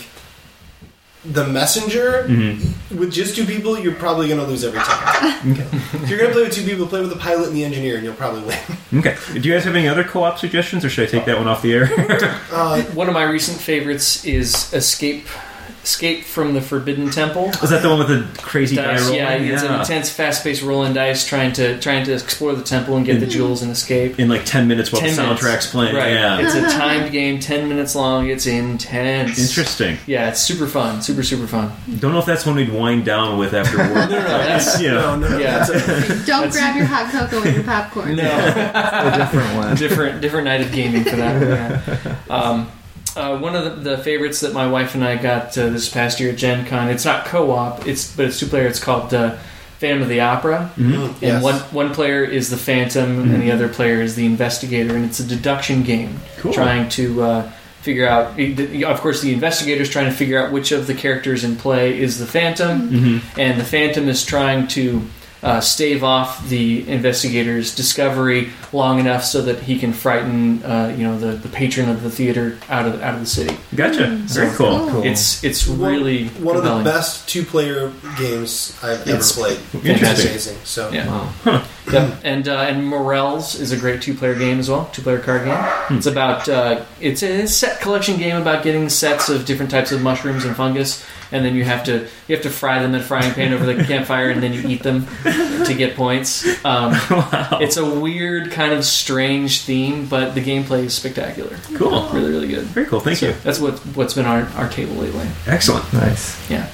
the messenger Mm-hmm. with just two people, you're probably going to lose every time. If you're going to play with two people, play with the pilot and the engineer, and you'll probably win. Okay. Do you guys have any other co-op suggestions, or should I take that one off the air? Uh, One of my recent favorites is Escape Escape from the Forbidden Temple. Was that the one with the crazy die Dice, rolling? yeah, it's an intense, fast-paced rolling dice, trying to trying to explore the temple and get the jewels and escape. In like ten minutes while Ten the minutes. soundtrack's playing. Right. Yeah. It's a timed game, ten minutes long. It's intense. Interesting. Yeah, it's super fun. Super, super fun. Don't know if that's one we'd wind down with after work. No, no, no, that's- you know. no, no, Yeah. that's a, Don't grab your hot cocoa and your popcorn. No. A different one. different different night of gaming for that. Yeah. Um, uh, one of the, the favorites that my wife and I got uh, this past year at Gen Con. It's not co-op. It's but it's two player. It's called uh, Phantom of the Opera. Mhm. And yes. one one player is the Phantom, and the other player is the investigator, and it's a deduction game, Cool. trying to uh, figure out. Of course, the investigator is trying to figure out which of the characters in play is the Phantom, Mm-hmm. and the Phantom is trying to uh, stave off the investigator's discovery long enough so that he can frighten, uh, you know, the, the patron of the theater out of out of the city. Gotcha. Very So- cool. Cool. It's it's really one of the compelling. best two-player games I've It's ever played. interesting. It's amazing. So Yeah. Wow. Yep. And uh, and Morels is a great two-player game as well, two-player card game. It's about uh, it's a set collection game about getting sets of different types of mushrooms and fungus, and then you have to you have to fry them in a frying pan over the campfire, and then you eat them to get points. Um, Wow. It's a weird kind of strange theme, but the gameplay is spectacular. Cool. Really, really good. Very cool. Thank So you. that's what what's been our, our table lately. Excellent. Nice. Yeah.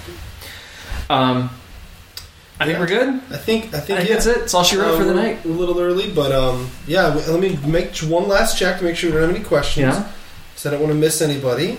Um, I think Yeah. we're good. I think I I think, think yeah. that's it. It's all she wrote Uh, for the we're night. A little early, but um, yeah. w- Let me make one last check to make sure we don't have any questions. Yeah. So I don't want to miss anybody.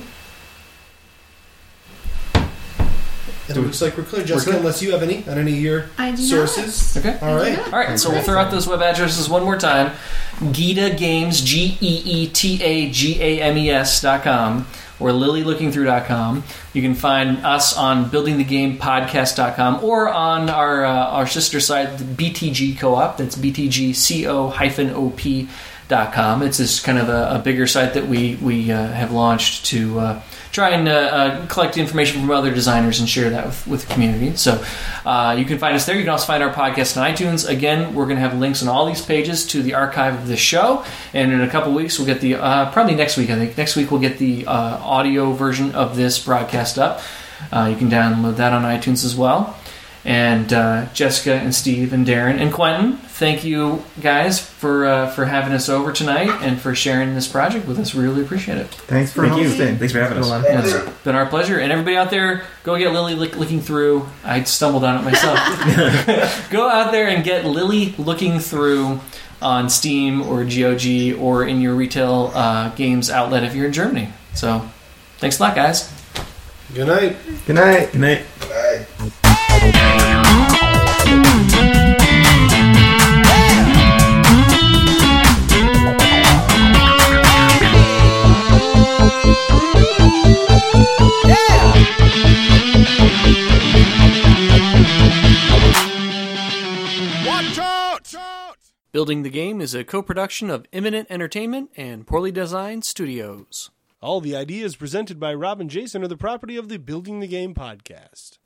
And it looks like we're clear, Jessica. good? Unless you have any on any of your I do sources. Okay. All right. All right, so we'll throw out those web addresses one more time. Geeta Games, G E E T A G A M E S dot com or lily looking through dot com. You can find us on building the game podcast dot com or on our uh, our sister site, the B T G Co-op. That's B T G C O O P dot com. It's this kind of a, a bigger site that we we uh, have launched to uh, try and uh, uh, collect information from other designers and share that with, with the community. So uh, you can find us there. You can also find our podcast on iTunes. Again, we're going to have links on all these pages to the archive of this show. And in a couple weeks, we'll get the, uh, probably next week, I think. Next week, we'll get the uh, audio version of this broadcast up. Uh, you can download that on iTunes as well. And uh, Jessica and Steve and Darren and Quentin, thank you guys for uh, for having us over tonight and for sharing this project with us. We really appreciate it. Thanks for Thank you. hosting. Thanks for having us. It's been a lot of fun. Yeah, it's been our pleasure. And everybody out there, go get Lily Lick- Looking Through. I stumbled on it myself. Go out there and get Lily Looking Through on Steam or G O G or in your retail uh, games outlet if you're in Germany. So, thanks a lot, guys. Good night. Good night. Good night. Building the Game is a co-production of Imminent Entertainment and Poorly Designed Studios. All the ideas presented by Rob and Jason are the property of the Building the Game podcast.